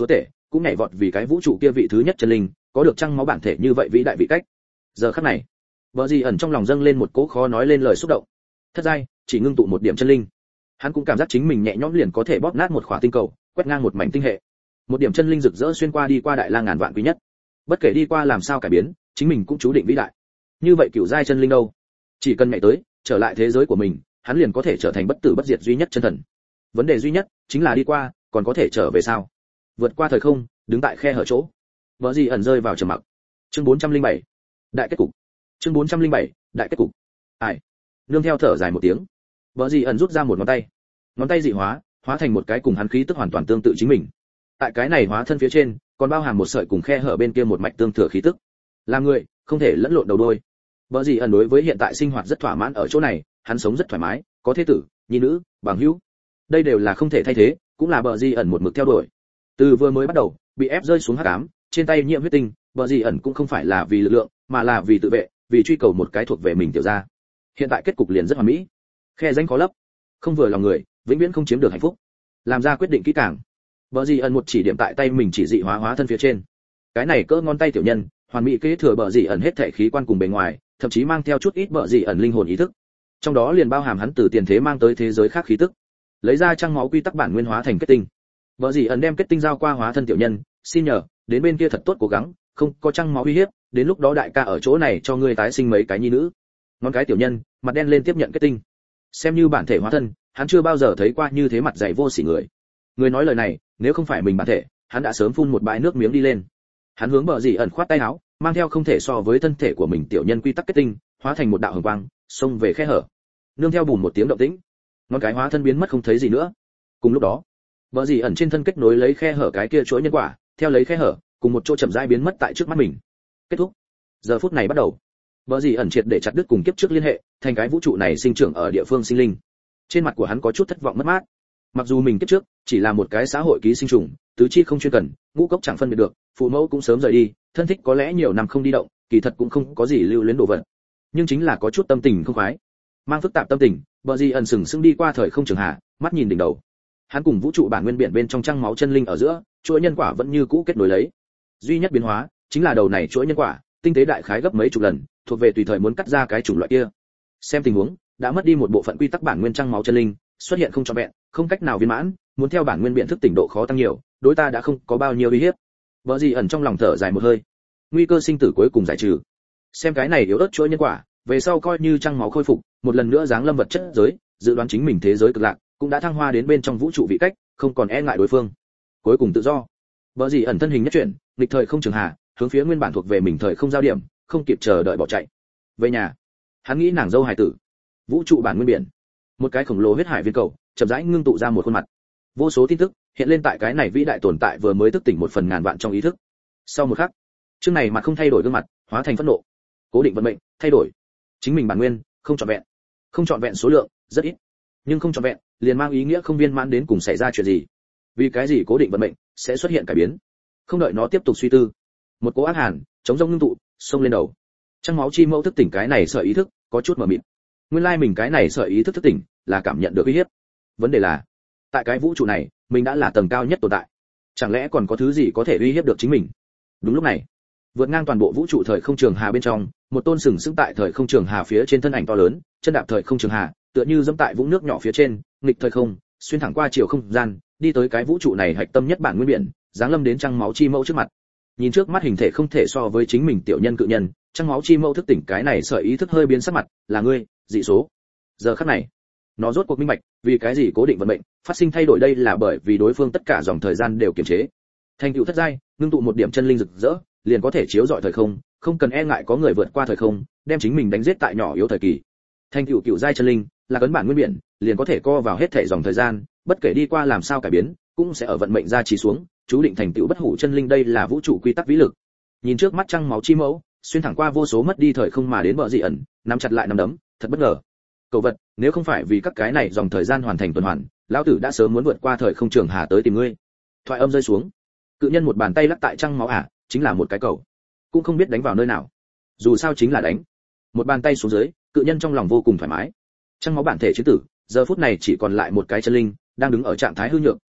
cũng nhảy vọt vì cái vũ trụ kia vị thứ nhất chân linh, có được trăng máu bản thể như vậy vĩ đại vị cách. Giờ khắc này, Bờ Dĩ ẩn trong lòng dâng lên một cỗ khó nói lên lời xúc động. Thất giai, chỉ ngưng tụ một điểm chân linh. Hắn cũng cảm giác chính mình nhẹ nhõm liền có thể bóp nát một khỏa tinh cầu, quét ngang một mảnh tinh hệ. Một điểm chân linh rực rỡ xuyên qua đi qua đại la ngàn vạn quý nhất. Bất kể đi qua làm sao cải biến, chính mình cũng chú định vĩ đại. Như vậy cửu giai chân linh đâu? Chỉ cần nhảy tới, trở lại thế giới của mình, hắn liền có thể trở thành bất tử bất diệt duy nhất chân thần. Vấn đề duy nhất chính là đi qua, còn có thể trở về sao? Vượt qua thời không, đứng tại khe hở chỗ. Bờ Dĩ ẩn rơi vào trầm mặc. Chương 407. Đại kết cục. Chương 407. Đại kết cục. Ai? Nương theo thở dài một tiếng. Bờ Dĩ ẩn rút ra một ngón tay. Ngón tay dị hóa, hóa thành một cái cùng hắn khí tức hoàn toàn tương tự chính mình. Tại cái này hóa thân phía trên, còn bao hàm một sợi cùng khe hở bên kia một mạch tương thừa khí tức. Làm người, không thể lẫn lộn đầu đuôi. Bờ Dĩ ẩn đối với hiện tại sinh hoạt rất thỏa mãn ở chỗ này, hắn sống rất thoải mái, có thế tử, nhi nữ, bằng hữu. Đây đều là không thể thay thế, cũng là Bờ Dĩ ẩn một mực theo đuổi. Từ vừa mới bắt đầu, bị ép rơi xuống hắc ám, trên tay nhiễm huyết tinh, Bờ Dĩ ẩn cũng không phải là vì lực lượng, mà là vì tự vệ, vì truy cầu một cái thuộc về mình tiểu gia. Hiện tại kết cục liền rất hoàn mỹ. Khe danh khó lấp, không vừa lòng người, vĩnh viễn không chiếm được hạnh phúc. Làm ra quyết định kỹ càng. Bờ Dĩ ẩn một chỉ điểm tại tay mình chỉ dị hóa thân phía trên. Cái này cỡ ngón tay tiểu nhân, hoàn mỹ kế thừa Bờ Dĩ ẩn hết thảy khí quan cùng bề ngoài, thậm chí mang theo chút ít Bờ Dĩ ẩn linh hồn ý thức. Trong đó liền bao hàm hắn từ tiền thế mang tới thế giới khác khí tức. Lấy ra trăng máu quy tắc bản nguyên hóa thành kết tinh. Bờ Dĩ ẩn đem kết tinh giao qua hóa thân tiểu nhân, xin nhờ, đến bên kia thật tốt cố gắng, không có trăng máu uy hiếp, đến lúc đó đại ca ở chỗ này cho ngươi tái sinh mấy cái nhi nữ. Ngón cái tiểu nhân, mặt đen lên tiếp nhận kết tinh. Xem như bản thể hóa thân, hắn chưa bao giờ thấy qua như thế mặt dày vô sỉ người. Người nói lời này, nếu không phải mình bản thể, hắn đã sớm phun một bãi nước miếng đi lên. Hắn hướng Bờ Dĩ ẩn khoát tay áo, mang theo không thể so với thân thể của mình tiểu nhân quy tắc kết tinh, hóa thành một đạo hồng quang, xông về khe hở. Nương theo bùm một tiếng động tĩnh, ngón cái hóa thân biến mất không thấy gì nữa. Cùng lúc đó, Bờ Dĩ ẩn trên thân kết nối lấy khe hở cái kia chuỗi nhân quả, theo lấy khe hở, cùng một chỗ chậm rãi biến mất tại trước mắt mình. Kết thúc. Giờ phút này bắt đầu. Bờ Dĩ ẩn triệt để chặt đứt cùng kiếp trước liên hệ, thành cái vũ trụ này sinh trưởng ở địa phương sinh linh. Trên mặt của hắn có chút thất vọng mất mát. Mặc dù mình kiếp trước chỉ là một cái xã hội ký sinh trùng, tứ chi không chuyên cần, ngũ cốc chẳng phân biệt được, phụ mẫu cũng sớm rời đi, thân thích có lẽ nhiều năm không đi động, kỳ thật cũng không có gì lưu luyến đồ vật. Nhưng chính là có chút tâm tình không khoái. Mang phức tạp tâm tình, Bờ Dĩ ẩn sừng sững đi qua thời không trường hạ, mắt nhìn đỉnh đầu. Hắn cùng vũ trụ bản nguyên biển bên trong trăng máu chân linh ở giữa, chuỗi nhân quả vẫn như cũ kết nối lấy. Duy nhất biến hóa chính là đầu này chuỗi nhân quả, tinh tế đại khái gấp mấy chục lần, thuộc về tùy thời muốn cắt ra cái chủng loại kia. Xem tình huống, đã mất đi một bộ phận quy tắc bản nguyên trăng máu chân linh, xuất hiện không trọn vẹn, không cách nào viên mãn, muốn theo bản nguyên biện thức tỉnh độ khó tăng nhiều, đối ta đã không có bao nhiêu uy hiếp. Bờ Dĩ ẩn trong lòng thở dài một hơi. Nguy cơ sinh tử cuối cùng giải trừ. Xem cái này yếu ớt chuỗi nhân quả, về sau coi như trăng máu khôi phục, một lần nữa giáng lâm vật chất giới, dự đoán chính mình thế giới cực lạc, cũng đã thăng hoa đến bên trong vũ trụ vị cách, không còn e ngại đối phương. Cuối cùng tự do. Bờ Dĩ ẩn thân hình nhất chuyển, nghịch thời không trường hạ, hướng phía nguyên bản thuộc về mình thời không giao điểm, không kịp chờ đợi bỏ chạy. Về nhà, hắn nghĩ nàng dâu hài tử. Vũ trụ bản nguyên biển, một cái khổng lồ huyết hải viên cầu, chậm rãi ngưng tụ ra một khuôn mặt. Vô số tin tức hiện lên tại cái này vĩ đại tồn tại vừa mới thức tỉnh một phần ngàn vạn trong ý thức. Sau một khắc, chương này mặt không thay đổi gương mặt, hóa thành phẫn nộ. Cố định vận mệnh, thay đổi. Chính mình bản nguyên, không trọn vẹn. Không trọn vẹn số lượng, rất ít. Nhưng không trọn vẹn, liền mang ý nghĩa không viên mãn đến cùng xảy ra chuyện gì. Vì cái gì cố định vận mệnh sẽ xuất hiện cải biến? Không đợi nó tiếp tục suy tư, một cỗ ác hàn chống rông ngưng tụ xông lên đầu. Trăng máu chi mẫu thức tỉnh cái này sợi ý thức có chút mờ mịt. Nguyên lai mình cái này sợi ý thức thức tỉnh là cảm nhận được uy hiếp. Vấn đề là tại cái vũ trụ này mình đã là tầng cao nhất tồn tại, chẳng lẽ còn có thứ gì có thể uy hiếp được chính mình? Đúng lúc này, vượt ngang toàn bộ vũ trụ thời không trường hà bên trong, một tôn sừng sững tại thời không trường hà phía trên thân ảnh to lớn, chân đạp thời không trường hà, tựa như dẫm tại vũng nước nhỏ phía trên, nghịch thời không, xuyên thẳng qua chiều không gian, đi tới cái vũ trụ này hạch tâm nhất bản nguyên biển, giáng lâm đến trăng máu chi mẫu trước mặt. Nhìn trước mắt hình thể không thể so với chính mình tiểu nhân cự nhân, trăng máu chi mẫu thức tỉnh cái này sợi ý thức hơi biến sắc mặt, là ngươi, dị số. Giờ khắc này, nó rốt cuộc minh bạch, vì cái gì cố định vận mệnh phát sinh thay đổi, đây là bởi vì đối phương tất cả dòng thời gian đều kiềm chế. Thành tựu thất giai, ngưng tụ một điểm chân linh rực rỡ, liền có thể chiếu rọi thời không, không cần e ngại có người vượt qua thời không, đem chính mình đánh giết tại nhỏ yếu thời kỳ. Thành tựu cựu giai chân linh, là cấn bản nguyên biển, liền có thể co vào hết thể dòng thời gian, bất kể đi qua làm sao cải biến, cũng sẽ ở vận mệnh gia trì xuống, chú định thành tựu bất hủ chân linh, đây là vũ trụ quy tắc vĩ lực. Nhìn trước mắt trăng máu chi mẫu, xuyên thẳng qua vô số mất đi thời không mà đến Bờ Dĩ ẩn, nắm chặt lại nắm đấm, thật bất ngờ. Cậu vật, nếu không phải vì các cái này dòng thời gian hoàn thành tuần hoàn, lão tử đã sớm muốn vượt qua thời không trường hà tới tìm ngươi. Thoại âm rơi xuống, cự nhân một bàn tay lắc tại trăng máu chính là một cái cầu, cũng không biết đánh vào nơi nào. Dù sao chính là đánh. Một bàn tay xuống dưới, cự nhân trong lòng vô cùng thoải mái. Trăng máu bản thể chiến tử, giờ phút này chỉ còn lại một cái chân linh, đang đứng ở trạng thái hư nhược,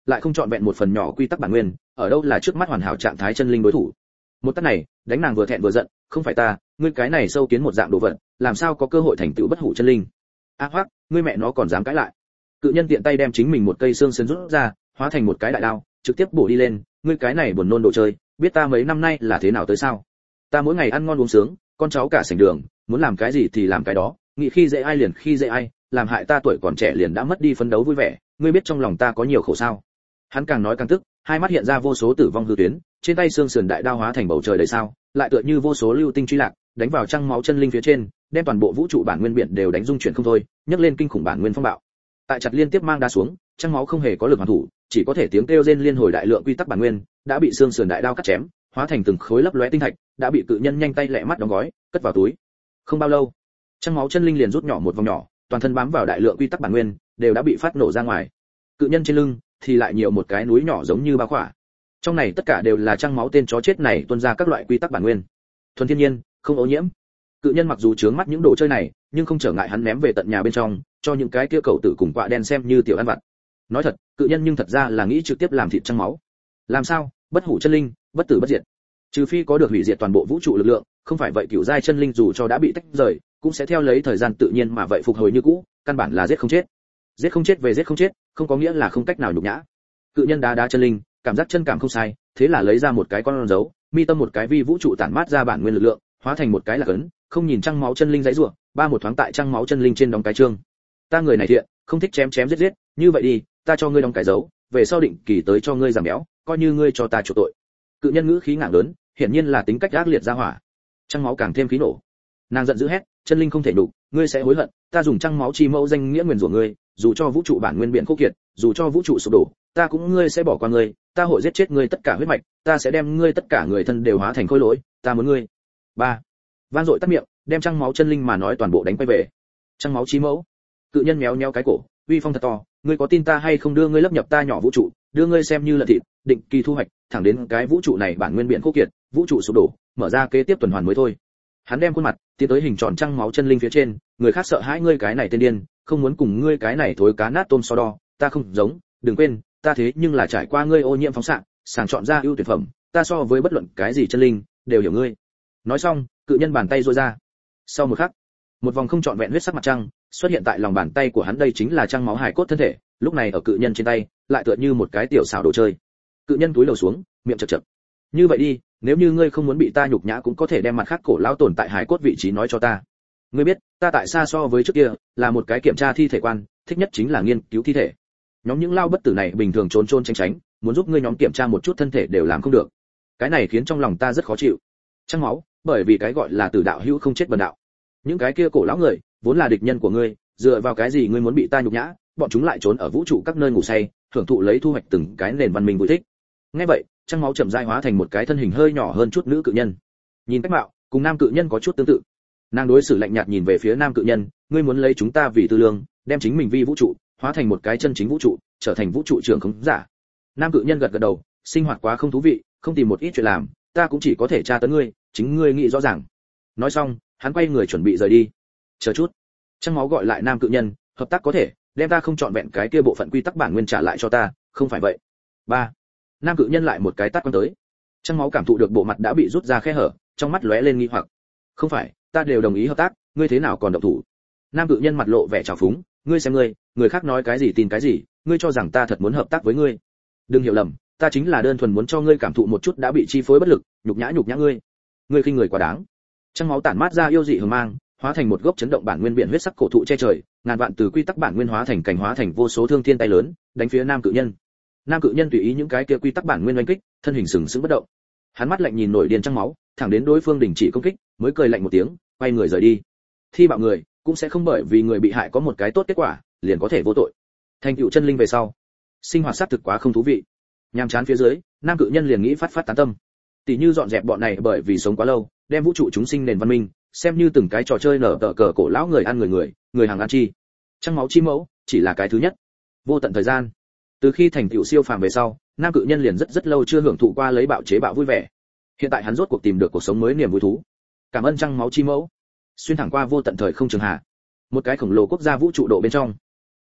lại không chọn vẹn một phần nhỏ quy tắc bản nguyên, ở đâu là trước mắt hoàn hảo trạng thái chân linh đối thủ. Một tát này, đánh nàng vừa thẹn vừa giận, không phải ta, ngươi cái này sâu kiến một dạng đồ vật, làm sao có cơ hội thành tựu bất hủ chân linh. A hoắc, ngươi mẹ nó còn dám cãi lại. Cự nhân tiện tay đem chính mình một cây xương sườn rút ra, hóa thành một cái đại đao, trực tiếp bổ đi lên, ngươi cái này buồn nôn đồ chơi, biết ta mấy năm nay là thế nào tới sao? Ta mỗi ngày ăn ngon uống sướng, con cháu cả sảnh đường, muốn làm cái gì thì làm cái đó, nghĩ khi dễ ai liền khi dễ ai, làm hại ta tuổi còn trẻ liền đã mất đi phấn đấu vui vẻ, ngươi biết trong lòng ta có nhiều khổ sao? Hắn càng nói càng tức, hai mắt hiện ra vô số tử vong hư tuyến, trên tay xương sườn đại đao hóa thành bầu trời đầy sao, lại tựa như vô số lưu tinh truy lạc, đánh vào trăng máu chân linh phía trên, đem toàn bộ vũ trụ bản nguyên biển đều đánh rung chuyển không thôi, nhấc lên kinh khủng bản nguyên phong bạo. Tại chặt liên tiếp mang đá xuống, trăng máu không hề có lực hoàn thủ, chỉ có thể tiếng kêu rên liên hồi đại lượng quy tắc bản nguyên, đã bị xương sườn đại đao cắt chém, hóa thành từng khối lấp lóe tinh thạch, đã bị cự nhân nhanh tay lẹ mắt đóng gói, cất vào túi. Không bao lâu, trăng máu chân linh liền rút nhỏ một vòng nhỏ, toàn thân bám vào đại lượng quy tắc bản nguyên, đều đã bị phát nổ ra ngoài. Cự nhân trên lưng thì lại nhiều một cái núi nhỏ giống như bao khỏa. Trong này tất cả đều là trăng máu tên chó chết này tuôn ra các loại quy tắc bản nguyên. Thuần thiên nhiên, không ô nhiễm. Cự nhân mặc dù chướng mắt những đồ chơi này, nhưng không trở ngại hắn ném về tận nhà bên trong, cho những cái kia cậu tử cùng quạ đen xem như tiểu ăn vặt. Nói thật, cự nhân nhưng thật ra là nghĩ trực tiếp làm thịt trăng máu. Làm sao? Bất hủ chân linh, bất tử bất diệt. Trừ phi có được hủy diệt toàn bộ vũ trụ lực lượng, không phải vậy cửu giai chân linh dù cho đã bị tách rời, cũng sẽ theo lấy thời gian tự nhiên mà vậy phục hồi như cũ, căn bản là giết không chết. Giết không chết về giết không chết, không có nghĩa là không cách nào nhục nhã. Cự nhân đá đá chân linh, cảm giác chân cảm không sai, thế là lấy ra một cái con dấu, mi tâm một cái vi vũ trụ tản mát ra bản nguyên lực lượng, hóa thành một cái là cấn, không nhìn trăng máu chân linh giãy giụa, ba một thoáng tại trăng máu chân linh trên đóng cái chương. Ta người này thiện, không thích chém chém giết giết, như vậy đi, ta cho ngươi đóng cái dấu, về sau định kỳ tới cho ngươi giảm béo, coi như ngươi cho ta chuộc tội. Cự nhân ngữ khí ngạo lớn, hiển nhiên là tính cách ác liệt ra hỏa. Trăng máu càng thêm khí nổ. Nàng giận dữ hét, chân linh không thể đủ, ngươi sẽ hối hận, ta dùng trăng máu chi mẫu danh nghĩa nguyền rủa ngươi, dù cho vũ trụ bản nguyên biển khô kiệt, dù cho vũ trụ sụp đổ, ta cũng ngươi sẽ bỏ qua ngươi, ta hội giết chết ngươi tất cả huyết mạch, ta sẽ đem ngươi tất cả người thân đều hóa thành khối lỗi, ta muốn ngươi. 3. Van dội tắt miệng, đem trăng máu chân linh mà nói toàn bộ đánh quay về. Trăng máu chi mẫu. Cự nhân méo méo cái cổ, uy phong thật to, ngươi có tin ta hay không đưa ngươi lấp nhập ta nhỏ vũ trụ, đưa ngươi xem như là thịt, định kỳ thu hoạch, thẳng đến cái vũ trụ này bản nguyên biển khô kiệt, vũ trụ sụp đổ, mở ra kế tiếp tuần hoàn mới thôi. Hắn đem khuôn mặt tiến tới hình tròn trăng máu chân linh phía trên, người khác sợ hãi ngươi cái này tên điên, không muốn cùng ngươi cái này thối cá nát tôm so đo, ta không giống, đừng quên, ta thế nhưng là trải qua ngươi ô nhiễm phóng xạ, sàng chọn ra ưu tuyệt phẩm, ta so với bất luận cái gì chân linh đều hiểu ngươi. Nói xong, cự nhân bàn tay duỗi ra. Sau một khắc, một vòng không trọn vẹn huyết sắc mặt trăng xuất hiện tại lòng bàn tay của hắn, đây chính là trăng máu hài cốt thân thể, lúc này ở cự nhân trên tay, lại tựa như một cái tiểu xảo đồ chơi. Cự nhân túi đầu xuống, miệng chật chật. Như vậy đi, nếu như ngươi không muốn bị ta nhục nhã cũng có thể đem mặt khác cổ lão tồn tại hài cốt vị trí nói cho ta. Ngươi biết, ta tại xa so với trước kia, là một cái kiểm tra thi thể quan, thích nhất chính là nghiên cứu thi thể. Nhóm những lao bất tử này bình thường trốn trốn tránh tránh, muốn giúp ngươi nhóm kiểm tra một chút thân thể đều làm không được. Cái này khiến trong lòng ta rất khó chịu. Trăng máu, bởi vì cái gọi là tử đạo hữu không chết bần đạo. Những cái kia cổ lão người, vốn là địch nhân của ngươi, dựa vào cái gì ngươi muốn bị ta nhục nhã, bọn chúng lại trốn ở vũ trụ các nơi ngủ say, hưởng thụ lấy thu hoạch từng cái nền văn minh vui thích. Nghe vậy, trăng máu chậm rãi hóa thành một cái thân hình hơi nhỏ hơn chút nữ cự nhân. Nhìn cách mạo, cùng nam cự nhân có chút tương tự. Nàng đối xử lạnh nhạt nhìn về phía nam cự nhân, ngươi muốn lấy chúng ta vì tư lương, đem chính mình vi vũ trụ, hóa thành một cái chân chính vũ trụ, trở thành vũ trụ trưởng khống giả. Nam cự nhân gật gật đầu, sinh hoạt quá không thú vị, không tìm một ít chuyện làm, ta cũng chỉ có thể tra tấn ngươi, chính ngươi nghĩ rõ ràng. Nói xong, hắn quay người chuẩn bị rời đi. Chờ chút. Trăng máu gọi lại nam cự nhân, hợp tác có thể, đem ta không chọn vẹn cái kia bộ phận quy tắc bản nguyên trả lại cho ta, không phải vậy. 3. Nam cự nhân lại một cái tát quăng tới. Trăng máu cảm thụ được bộ mặt đã bị rút ra khe hở, trong mắt lóe lên nghi hoặc. Không phải, ta đều đồng ý hợp tác, ngươi thế nào còn động thủ? Nam cự nhân mặt lộ vẻ trào phúng, ngươi xem ngươi, người khác nói cái gì tin cái gì, ngươi cho rằng ta thật muốn hợp tác với ngươi? Đừng hiểu lầm, ta chính là đơn thuần muốn cho ngươi cảm thụ một chút đã bị chi phối bất lực, nhục nhã ngươi. Ngươi khinh người quá đáng. Trăng máu tản mát ra yêu dị hờ mang, hóa thành một gốc chấn động bản nguyên biển huyết sắc cổ thụ che trời, ngàn vạn từ quy tắc bản nguyên hóa thành cảnh, hóa thành vô số thương thiên tay lớn, đánh phía nam cự nhân. Nam cự nhân tùy ý những cái kia quy tắc bản nguyên oanh kích, thân hình sừng sững bất động. Hắn mắt lạnh nhìn nổi điên trăng máu, thẳng đến đối phương đình chỉ công kích, mới cười lạnh một tiếng, quay người rời đi. Thi bạo người cũng sẽ không bởi vì người bị hại có một cái tốt kết quả, liền có thể vô tội. Thành tựu chân linh về sau, sinh hoạt xác thực quá không thú vị. Nhàm chán phía dưới, nam cự nhân liền nghĩ phát tán tâm. Tỷ như dọn dẹp bọn này bởi vì sống quá lâu, đem vũ trụ chúng sinh nền văn minh, xem như từng cái trò chơi nở tờ cờ cổ lão người ăn người hàng ăn chi. Trăng máu chi mẫu chỉ là cái thứ nhất. Vô tận thời gian, từ khi thành tựu siêu phàm về sau, nam cự nhân liền rất lâu chưa hưởng thụ qua lấy bạo chế bạo vui vẻ. Hiện tại hắn rốt cuộc tìm được cuộc sống mới niềm vui thú. Cảm ơn trăng máu chi mẫu. Xuyên thẳng qua vô tận thời không trường hạ, một cái khổng lồ quốc gia vũ trụ độ bên trong,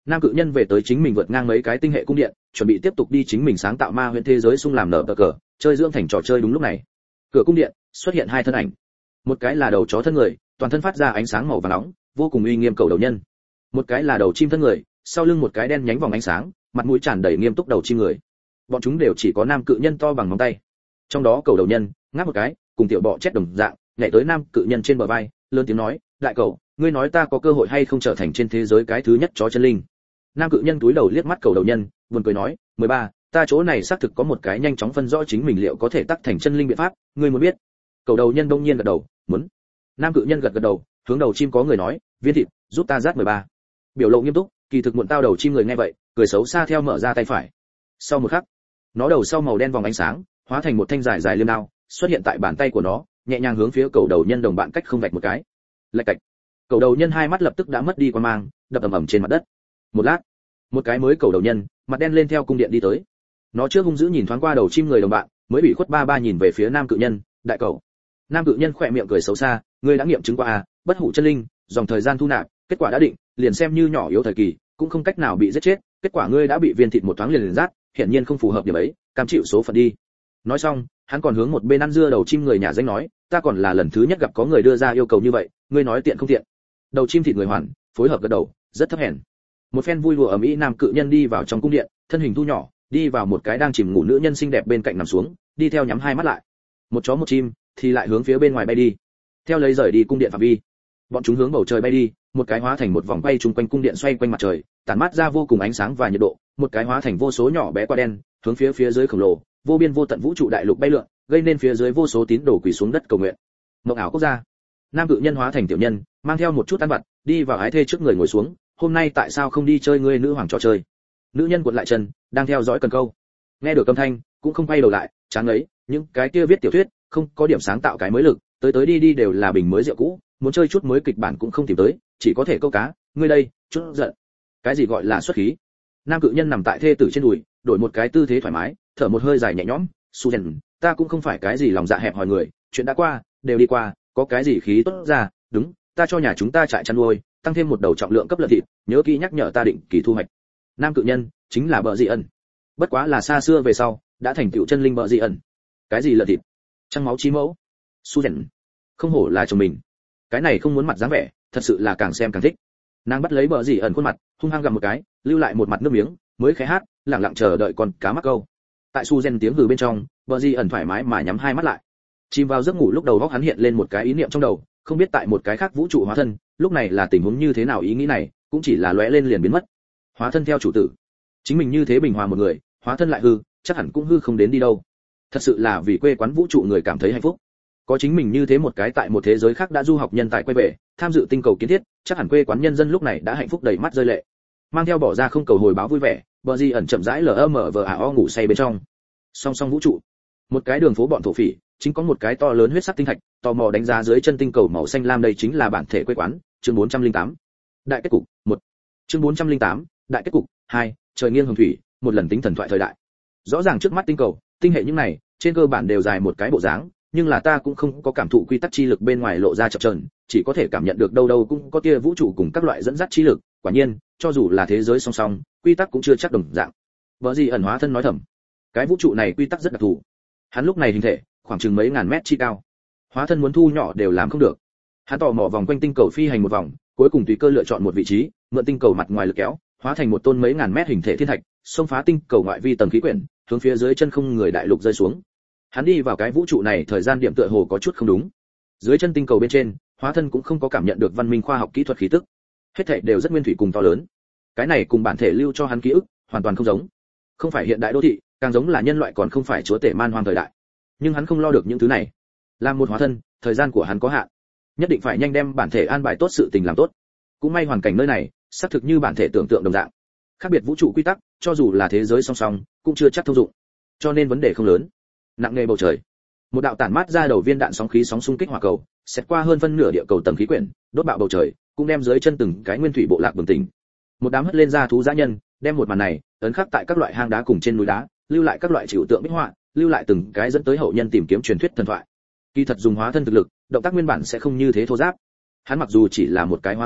Nam cự nhân về tới chính mình vượt ngang mấy cái tinh hệ cung điện, chuẩn bị tiếp tục đi chính mình sáng tạo ma huyễn thế giới xung làm nở cờ, chơi dưỡng thành trò chơi. Đúng lúc này, cửa cung điện xuất hiện hai thân ảnh. Một cái là đầu chó thân người, toàn thân phát ra ánh sáng màu vàng nóng, vô cùng uy nghiêm cầu đầu nhân. Một cái là đầu chim thân người, sau lưng một cái đen nhánh vòng ánh sáng, mặt mũi tràn đầy nghiêm túc đầu chim người. Bọn chúng đều chỉ có nam cự nhân to bằng ngón tay. Trong đó cầu đầu nhân ngáp một cái, cùng tiểu bọ chết đồng dạng, nhảy tới nam cự nhân trên bờ vai, lớn tiếng nói, đại cầu, ngươi nói ta có cơ hội hay không trở thành trên thế giới cái thứ nhất chó chân linh? Nam cự nhân túi đầu liếc mắt cầu đầu nhân, buồn cười nói, 13, ta chỗ này xác thực có một cái nhanh chóng phân rõ chính mình liệu có thể tác thành chân linh biện pháp, ngươi muốn biết? Cầu đầu nhân đông nhiên gật đầu, muốn. Nam cự nhân gật đầu, hướng đầu chim có người nói, viên thịt, giúp ta rát 13. Biểu lộ nghiêm túc, kỳ thực muộn tao đầu chim người nghe vậy, cười xấu xa theo mở ra tay phải. Sau một khắc, nó đầu sau màu đen vòng ánh sáng, hóa thành một thanh dài dài liêm đao, xuất hiện tại bàn tay của nó, nhẹ nhàng hướng phía cầu đầu nhân đồng bạn cách không vạch một cái. Lạch cạch. Cầu đầu nhân hai mắt lập tức đã mất đi quan mang, đập ầm ầm trên mặt đất. Một lát, một cái mới cầu đầu nhân, mặt đen lên theo cung điện đi tới. Nó trước hung dữ nhìn thoáng qua đầu chim người đồng bạn, mới bị khuất ba nhìn về phía nam cự nhân, đại cầu. Nam cự nhân khỏe miệng cười xấu xa, ngươi đã nghiệm chứng qua à, bất hủ chân linh, dòng thời gian thu nạp, kết quả đã định, liền xem như nhỏ yếu thời kỳ, cũng không cách nào bị giết chết, kết quả ngươi đã bị viên thịt một thoáng liền rát, hiển nhiên không phù hợp điểm ấy, cam chịu số phận đi. Nói xong, hắn còn hướng một bên ăn dưa đầu chim người nhà danh nói, ta còn là lần thứ nhất gặp có người đưa ra yêu cầu như vậy, ngươi nói tiện không tiện? Đầu chim thịt người hoàn, phối hợp gật đầu, rất thấp hèn. Một phen vui đùa ầm ĩ, nam cự nhân đi vào trong cung điện, thân hình thu nhỏ, đi vào một cái đang chìm ngủ nữ nhân xinh đẹp bên cạnh nằm xuống, đi theo nhắm hai mắt lại. Một chó một chim thì lại hướng phía bên ngoài bay đi. Theo lấy rời đi cung điện phạm vi, bọn chúng hướng bầu trời bay đi, một cái hóa thành một vòng bay chung quanh cung điện xoay quanh mặt trời, tản mát ra vô cùng ánh sáng và nhiệt độ, một cái hóa thành vô số nhỏ bé quả đen, hướng phía dưới khổng lồ, vô biên vô tận vũ trụ đại lục bay lượn, gây nên phía dưới vô số tín đồ quỳ xuống đất cầu nguyện. Mộng ảo quốc gia. Nam cự nhân hóa thành tiểu nhân, mang theo một chút ăn vặt, đi vào ái thê trước người ngồi xuống, hôm nay tại sao không đi chơi ngươi nữ hoàng trò chơi? Nữ nhân cuộn lại chân, đang theo dõi cần câu. Nghe được âm thanh, cũng không quay đầu lại, chán ấy, những cái kia viết tiểu thuyết, không có điểm sáng tạo cái mới lực, tới đi đều là bình mới rượu cũ, muốn chơi chút mới kịch bản cũng không tìm tới, chỉ có thể câu cá, ngươi đây, chút giận. Cái gì gọi là xuất khí? Nam cự nhân nằm tại thê tử trên đùi, đổi một cái tư thế thoải mái, thở một hơi dài nhẹ nhõm, Susan, ta cũng không phải cái gì lòng dạ hẹp hòi người, chuyện đã qua, đều đi qua, có cái gì khí tốt ra, đúng, ta cho nhà chúng ta trại chăn nuôi, tăng thêm một đầu trọng lượng cấp lợn thịt, nhớ kỹ nhắc nhở ta định kỳ thu hoạch. Nam cự nhân chính là Bợ Dị ẩn, bất quá là xa xưa về sau, đã thành tựu chân linh Bợ Dị ẩn. Cái gì lợn thịt? Trăng máu chí mẫu. Susan, không hổ là chồng mình. Cái này không muốn mặt dáng vẻ, thật sự là càng xem càng thích. Nàng bắt lấy Bợ Dị ẩn khuôn mặt, hung hăng gặm một cái, lưu lại một mặt nước miếng, mới khẽ hát, lặng lặng chờ đợi con cá mắc câu. Tại Susan tiếng hừ bên trong, Bợ Dị ẩn thoải mái mà nhắm hai mắt lại. Chìm vào giấc ngủ, lúc đầu óc hắn hiện lên một cái ý niệm trong đầu, không biết tại một cái khác vũ trụ hóa thân, lúc này là tình huống như thế nào, ý nghĩ này cũng chỉ là lóe lên liền biến mất. Hóa thân theo chủ tử, chính mình như thế bình hòa một người, hóa thân lại hư, chắc hẳn cũng hư không đến đi đâu. Thật sự là vì quê quán vũ trụ người cảm thấy hạnh phúc. Có chính mình như thế một cái tại một thế giới khác đã du học nhân tài quay về, tham dự tinh cầu kiến thiết, chắc hẳn quê quán nhân dân lúc này đã hạnh phúc đầy mắt rơi lệ. Mang theo bỏ ra không cầu hồi báo vui vẻ, Bợ Dị ẩn chậm rãi LMVAO ngủ say bên trong. Song song vũ trụ, một cái đường phố bọn thổ phỉ, chính có một cái to lớn huyết sắc tinh thạch, tò mò đánh giá dưới chân tinh cầu màu xanh lam, đây chính là bản thể quê quán. Chương 408. Đại kết cục 1. Chương 408. Đại kết cục 2. Trời nghiêng hồng thủy, một lần tính thần thoại thời đại. Rõ ràng trước mắt tinh cầu, tinh hệ những này, trên cơ bản đều dài một cái bộ dáng, nhưng là ta cũng không có cảm thụ quy tắc chi lực bên ngoài lộ ra chập chờn, chỉ có thể cảm nhận được đâu đâu cũng có tia vũ trụ cùng các loại dẫn dắt chi lực, quả nhiên, cho dù là thế giới song song, quy tắc cũng chưa chắc đồng dạng. Bợ Dị ẩn hóa thân nói thầm, cái vũ trụ này quy tắc rất đặc thù. Hắn lúc này hình thể khoảng chừng mấy ngàn mét chi cao, hóa thân muốn thu nhỏ đều làm không được. Hắn tò mò vòng quanh tinh cầu phi hành một vòng, cuối cùng tùy cơ lựa chọn một vị trí, mượn tinh cầu mặt ngoài lực kéo, hóa thành một tôn mấy ngàn mét hình thể thiên thạch, xông phá tinh cầu ngoại vi tầng khí quyển, hướng phía dưới chân không người đại lục rơi xuống. Hắn đi vào cái vũ trụ này, thời gian điểm tựa hồ có chút không đúng. Dưới chân tinh cầu bên trên, hóa thân cũng không có cảm nhận được văn minh khoa học kỹ thuật khí tức. Hết thảy đều rất nguyên thủy cùng to lớn. Cái này cùng bản thể lưu cho hắn ký ức hoàn toàn không giống. Không phải hiện đại đô thị, càng giống là nhân loại, còn không phải chúa tể man hoang thời đại. Nhưng hắn không lo được những thứ này. Làm một hóa thân, thời gian của hắn có hạn, nhất định phải nhanh đem bản thể an bài tốt sự tình làm tốt. Cũng may hoàn cảnh nơi này, xác thực như bản thể tưởng tượng đồng dạng. Khác biệt vũ trụ quy tắc, cho dù là thế giới song song, cũng chưa chắc thông dụng. Cho nên vấn đề không lớn. Nặng nề bầu trời, một đạo tản mát ra đầu viên đạn sóng khí sóng xung kích hỏa cầu, xét qua hơn phân nửa địa cầu tầng khí quyển, đốt bạo bầu trời, cũng đem dưới chân từng cái nguyên thủy bộ lạc bừng tỉnh. Một đám hất lên ra thú dã nhân, đem một màn này ấn khắc tại các loại hang đá cùng trên núi đá, lưu lại các loại trừu tượng bích họa, lưu lại từng cái dẫn tới hậu nhân tìm kiếm truyền thuyết thần thoại. Kỳ thật dùng hóa thân thực lực, động tác nguyên bản sẽ không như thế thô ráp. Hắn mặc dù chỉ là một cái hóa thân,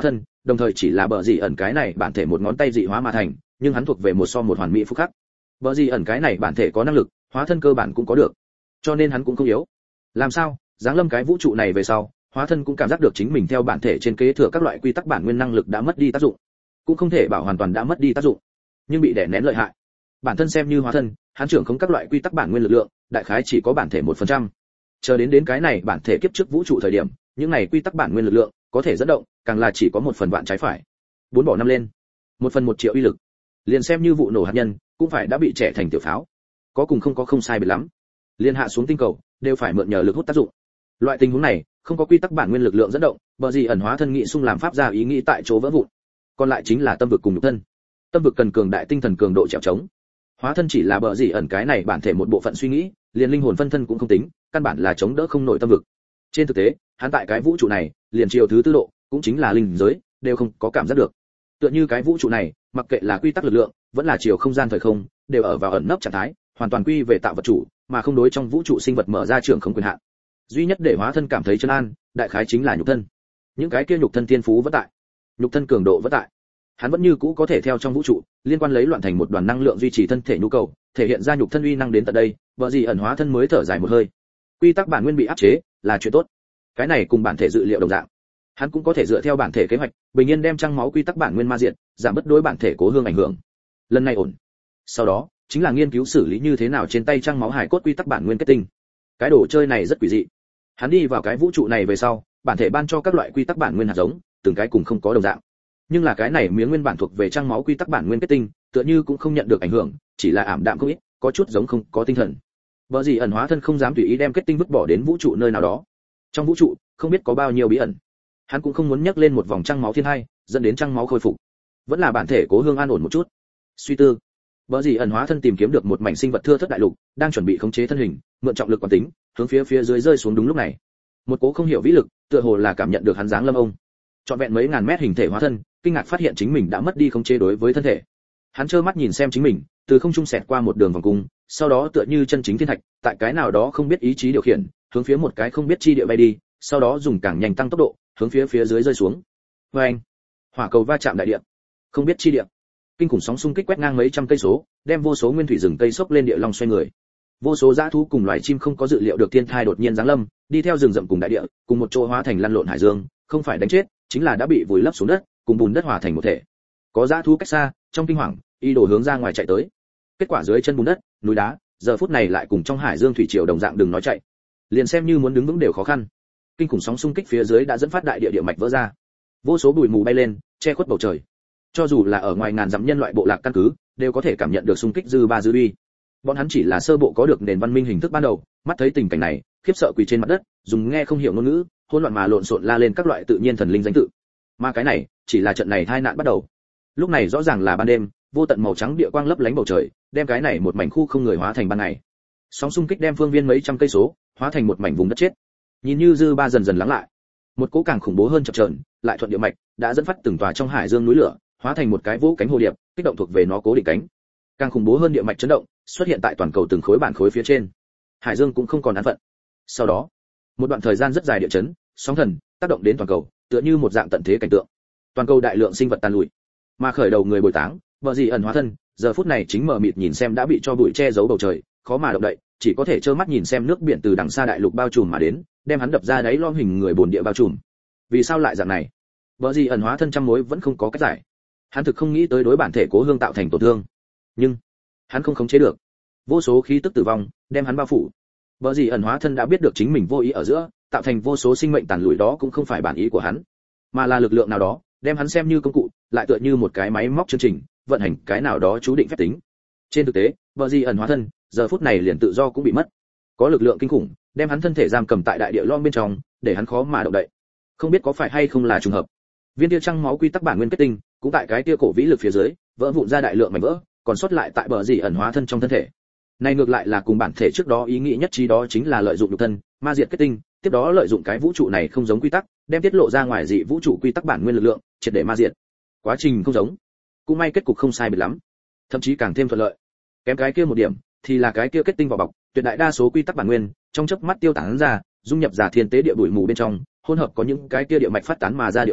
đồng thời chỉ là bờ dị ẩn cái này bản thể một ngón tay dị hóa mà thành, nhưng hắn thuộc về một so một hoàn mỹ phúc khắc. Bờ dị ẩn cái này bản thể có năng lực, hóa thân cơ bản cũng có được, cho nên hắn cũng không yếu. Làm sao? Giáng lâm cái vũ trụ này về sau, hóa thân cũng cảm giác được chính mình theo bản thể trên kế thừa các loại quy tắc bản nguyên năng lực đã mất đi tác dụng, cũng không thể bảo hoàn toàn đã mất đi tác dụng, nhưng bị đè nén lợi hại. Bản thân xem như hóa thân, hắn trưởng không các loại quy tắc bản nguyên lực lượng, đại khái chỉ có bản thể 1%. Chờ đến cái này bản thể kiếp trước vũ trụ thời điểm, những này quy tắc bản nguyên lực lượng có thể dẫn động, càng là chỉ có 1/1000 trái phải. 4 bỏ 5 lên, 1/1 triệu uy lực. Liền xem như vụ nổ hạt nhân, cũng phải đã bị trẻ thành tiểu pháo. Có cùng không có không sai biệt lắm. Liên hạ xuống tinh cầu, đều phải mượn nhờ lực hút tác dụng. Loại tình huống này, không có quy tắc bản nguyên lực lượng dẫn động, bờ gì ẩn hóa thân nghị xung làm pháp ra ý nghĩ tại chỗ vỡ vụn. Còn lại chính là tâm vực cùng nhục thân. Tâm vực cần cường đại tinh thần cường độ trèo trống. Hóa thân chỉ là bờ gì ẩn cái này bản thể một bộ phận suy nghĩ, liền linh hồn phân thân cũng không tính, căn bản là chống đỡ không nổi tâm vực. Trên thực tế, hắn tại cái vũ trụ này, liền chiều thứ tư độ, cũng chính là linh giới, đều không có cảm giác được. Tựa như cái vũ trụ này, mặc kệ là quy tắc lực lượng, vẫn là chiều không gian thời không, đều ở vào ẩn nấp trạng thái, hoàn toàn quy về tạo vật chủ, mà không đối trong vũ trụ sinh vật mở ra trưởng không quyền hạn. Duy nhất để hóa thân cảm thấy chân an, đại khái chính là nhục thân. Những cái kia nhục thân thiên phú vẫn tại, nhục thân cường độ vẫn tại. Hắn vẫn như cũ có thể theo trong vũ trụ, liên quan lấy loạn thành một đoàn năng lượng duy trì thân thể nhu cầu, thể hiện ra nhục thân uy năng đến tận đây, vợ gì ẩn hóa thân mới thở dài một hơi. Quy tắc bản nguyên bị áp chế, là chuyện tốt. Cái này cùng bản thể dự liệu đồng dạng. Hắn cũng có thể dựa theo bản thể kế hoạch, bình yên đem trăng máu quy tắc bản nguyên ma diện, giảm bớt đối bản thể cố hương ảnh hưởng. Lần này ổn. Sau đó, chính là nghiên cứu xử lý như thế nào trên tay trăng máu hải cốt quy tắc bản nguyên kết tinh. Cái đồ chơi này rất quỷ dị. Hắn đi vào cái vũ trụ này về sau, bản thể ban cho các loại quy tắc bản nguyên hạt giống, từng cái cùng không có đồng dạng. Nhưng là cái này miếng nguyên bản thuộc về trăng máu quy tắc bản nguyên kết tinh, tựa như cũng không nhận được ảnh hưởng, chỉ là ảm đạm không ít, có chút giống không có tinh thần. Bởi gì ẩn hóa thân không dám tùy ý đem kết tinh vứt bỏ đến vũ trụ nơi nào đó. Trong vũ trụ, không biết có bao nhiêu bí ẩn. Hắn cũng không muốn nhắc lên một vòng trăng máu thiên hai, dẫn đến trăng máu khôi phục. Vẫn là bản thể cố hương an ổn một chút. Suy tư, bởi gì ẩn hóa thân tìm kiếm được một mảnh sinh vật thưa thớt đại lục, đang chuẩn bị khống chế thân hình, mượn trọng lực quán tính, hướng phía dưới rơi xuống đúng lúc này. Một cố không hiểu vĩ lực, tựa hồ là cảm nhận được hắn dáng lâm ông. Trọn vẹn mấy ngàn mét hình thể hóa thân, kinh ngạc phát hiện chính mình đã mất đi khống chế đối với thân thể. Hắn trơ mắt nhìn xem chính mình, từ không trung xẹt qua một đường vòng cung, sau đó tựa như chân chính thiên thạch, tại cái nào đó không biết ý chí điều khiển, hướng phía một cái không biết chi địa bay đi, sau đó dùng càng nhanh tăng tốc độ, hướng phía dưới rơi xuống. Oeng! Hỏa cầu va chạm đại địa. Không biết chi địa. Kinh khủng sóng xung kích quét ngang mấy trăm cây số, đem vô số nguyên thủy rừng cây sốc lên địa long xoay người. Vô số dã thú cùng loài chim không có dự liệu được thiên thai đột nhiên giáng lâm, đi theo rừng rậm cùng đại địa, cùng một chỗ hóa thành lăn lộn hải dương, không phải đánh chết, chính là đã bị vùi lấp xuống đất, cùng bùn đất hòa thành một thể. Có dã thú cách xa, trong kinh hoàng, y đổ hướng ra ngoài chạy tới. Kết quả dưới chân bùn đất, núi đá, giờ phút này lại cùng trong hải dương thủy triều đồng dạng đừng nói chạy. Liền xem như muốn đứng vững đều khó khăn. Kinh khủng sóng xung kích phía dưới đã dẫn phát đại địa địa mạch vỡ ra. Vô số bụi mù bay lên, che khuất bầu trời. Cho dù là ở ngoài ngàn dặm nhân loại bộ lạc căn cứ, đều có thể cảm nhận được xung kích dư ba dư uy. Bọn hắn chỉ là sơ bộ có được nền văn minh hình thức ban đầu, mắt thấy tình cảnh này, khiếp sợ quỳ trên mặt đất, dùng nghe không hiểu ngôn ngữ, hỗn loạn mà lộn xộn la lên các loại tự nhiên thần linh danh tự. Mà cái này, chỉ là trận này tai nạn bắt đầu. Lúc này rõ ràng là ban đêm, vô tận màu trắng địa quang lấp lánh bầu trời, đem cái này một mảnh khu không người hóa thành ban ngày. Sóng xung kích đem phương viên mấy trăm cây số, hóa thành một mảnh vùng đất chết. Nhìn như dư ba dần dần lắng lại, một cỗ càng khủng bố hơn chập chờn, lại thuận địa mạch, đã dẫn phát từng tòa trong hải dương núi lửa, hóa thành một cái vũ cánh hồ điệp, kích động thuộc về nó cố định cánh. Càng khủng bố hơn địa mạch chấn động, xuất hiện tại toàn cầu từng khối bản khối phía trên. Hải dương cũng không còn an phận. Sau đó, một đoạn thời gian rất dài địa chấn, sóng thần tác động đến toàn cầu, tựa như một dạng tận thế cảnh tượng. Toàn cầu đại lượng sinh vật tàn lụi, mà khởi đầu người bồi táng, vợ gì ẩn hóa thân, giờ phút này chính mờ mịt nhìn xem đã bị cho bụi che giấu bầu trời, khó mà động đậy, chỉ có thể trơ mắt nhìn xem nước biển từ đằng xa đại lục bao trùm mà đến, đem hắn đập ra đáy lom hình người bồn địa bao trùm. Vì sao lại dạng này? Vợ gì ẩn hóa thân trăm mối vẫn không có cách giải. Hắn thực không nghĩ tới đối bản thể cố hương tạo thành tổn thương, nhưng hắn không khống chế được. Vô số khí tức tử vong đem hắn bao phủ. Vợ gì ẩn hóa thân đã biết được chính mình vô ý ở giữa tạo thành vô số sinh mệnh tàn lụi, đó cũng không phải bản ý của hắn, mà là lực lượng nào đó đem hắn xem như công cụ, lại tựa như một cái máy móc chương trình vận hành cái nào đó chú định phép tính. Trên thực tế, vợ gì ẩn hóa thân giờ phút này liền tự do cũng bị mất. Có lực lượng kinh khủng đem hắn thân thể giam cầm tại đại địa lom bên trong, để hắn khó mà động đậy. Không biết có phải hay không là trùng hợp, viên tia trăng máu quy tắc bản nguyên kết tinh cũng tại cái tia cổ vĩ lực phía dưới vỡ vụn ra đại lượng mảnh vỡ, còn sót lại tại bờ gì ẩn hóa thân trong thân thể. Này ngược lại là cùng bản thể trước đó ý nghĩ nhất trí, đó chính là lợi dụng nhục thân ma diệt kết tinh, tiếp đó lợi dụng cái vũ trụ này không giống quy tắc, đem tiết lộ ra ngoài dị vũ trụ quy tắc bản nguyên lực lượng, triệt để ma diệt. Quá trình không giống, cũng may kết cục không sai biệt lắm, thậm chí càng thêm thuận lợi. Kém cái kia một điểm thì là cái kia kết tinh vỏ bọc, tuyệt đại đa số quy tắc bản nguyên trong chớp mắt tiêu tán ra, dung nhập giả thiên tế địa bụi mù bên trong, hỗn hợp có những cái kia địa mạch phát tán mà ra địa quang,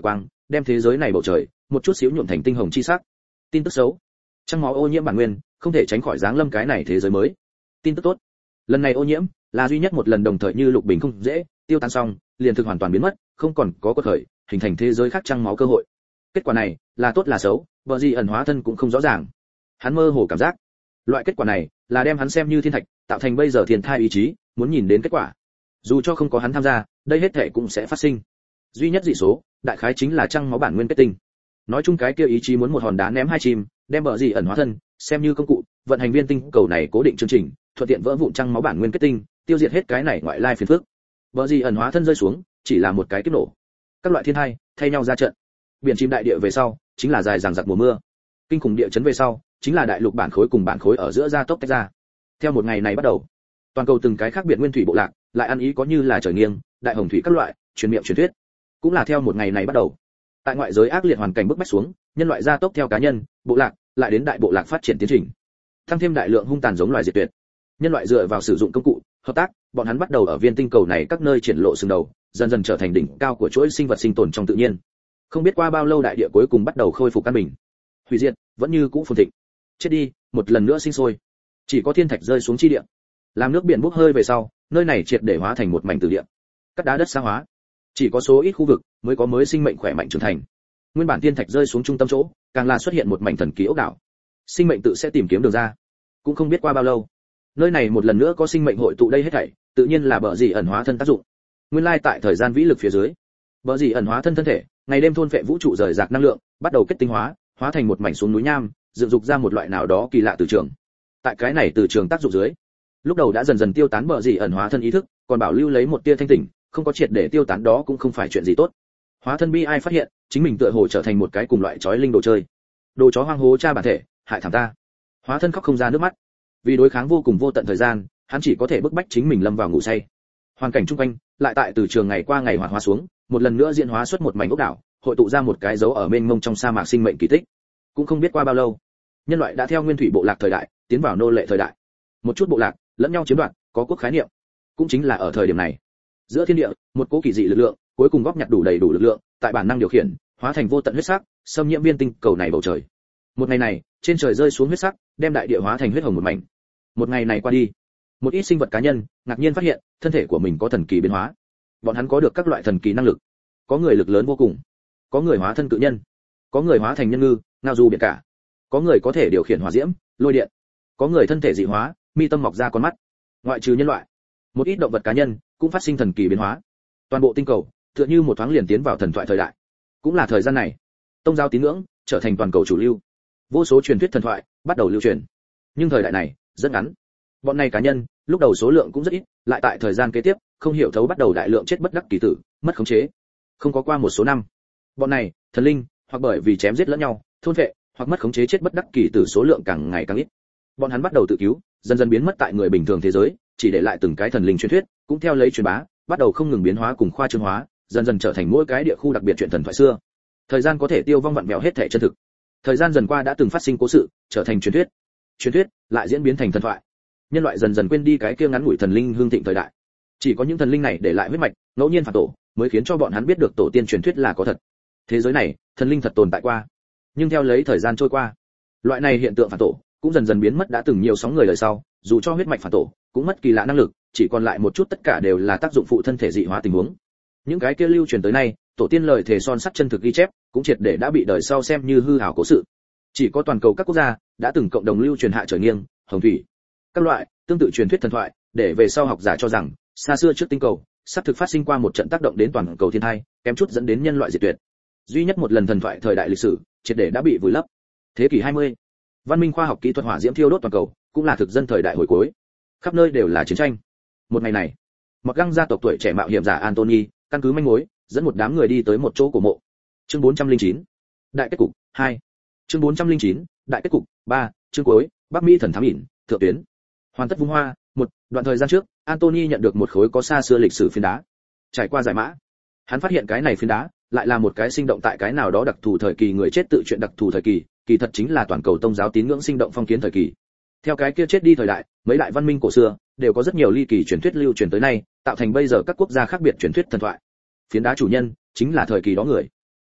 đem thế giới này bầu trời một chút xíu nhuộm thành tinh hồng chi sắc. Tin tức xấu, trăng máu ô nhiễm bản nguyên, không thể tránh khỏi giáng lâm cái này thế giới mới. Tin tức tốt, lần này ô nhiễm là duy nhất một lần đồng thời như lục bình không dễ tiêu tan xong, liền thực hoàn toàn biến mất, không còn có quật khởi, hình thành thế giới khác trăng máu cơ hội. Kết quả này là tốt là xấu, vợ gì ẩn hóa thân cũng không rõ ràng. Hắn mơ hồ cảm giác, loại kết quả này là đem hắn xem như thiên thạch, tạo thành bây giờ thiên thai ý chí, muốn nhìn đến kết quả. Dù cho không có hắn tham gia, đây hết thể cũng sẽ phát sinh. Duy nhất dị số, đại khái chính là trăng máu bản nguyên kết tinh. Nói chung cái kia ý chí muốn một hòn đá ném hai chim, đem bờ gì ẩn hóa thân xem như công cụ, vận hành viên tinh cầu này cố định chương trình, thuận tiện vỡ vụn trăng máu bản nguyên kết tinh, tiêu diệt hết cái này ngoại lai phiền phức. Bờ gì ẩn hóa thân rơi xuống, chỉ là một cái kiếp nổ. Các loại thiên hai thay nhau ra trận. Biển chìm đại địa về sau, chính là dài dằng dặc mùa mưa. Kinh khủng địa chấn về sau, chính là đại lục bản khối cùng bản khối ở giữa gia tốc tách ra. Theo một ngày này bắt đầu, toàn cầu từng cái khác biệt nguyên thủy bộ lạc, lại ăn ý có như là trời nghiêng, đại hồng thủy các loại, truyền miệng truyền thuyết. Cũng là theo một ngày này bắt đầu. Tại ngoại giới ác liệt hoàn cảnh bức bách xuống, nhân loại gia tốc theo cá nhân, bộ lạc, lại đến đại bộ lạc phát triển tiến trình. Tăng thêm đại lượng hung tàn giống loài diệt tuyệt. Nhân loại dựa vào sử dụng công cụ, hợp tác, bọn hắn bắt đầu ở viên tinh cầu này các nơi triển lộ sừng đầu, dần dần trở thành đỉnh cao của chuỗi sinh vật sinh tồn trong tự nhiên. Không biết qua bao lâu đại địa cuối cùng bắt đầu khôi phục căn bình. Hủy diệt vẫn như cũ phồn thịnh. Chết đi, một lần nữa sinh sôi. Chỉ có thiên thạch rơi xuống chi địa. Làm nước biển bốc hơi về sau, nơi này triệt để hóa thành một mảnh tử địa. Cắt đá đất sa hóa. Chỉ có số ít khu vực mới có mới sinh mệnh khỏe mạnh trưởng thành. Nguyên bản thiên thạch rơi xuống trung tâm chỗ, càng là xuất hiện một mảnh thần kỳ ốc đảo. Sinh mệnh tự sẽ tìm kiếm đường ra. Cũng không biết qua bao lâu, nơi này một lần nữa có sinh mệnh hội tụ đây hết thảy, tự nhiên là bờ gì ẩn hóa thân tác dụng. Nguyên lai tại thời gian vĩ lực phía dưới, bờ gì ẩn hóa thân thân thể, ngày đêm thôn phệ vũ trụ rời rạc năng lượng, bắt đầu kết tinh hóa, hóa thành một mảnh xuống núi nham, dựng dục ra một loại nào đó kỳ lạ từ trường. Tại cái này từ trường tác dụng dưới, lúc đầu đã dần dần tiêu tán bờ gì ẩn hóa thân ý thức, còn bảo lưu lấy một tia thanh tỉnh, không có triệt để tiêu tán đó cũng không phải chuyện gì tốt. Hóa thân bi ai phát hiện, chính mình tựa hồ trở thành một cái cùng loại chói linh đồ chơi. Đồ chó hoang hố cha bản thể, hại thảm ta. Hóa thân khóc không ra nước mắt. Vì đối kháng vô cùng vô tận thời gian, hắn chỉ có thể bức bách chính mình lâm vào ngủ say. Hoàn cảnh chung quanh lại tại từ trường ngày qua ngày hoạt hóa xuống, một lần nữa diễn hóa xuất một mảnh ốc đảo, hội tụ ra một cái dấu ở mênh mông trong sa mạc sinh mệnh kỳ tích. Cũng không biết qua bao lâu, nhân loại đã theo nguyên thủy bộ lạc thời đại tiến vào nô lệ thời đại. Một chút bộ lạc lẫn nhau chiếm đoạt, có quốc khái niệm. Cũng chính là ở thời điểm này, giữa thiên địa, một cỗ kỳ dị lực lượng, cuối cùng góp nhặt đủ đầy đủ lực lượng, tại bản năng điều khiển, hóa thành vô tận huyết sắc, xâm nhiễm viên tinh cầu này bầu trời. Một ngày này, trên trời rơi xuống huyết sắc, đem đại địa hóa thành huyết hồng một mảnh. Một ngày này qua đi, một ít sinh vật cá nhân ngạc nhiên phát hiện, thân thể của mình có thần kỳ biến hóa. Bọn hắn có được các loại thần kỳ năng lực. Có người lực lớn vô cùng, có người hóa thân cự nhân, có người hóa thành nhân ngư, ngao du biển cả, có người có thể điều khiển hỏa diễm, lôi điện, có người thân thể dị hóa, mi tâm mọc ra con mắt. Ngoại trừ nhân loại, một ít động vật cá nhân cũng phát sinh thần kỳ biến hóa. Toàn bộ tinh cầu tựa như một thoáng liền tiến vào thần thoại thời đại. Cũng là thời gian này, tôn giáo tín ngưỡng trở thành toàn cầu chủ lưu. Vô số truyền thuyết thần thoại bắt đầu lưu truyền. Nhưng thời đại này rất ngắn. Bọn này cá nhân, lúc đầu số lượng cũng rất ít, lại tại thời gian kế tiếp, không hiểu thấu bắt đầu đại lượng chết bất đắc kỳ tử, mất khống chế. Không có qua một số năm, bọn này thần linh, hoặc bởi vì chém giết lẫn nhau, thôn phệ, hoặc mất khống chế chết bất đắc kỳ tử số lượng càng ngày càng ít. Bọn hắn bắt đầu tự cứu, dần dần biến mất tại người bình thường thế giới, chỉ để lại từng cái thần linh truyền thuyết, cũng theo lấy truyền bá, bắt đầu không ngừng biến hóa cùng khoa trương hóa, dần dần trở thành mỗi cái địa khu đặc biệt chuyện thần thoại xưa. Thời gian có thể tiêu vong vặn vẹo hết thể chân thực. Thời gian dần qua đã từng phát sinh cố sự, trở thành truyền thuyết. Truyền thuyết lại diễn biến thành thần thoại. Nhân loại dần dần quên đi cái kia ngắn ngủi thần linh hương thịnh thời đại. Chỉ có những thần linh này để lại huyết mạch, ngẫu nhiên phản tổ, mới khiến cho bọn hắn biết được tổ tiên truyền thuyết là có thật. Thế giới này, thần linh thật tồn tại qua. Nhưng theo lấy thời gian trôi qua, loại này hiện tượng phản tổ cũng dần dần biến mất, đã từng nhiều sóng người đời sau, dù cho huyết mạch phản tổ, cũng mất kỳ lạ năng lực, chỉ còn lại một chút, tất cả đều là tác dụng phụ thân thể dị hóa tình huống. Những cái kia lưu truyền tới nay, tổ tiên lời thề son sắt chân thực ghi chép, cũng triệt để đã bị đời sau xem như hư ảo cố sự. Chỉ có toàn cầu các quốc gia đã từng cộng đồng lưu truyền hạ trời nghiêng, hồng thủy, các loại tương tự truyền thuyết thần thoại, để về sau học giả cho rằng xa xưa trước tinh cầu sắp thực phát sinh qua một trận tác động đến toàn cầu thiên tai, kém chút dẫn đến nhân loại diệt tuyệt. Duy nhất một lần thần thoại thời đại lịch sử triệt để đã bị vùi lấp. Thế kỷ 20, văn minh khoa học kỹ thuật hỏa diễm thiêu đốt toàn cầu, cũng là thực dân thời đại hồi cuối. Khắp nơi đều là chiến tranh. Một ngày này, mặc găng gia tộc tuổi trẻ mạo hiểm giả Anthony căn cứ manh mối, dẫn một đám người đi tới một chỗ cổ mộ. Chương 409, đại kết cục 2. Chương 409, đại kết cục 3. Chương cuối, Bắc Mỹ thần thám ỉn, thượng tuyến. Hoàn tất vung hoa. Một đoạn thời gian trước, Anthony nhận được một khối có xa xưa lịch sử phiến đá. Trải qua giải mã, hắn phát hiện cái này phiến đá lại là một cái sinh động tại cái nào đó đặc thù thời kỳ người chết tự truyện đặc thù thời kỳ, kỳ thật chính là toàn cầu tôn giáo tín ngưỡng sinh động phong kiến thời kỳ. Theo cái kia chết đi thời đại, mấy đại văn minh cổ xưa đều có rất nhiều ly kỳ truyền thuyết lưu truyền tới nay, tạo thành bây giờ các quốc gia khác biệt truyền thuyết thần thoại. Phiến đá chủ nhân chính là thời kỳ đó người.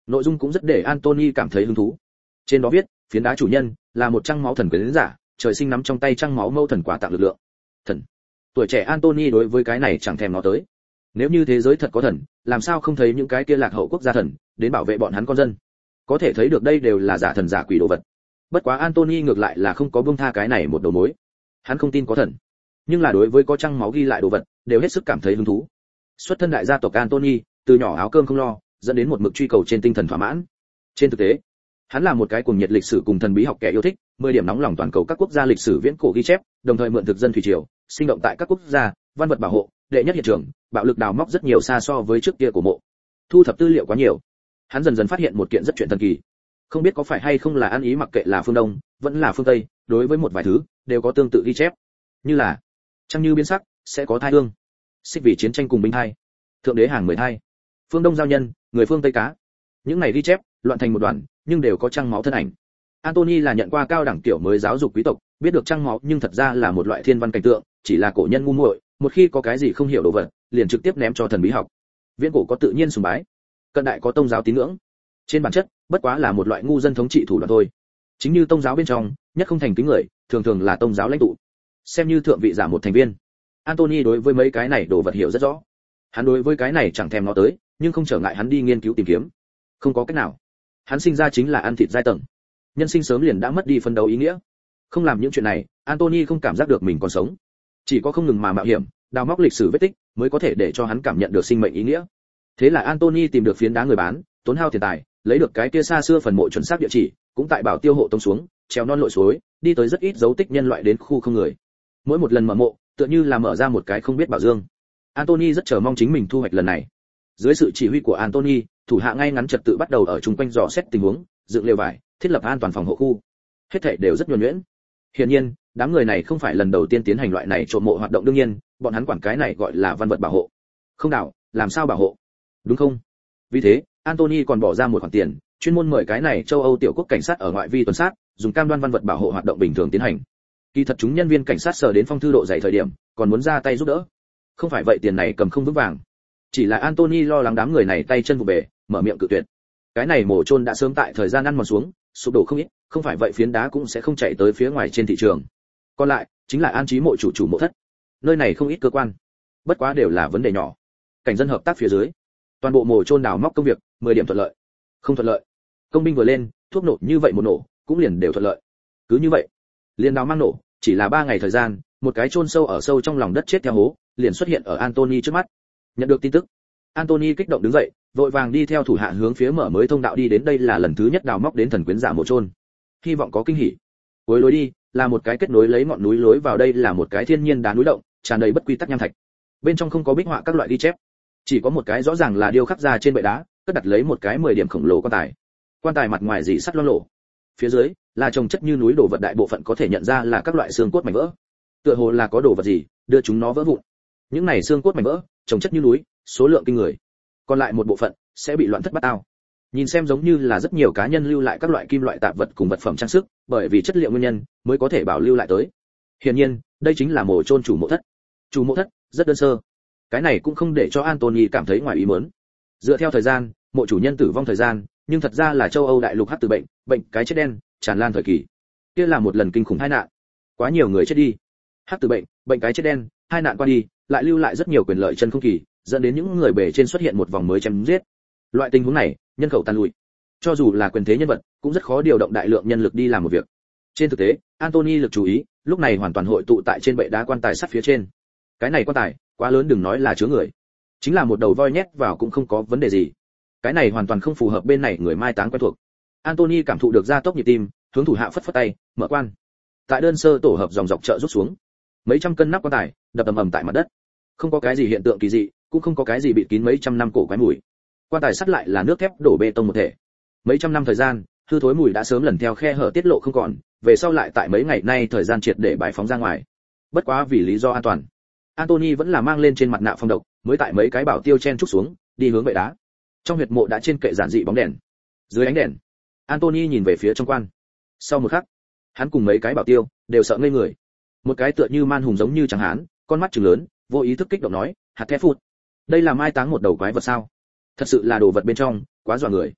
Nội dung cũng rất để Anthony cảm thấy hứng thú. Trên đó viết, phiến đá chủ nhân là một trăng máu thần quyến giả, trời sinh nắm trong tay trăng máu mâu thần quà tặng lực lượng. Thần. Tuổi trẻ Anthony đối với cái này chẳng thèm nó tới. Nếu như thế giới thật có thần, làm sao không thấy những cái kia lạc hậu quốc gia thần đến bảo vệ bọn hắn con dân? Có thể thấy được đây đều là giả thần giả quỷ đồ vật. Bất quá Anthony ngược lại là không có buông tha cái này một đầu mối. Hắn không tin có thần, nhưng là đối với có trăng máu ghi lại đồ vật, đều hết sức cảm thấy hứng thú. Xuất thân đại gia tộc Anthony, từ nhỏ áo cơm không lo, dẫn đến một mực truy cầu trên tinh thần thỏa mãn. Trên thực tế, hắn là một cái cuồng nhiệt lịch sử cùng thần bí học kẻ yêu thích, 10 điểm nóng lòng toàn cầu các quốc gia lịch sử viễn cổ ghi chép, đồng thời mượn thực dân thủy triều, sinh động tại các quốc gia, văn vật bảo hộ, đệ nhất hiện trường, bạo lực đào móc rất nhiều xa so với trước kia của mộ. Thu thập tư liệu quá nhiều, hắn dần dần phát hiện một kiện rất chuyện thần kỳ. Không biết có phải hay không là ăn ý mặc kệ là phương Đông, vẫn là phương Tây, đối với một vài thứ đều có tương tự ghi chép. Như là trăng như biến sắc, sẽ có thai hương. Xích vì chiến tranh cùng binh thai. Thượng đế hàng 10 thai. Phương Đông giao nhân, người phương Tây cá. Những này ghi chép, loạn thành một đoàn, nhưng đều có trăng máu thân ảnh. Anthony là nhận qua cao đẳng tiểu mới giáo dục quý tộc, biết được trăng máu nhưng thật ra là một loại thiên văn cảnh tượng, chỉ là cổ nhân ngu muội, một khi có cái gì không hiểu đồ vật, liền trực tiếp ném cho thần bí học. Viễn cổ có tự nhiên sùng bái, cận đại có tông giáo tín ngưỡng. Trên bản chất, bất quá là một loại ngu dân thống trị thủ đoạn thôi. Chính như tông giáo bên trong, nhất không thành kính người, thường thường là tông giáo lãnh tụ. Xem như thượng vị giả một thành viên. Anthony đối với mấy cái này đồ vật hiểu rất rõ. Hắn đối với cái này chẳng thèm ngó tới, nhưng không trở ngại hắn đi nghiên cứu tìm kiếm. Không có cách nào. Hắn sinh ra chính là ăn thịt giai tầng. Nhân sinh sớm liền đã mất đi phân đấu ý nghĩa. Không làm những chuyện này, Anthony không cảm giác được mình còn sống. Chỉ có không ngừng mà mạo hiểm, đào móc lịch sử vết tích, mới có thể để cho hắn cảm nhận được sinh mệnh ý nghĩa. Thế là Anthony tìm được phiến đá người bán, tốn hao tiền tài, lấy được cái kia xa xưa phần mộ chuẩn xác địa chỉ, cũng tại bảo tiêu hộ tông xuống, trèo non lội suối, đi tới rất ít dấu tích nhân loại đến khu không người. Mỗi một lần mở mộ, tựa như là mở ra một cái không biết bảo dương. Anthony rất chờ mong chính mình thu hoạch lần này. Dưới sự chỉ huy của Anthony, thủ hạ ngay ngắn trật tự bắt đầu ở chung quanh dò xét tình huống, dựng lều vải, thiết lập an toàn phòng hộ khu. Hết thảy đều rất nhuần nhuyễn. Hiển nhiên, đám người này không phải lần đầu tiên tiến hành loại này trộm mộ hoạt động, đương nhiên, bọn hắn quản cái này gọi là văn vật bảo hộ. Không đảo, làm sao bảo hộ? Đúng không? Vì thế, Anthony còn bỏ ra một khoản tiền, chuyên môn mời cái này châu Âu tiểu quốc cảnh sát ở ngoại vi tuần sát, dùng cam đoan văn vật bảo hộ hoạt động bình thường tiến hành. Kỳ thật chúng nhân viên cảnh sát sờ đến phong thư độ dày thời điểm, còn muốn ra tay giúp đỡ. Không phải vậy tiền này cầm không vững vàng. Chỉ là Anthony lo lắng đám người này tay chân vụ bể, mở miệng cự tuyệt. Cái này mổ chôn đã sớm tại thời gian ăn mòn xuống, sụp đổ không ít, không phải vậy phiến đá cũng sẽ không chạy tới phía ngoài trên thị trường. Còn lại, chính là an trí mộ chủ mộ thất. Nơi này không ít cơ quan, bất quá đều là vấn đề nhỏ. Cảnh dân hợp tác phía dưới, toàn bộ mổ chôn đào móc công việc, 10 điểm thuận lợi. Không thuận lợi, công binh vừa lên, thuốc nổ như vậy một nổ, cũng liền đều thuận lợi. Cứ như vậy, liền đào mang nổ, chỉ là 3 ngày thời gian, một cái chôn sâu ở sâu trong lòng đất chết theo hố, liền xuất hiện ở Anthony trước mắt. Nhận được tin tức, Anthony kích động đứng dậy, vội vàng đi theo thủ hạ hướng phía mở mới thông đạo đi đến, đây là lần thứ nhất đào móc đến thần quyến giả mộ chôn. Hy vọng có kinh hỉ. Cuối lối đi là một cái kết nối lấy ngọn núi lối vào, đây là một cái thiên nhiên đá núi động, tràn đầy bất quy tắc nham thạch. Bên trong không có bích họa các loại ghi chép, chỉ có một cái rõ ràng là điêu khắc ra trên bệ đá, cất đặt lấy một cái 10 điểm khổng lồ quan tài. Quan tài mặt ngoài dỉ sắt loang lổ. Phía dưới là chồng chất như núi đồ vật, đại bộ phận có thể nhận ra là các loại xương cốt mảnh vỡ. Tựa hồ là có đồ vật gì đưa chúng nó vỡ vụn. Những này xương cốt mảnh vỡ, chồng chất như núi, số lượng kinh người. Còn lại một bộ phận sẽ bị loạn thất bát ao. Nhìn xem giống như là rất nhiều cá nhân lưu lại các loại kim loại tạp vật cùng vật phẩm trang sức, bởi vì chất liệu nguyên nhân mới có thể bảo lưu lại tới. Hiển nhiên, đây chính là mộ chôn chủ mộ thất. Chủ mộ thất rất đơn sơ. Cái này cũng không để cho Anthony cảm thấy ngoài ý muốn. Dựa theo thời gian, mộ chủ nhân tử vong thời gian, nhưng thật ra là châu Âu đại lục hắc tử bệnh, bệnh cái chết đen tràn lan thời kỳ. Kia là một lần kinh khủng tai nạn. Quá nhiều người chết đi. Hắc tử bệnh, bệnh cái chết đen, hai nạn qua đi, lại lưu lại rất nhiều quyền lợi chân không kỳ, dẫn đến những người bề trên xuất hiện một vòng mới chém giết. Loại tình huống này, nhân khẩu tan lụi. Cho dù là quyền thế nhân vật, cũng rất khó điều động đại lượng nhân lực đi làm một việc. Trên thực tế, Anthony lực chú ý, lúc này hoàn toàn hội tụ tại trên bệ đá quan tài sắt phía trên. Cái này quan tài, quá lớn đừng nói là chứa người, chính là một đầu voi nhét vào cũng không có vấn đề gì. Cái này hoàn toàn không phù hợp bên này người mai táng quen thuộc. Anthony cảm thụ được gia tốc nhịp tim, hướng thủ hạ phất phất tay, mở quan. Tại đơn sơ tổ hợp dòng dọc chợ rút xuống. Mấy trăm cân nắp quan tài đập ầm ầm tại mặt đất. Không có cái gì hiện tượng kỳ dị, cũng không có cái gì bịt kín mấy trăm năm cổ quái mùi. Quan tài sắt lại là nước thép đổ bê tông một thể. Mấy trăm năm thời gian, hư thối mùi đã sớm lần theo khe hở tiết lộ không còn, về sau lại tại mấy ngày nay thời gian triệt để bài phóng ra ngoài. Bất quá vì lý do an toàn, Anthony vẫn là mang lên trên mặt nạ phong độc, mới tại mấy cái bảo tiêu chen trúc xuống, đi hướng bệ đá. Trong huyệt mộ đã trên kệ giản dị bóng đèn. Dưới ánh đèn, Anthony nhìn về phía trong quan. Sau một khắc, hắn cùng mấy cái bảo tiêu đều sợ ngây người. Một cái tựa như man hùng giống như trắng hán, con mắt trừng lớn, vô ý thức kích động nói, hạt thép phụt. Đây là mai táng một đầu quái vật sao? Thật sự là đồ vật bên trong, quá dọa người.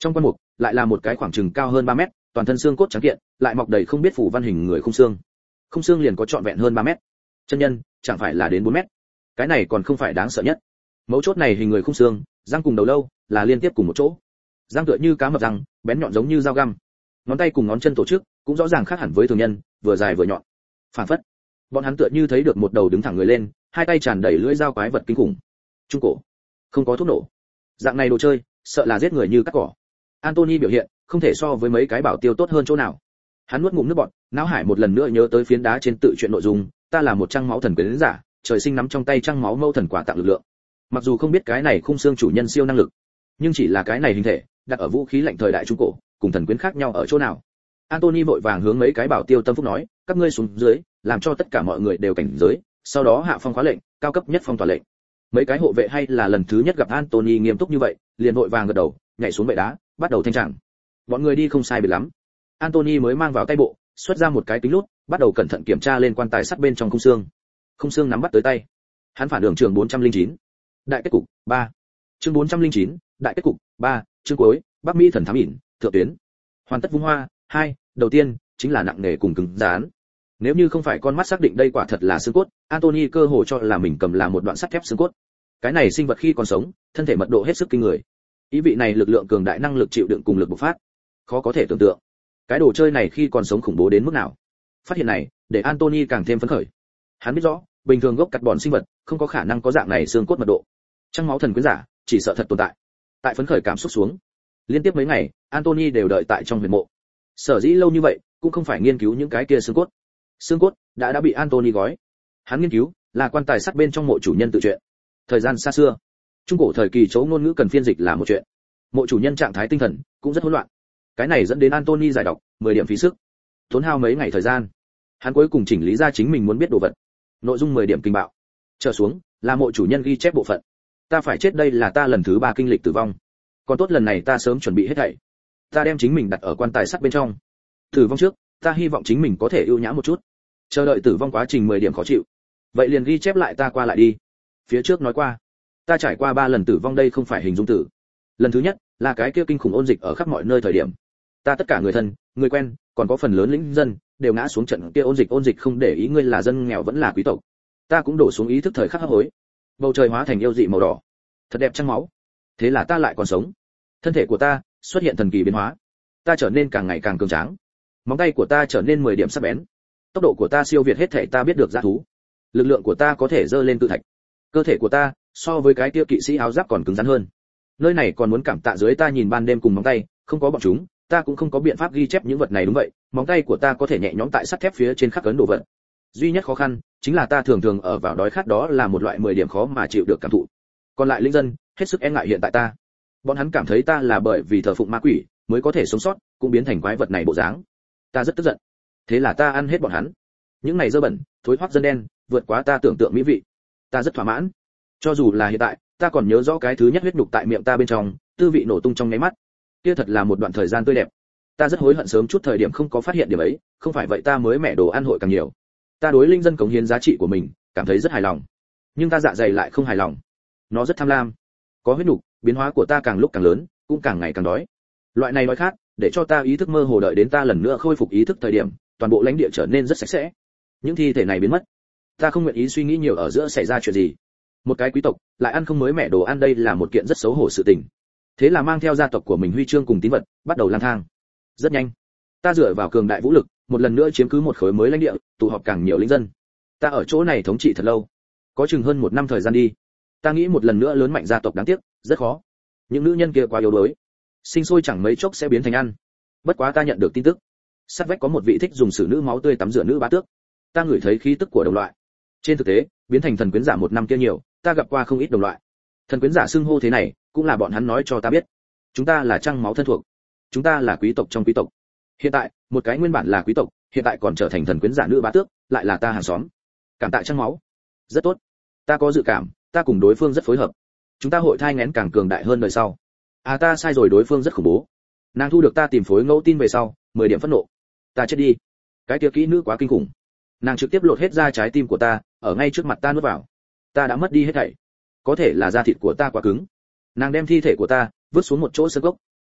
Trong quan mục lại là một cái khoảng chừng cao hơn 3 mét, toàn thân xương cốt trắng kiện, lại mọc đầy không biết phủ văn hình người khung xương. Khung xương liền có trọn vẹn hơn 3 mét. Chân nhân chẳng phải là đến 4 mét. Cái này còn không phải đáng sợ nhất. Mấu chốt này hình người khung xương, răng cùng đầu lâu là liên tiếp cùng một chỗ. Răng tựa như cá mập răng, bén nhọn giống như dao găm. Ngón tay cùng ngón chân tổ chức cũng rõ ràng khác hẳn với thường nhân, vừa dài vừa nhọn. Phản phất, bọn hắn tựa như thấy được một đầu đứng thẳng người lên, hai tay tràn đầy lưỡi dao quái vật kinh khủng. Trung cổ, không có thuốc nổ. Dạng này đồ chơi, sợ là giết người như cắt cỏ. Anthony biểu hiện không thể so với mấy cái bảo tiêu tốt hơn chỗ nào. Hắn nuốt ngụm nước bọt, não hải một lần nữa nhớ tới phiến đá trên tự truyện nội dung, ta là một trăng máu thần quyến giả, trời sinh nắm trong tay trăng máu mâu thần quả tặng lực lượng. Mặc dù không biết cái này khung xương chủ nhân siêu năng lực, nhưng chỉ là cái này hình thể, đặt ở vũ khí lạnh thời đại trung cổ, cùng thần quyến khác nhau ở chỗ nào? Anthony vội vàng hướng mấy cái bảo tiêu tâm phúc nói, các ngươi xuống dưới, làm cho tất cả mọi người đều cảnh giới, sau đó hạ phong khóa lệnh, cao cấp nhất phong tỏa lệnh. Mấy cái hộ vệ hay là lần thứ nhất gặp Anthony nghiêm túc như vậy, liền vội vàng gật đầu, nhảy xuống bệ đá, bắt đầu thanh trạng. Bọn người đi không sai biệt lắm. Anthony mới mang vào tay bộ, xuất ra một cái kính lúp, bắt đầu cẩn thận kiểm tra lên quan tài sắt bên trong khung xương. Khung xương nắm bắt tới tay. Hắn phản ứng trường 409. Đại kết cục 3. Chương 409, đại kết cục 3, chương cuối, Bắc Mỹ thần thám ỉn, thượng tuyến. Hoàn tất vung hoa 2, đầu tiên chính là nặng nề cùng cứng rắn. Nếu như không phải con mắt xác định đây quả thật là xương cốt, Anthony cơ hồ cho là mình cầm là một đoạn sắt thép xương cốt. Cái này sinh vật khi còn sống, thân thể mật độ hết sức kinh người. Ý vị này lực lượng cường đại năng lực chịu đựng cùng lực bộc phát, khó có thể tưởng tượng. Cái đồ chơi này khi còn sống khủng bố đến mức nào? Phát hiện này, để Anthony càng thêm phấn khởi. Hắn biết rõ, bình thường gốc cắt bòn sinh vật không có khả năng có dạng này xương cốt mật độ. Trăng máu thần quyến giả, chỉ sợ thật tồn tại. Tại phấn khởi cảm xúc xuống, liên tiếp mấy ngày, Anthony đều đợi tại trong huyệt mộ. Sở dĩ lâu như vậy, cũng không phải nghiên cứu những cái kia xương cốt. Xương cốt đã bị Anthony gói. Hắn nghiên cứu là quan tài sắt bên trong mộ chủ nhân tự truyện. Thời gian xa xưa, trung cổ thời kỳ chấu ngôn ngữ cần phiên dịch là một chuyện. Mộ chủ nhân trạng thái tinh thần cũng rất hỗn loạn. Cái này dẫn đến Anthony giải đọc 10 điểm phí sức, tốn hao mấy ngày thời gian. Hắn cuối cùng chỉnh lý ra chính mình muốn biết đồ vật. Nội dung 10 điểm kinh bạo. Trở xuống là mộ chủ nhân ghi chép bộ phận. Ta phải chết, đây là ta lần thứ 3 kinh lịch tử vong. Còn tốt lần này ta sớm chuẩn bị hết thảy. Ta đem chính mình đặt ở quan tài sắt bên trong. Tử vong trước, ta hy vọng chính mình có thể ưu nhã một chút. Chờ đợi tử vong quá trình 10 điểm khó chịu. Vậy liền ghi chép lại ta qua lại đi. Phía trước nói qua, ta trải qua 3 lần tử vong, đây không phải hình dung tử. Lần thứ nhất là cái kia kinh khủng ôn dịch ở khắp mọi nơi thời điểm. Ta tất cả người thân, người quen, còn có phần lớn lĩnh dân đều ngã xuống trận kia ôn dịch không để ý ngươi là dân nghèo vẫn là quý tộc. Ta cũng đổ xuống ý thức thời khắc hấp hối. Bầu trời hóa thành yêu dị màu đỏ, thật đẹp trăng máu. Thế là ta lại còn sống. Thân thể của ta xuất hiện thần kỳ biến hóa. Ta trở nên càng ngày càng cường tráng. Móng tay của ta trở nên 10 điểm sắc bén. Tốc độ của ta siêu việt hết thể ta biết được dã thú. Lực lượng của ta có thể dơ lên cự thạch. Cơ thể của ta so với cái kia kỵ sĩ áo giáp còn cứng rắn hơn. Nơi này còn muốn cảm tạ dưới ta nhìn ban đêm cùng móng tay, không có bọn chúng, ta cũng không có biện pháp ghi chép những vật này. Đúng vậy, móng tay của ta có thể nhẹ nhõm tại sắt thép phía trên khắc ấn đồ vật. Duy nhất khó khăn chính là ta thường thường ở vào đói khát, đó là một loại 10 điểm khó mà chịu được cảm thụ. Còn lại linh dân hết sức e ngại hiện tại ta. Bọn hắn cảm thấy ta là bởi vì thờ phụng ma quỷ mới có thể sống sót, cũng biến thành quái vật này bộ dáng. Ta rất tức giận. Thế là ta ăn hết bọn hắn. Những này dơ bẩn, thối hoắc dân đen, vượt quá ta tưởng tượng mỹ vị. Ta rất thỏa mãn. Cho dù là hiện tại, ta còn nhớ rõ cái thứ nhất huyết nhục tại miệng ta bên trong, tư vị nổ tung trong nháy mắt. Kia thật là một đoạn thời gian tươi đẹp. Ta rất hối hận sớm chút thời điểm không có phát hiện điểm ấy, không phải vậy ta mới mẻ đồ ăn hội càng nhiều. Ta đối linh dân cống hiến giá trị của mình, cảm thấy rất hài lòng. Nhưng ta dạ dày lại không hài lòng. Nó rất tham lam. Có huyết nhục, biến hóa của ta càng lúc càng lớn, cũng càng ngày càng đói. Loại này đói khát, để cho ta ý thức mơ hồ, đợi đến ta lần nữa khôi phục ý thức thời điểm, toàn bộ lãnh địa trở nên rất sạch sẽ. Những thi thể này biến mất. Ta không nguyện ý suy nghĩ nhiều ở giữa xảy ra chuyện gì. Một cái quý tộc lại ăn không mới mẻ đồ ăn, đây là một kiện rất xấu hổ sự tình. Thế là mang theo gia tộc của mình huy chương cùng tín vật, bắt đầu lang thang. Rất nhanh, ta dựa vào cường đại vũ lực, một lần nữa chiếm cứ một khối mới lãnh địa, tụ họp càng nhiều lính dân. Ta ở chỗ này thống trị thật lâu, có chừng hơn 1 năm thời gian đi. Ta nghĩ một lần nữa lớn mạnh gia tộc, đáng tiếc rất khó. Những nữ nhân kia quá yếu đuối, sinh sôi chẳng mấy chốc sẽ biến thành ăn. Bất quá ta nhận được tin tức, sát vách có một vị thích dùng xử nữ máu tươi tắm rửa nữ bá tước. Ta ngửi thấy khí tức của đồng loại. Trên thực tế, biến thành thần quyến giả 1 năm kia nhiều, ta gặp qua không ít đồng loại. Thần quyến giả xưng hô thế này, cũng là bọn hắn nói cho ta biết. Chúng ta là trăng máu thân thuộc, chúng ta là quý tộc trong quý tộc. Hiện tại, một cái nguyên bản là quý tộc, hiện tại còn trở thành thần quyến giả nữ bá tước, lại là ta hàng xóm. Cảm tạ trăng máu. Rất tốt. Ta có dự cảm, ta cùng đối phương rất phối hợp. Chúng ta hội thai nghén càng cường đại hơn đời sau. À, ta sai rồi, đối phương rất khủng bố. Nàng thu được ta tìm phối ngẫu tin về sau, 10 điểm phẫn nộ. Ta chết đi. Cái kia kỹ nữ quá kinh khủng. Nàng trực tiếp lột hết ra trái tim của ta, ở ngay trước mặt ta nuốt vào. Ta đã mất đi hết thảy. Có thể là da thịt của ta quá cứng. Nàng đem thi thể của ta vứt xuống một chỗ sơn gốc.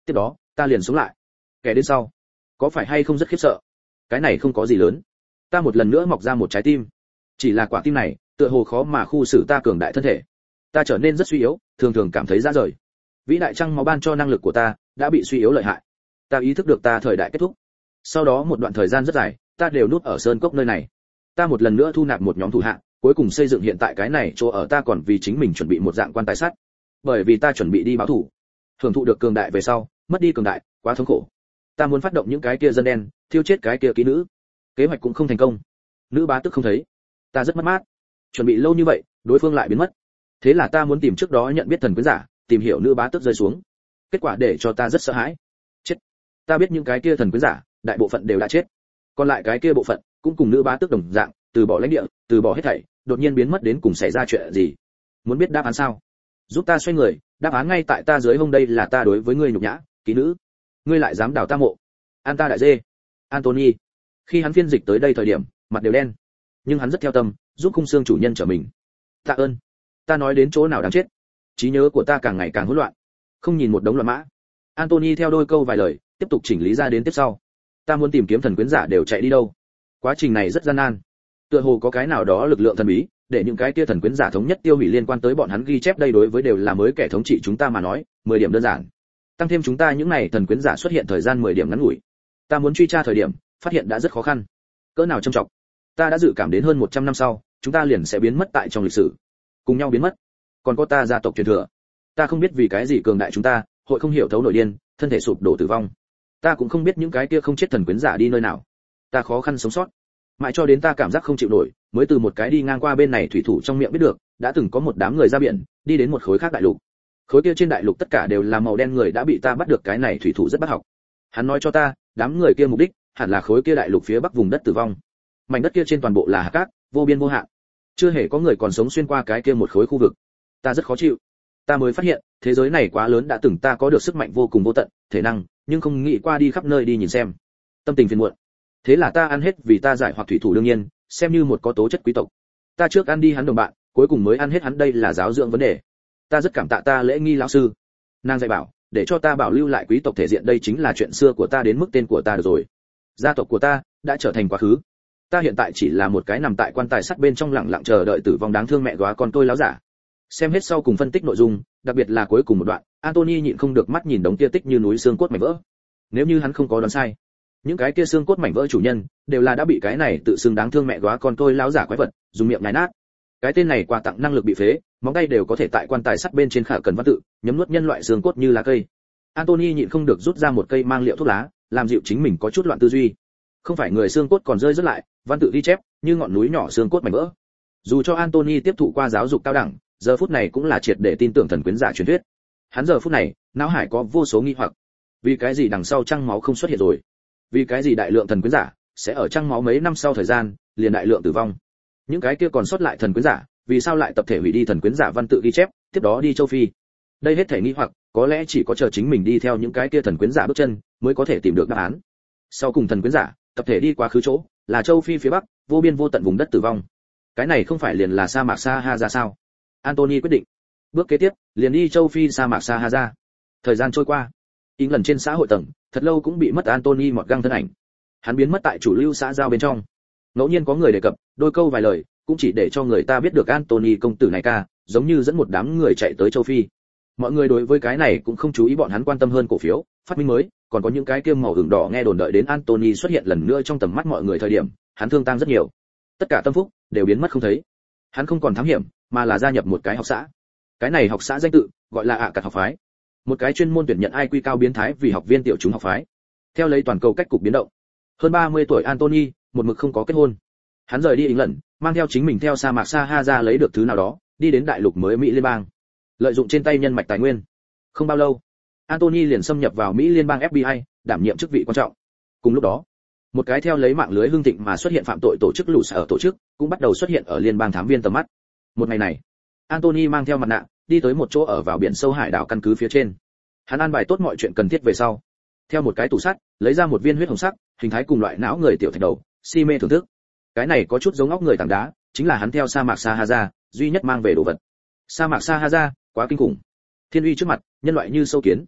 Tiếp đó ta liền sống lại. Kẻ đến sau có phải hay không rất khiếp sợ? Cái này không có gì lớn. Ta một lần nữa mọc ra một trái tim, chỉ là quả tim này tựa hồ khó mà khu xử ta cường đại thân thể. Ta trở nên rất suy yếu, thường thường cảm thấy rã rời. Vĩ đại trăng máu ban cho năng lực của ta đã bị suy yếu lợi hại. Ta ý thức được ta thời đại kết thúc. Sau đó một đoạn thời gian rất dài, ta đều núp ở sơn cốc nơi này. Ta một lần nữa thu nạp một nhóm thủ hạ, cuối cùng xây dựng hiện tại cái này chỗ ở. Ta còn vì chính mình chuẩn bị một dạng quan tài sắt, bởi vì ta chuẩn bị đi báo thù. Hưởng thụ được cường đại về sau, mất đi cường đại, quá thống khổ. Ta muốn phát động những cái kia dân đen, thiêu chết cái kia kỹ nữ. Kế hoạch cũng không thành công. Nữ bá tức không thấy. Ta rất mất mát. Chuẩn bị lâu như vậy, đối phương lại biến mất. Thế là ta muốn tìm trước đó nhận biết thần quyến giả, tìm hiểu nữ bá tức rơi xuống. Kết quả để cho ta rất sợ hãi. Chết. Ta biết những cái kia thần quyến giả, đại bộ phận đều đã chết. Còn lại cái kia bộ phận cũng cùng nữ bá tức đồng dạng, từ bỏ lãnh địa, từ bỏ hết thảy, đột nhiên biến mất. Đến cùng xảy ra chuyện gì? Muốn biết đáp án sao? Giúp ta xoay người, đáp án ngay tại ta dưới hông. Đây là ta đối với ngươi nhục nhã, kỹ nữ. Ngươi lại dám đào ta mộ? An ta đại dê. Anthony. Khi hắn phiên dịch tới đây thời điểm, mặt đều đen, nhưng hắn rất theo tâm, giúp khung xương chủ nhân trở mình. Tạ ơn. Ta nói đến chỗ nào đáng chết? Trí nhớ của ta càng ngày càng hỗn loạn, không nhìn một đống loạn mã. Anthony theo đôi câu vài lời, tiếp tục chỉnh lý ra đến tiếp sau. Ta muốn tìm kiếm thần quyến giả đều chạy đi đâu? Quá trình này rất gian nan. Tựa hồ có cái nào đó lực lượng thần bí, để những cái kia thần quyến giả thống nhất tiêu hủy liên quan tới bọn hắn ghi chép. Đây đối với đều là mới kẻ thống trị chúng ta mà nói, 10 điểm đơn giản. Tăng thêm chúng ta những này thần quyến giả xuất hiện thời gian 10 điểm ngắn ngủi. Ta muốn truy tra thời điểm, phát hiện đã rất khó khăn. Cỡ nào trầm trọng. Ta đã dự cảm đến hơn 100 năm sau, chúng ta liền sẽ biến mất tại trong lịch sử. Cùng nhau biến mất. Còn có ta gia tộc truyền thừa. Ta không biết vì cái gì cường đại chúng ta, hội không hiểu thấu nổi điên, thân thể sụp đổ tử vong. Ta cũng không biết những cái kia không chết thần quyến giả đi nơi nào. Ta khó khăn sống sót. Mãi cho đến ta cảm giác không chịu nổi, mới từ một cái đi ngang qua bên này thủy thủ trong miệng biết được, đã từng có một đám người ra biển, đi đến một khối khác đại lục. Khối kia trên đại lục tất cả đều là màu đen người đã bị ta bắt được. Cái này thủy thủ rất bất học. Hắn nói cho ta, đám người kia mục đích hẳn là khối kia đại lục phía bắc vùng đất tử vong. Mảnh đất kia trên toàn bộ là hạt cát, vô biên vô hạn. Chưa hề có người còn sống xuyên qua cái kia một khối khu vực. Ta rất khó chịu. Ta mới phát hiện, thế giới này quá lớn. Đã từng ta có được sức mạnh vô cùng vô tận, thể năng, nhưng không nghĩ qua đi khắp nơi đi nhìn xem. Tâm tình phiền muộn. Thế là ta ăn hết vì ta giải hoặc thủy thủ đương nhiên, xem như một có tố chất quý tộc. Ta trước ăn đi hắn đồng bạn, cuối cùng mới ăn hết hắn. Đây là giáo dưỡng vấn đề. Ta rất cảm tạ ta lễ nghi lão sư. Nàng dạy bảo, để cho ta bảo lưu lại quý tộc thể diện. Đây chính là chuyện xưa của ta, đến mức tên của ta được rồi. Gia tộc của ta đã trở thành quá khứ. Ta hiện tại chỉ là một cái nằm tại quan tài sắt bên trong lặng lặng chờ đợi tử vong đáng thương mẹ góa con tôi láo giả. Xem hết sau cùng phân tích nội dung, đặc biệt là cuối cùng một đoạn, Anthony nhịn không được mắt nhìn đống kia tích như núi xương cốt mảnh vỡ. Nếu như hắn không có đoán sai, những cái kia xương cốt mảnh vỡ chủ nhân đều là đã bị cái này tự xưng đáng thương mẹ góa con tôi láo giả quái vật dùng miệng nhai nát. Cái tên này quà tặng năng lực bị phế, móng tay đều có thể tại quan tài sắt bên trên khả cần văn tự, nhấm nuốt nhân loại xương cốt như lá cây. Anthony nhịn không được rút ra một cây mang liệu thuốc lá, làm dịu chính mình có chút loạn tư duy. Không phải người xương cốt còn rơi rất lại, văn tự ghi chép như ngọn núi nhỏ xương cốt mảnh vỡ. Dù cho Anthony tiếp thụ qua giáo dục cao đẳng, giờ phút này cũng là triệt để tin tưởng thần quyến giả truyền thuyết. Hắn giờ phút này, não hải có vô số nghi hoặc. Vì cái gì đằng sau trăng máu không xuất hiện rồi? Vì cái gì đại lượng thần quyến giả sẽ ở trăng máu mấy năm sau thời gian liền đại lượng tử vong? Những cái kia còn sót lại thần quyến giả, vì sao lại tập thể hủy đi thần quyến giả văn tự ghi chép, tiếp đó đi châu Phi? Đây hết thể nghi hoặc, có lẽ chỉ có chờ chính mình đi theo những cái kia thần quyến giả bước chân, mới có thể tìm được đáp án. Sau cùng thần quyến giả tập thể đi qua khứ chỗ, là châu Phi phía bắc, vô biên vô tận vùng đất tử vong. Cái này không phải liền là sa mạc Sahara sao? Anthony quyết định, bước kế tiếp, liền đi châu Phi sa mạc Sahara. Thời gian trôi qua, lần trên xã hội tầng, thật lâu cũng bị mất Anthony một găng thân ảnh. Hắn biến mất tại chủ lưu xã giao bên trong. Ngẫu nhiên có người đề cập, đôi câu vài lời, cũng chỉ để cho người ta biết được Anthony công tử này ca, giống như dẫn một đám người chạy tới châu Phi. Mọi người đối với cái này cũng không chú ý, bọn hắn quan tâm hơn cổ phiếu, phát minh mới, còn có những cái kiêm màu hưởng đỏ. Nghe đồn đợi đến Anthony xuất hiện lần nữa trong tầm mắt mọi người thời điểm, hắn thương tăng rất nhiều. Tất cả tâm phúc đều biến mất không thấy. Hắn không còn thám hiểm, mà là gia nhập một cái học xã. Cái này học xã danh tự gọi là Cặt học phái, một cái chuyên môn tuyển nhận IQ cao biến thái vì học viên tiểu chúng học phái. Theo lấy toàn cầu cách cục biến động, hơn 30 tuổi Anthony một mực không có kết hôn. Hắn rời đi England, mang theo chính mình theo sa mạc Sahara lấy được thứ nào đó, đi đến đại lục mới Mỹ liên bang. Lợi dụng trên tay nhân mạch tài nguyên, không bao lâu, Anthony liền xâm nhập vào Mỹ liên bang FBI, đảm nhiệm chức vị quan trọng. Cùng lúc đó, một cái theo lấy mạng lưới hưng thịnh mà xuất hiện phạm tội tổ chức lũ sở tổ chức cũng bắt đầu xuất hiện ở liên bang thám viên tầm mắt. Một ngày này, Anthony mang theo mặt nạ, đi tới một chỗ ở vào biển sâu hải đảo căn cứ phía trên. Hắn an bài tốt mọi chuyện cần thiết về sau, theo một cái tủ sắt, lấy ra một viên huyết hồng sắc, hình thái cùng loại não người tiểu thạch đầu, si mê thưởng thức. Cái này có chút giống óc người tảng đá, chính là hắn theo sa mạc Sahara duy nhất mang về đồ vật. Sa mạc Sahara quá kinh khủng. Thiên uy trước mặt, nhân loại như sâu kiến.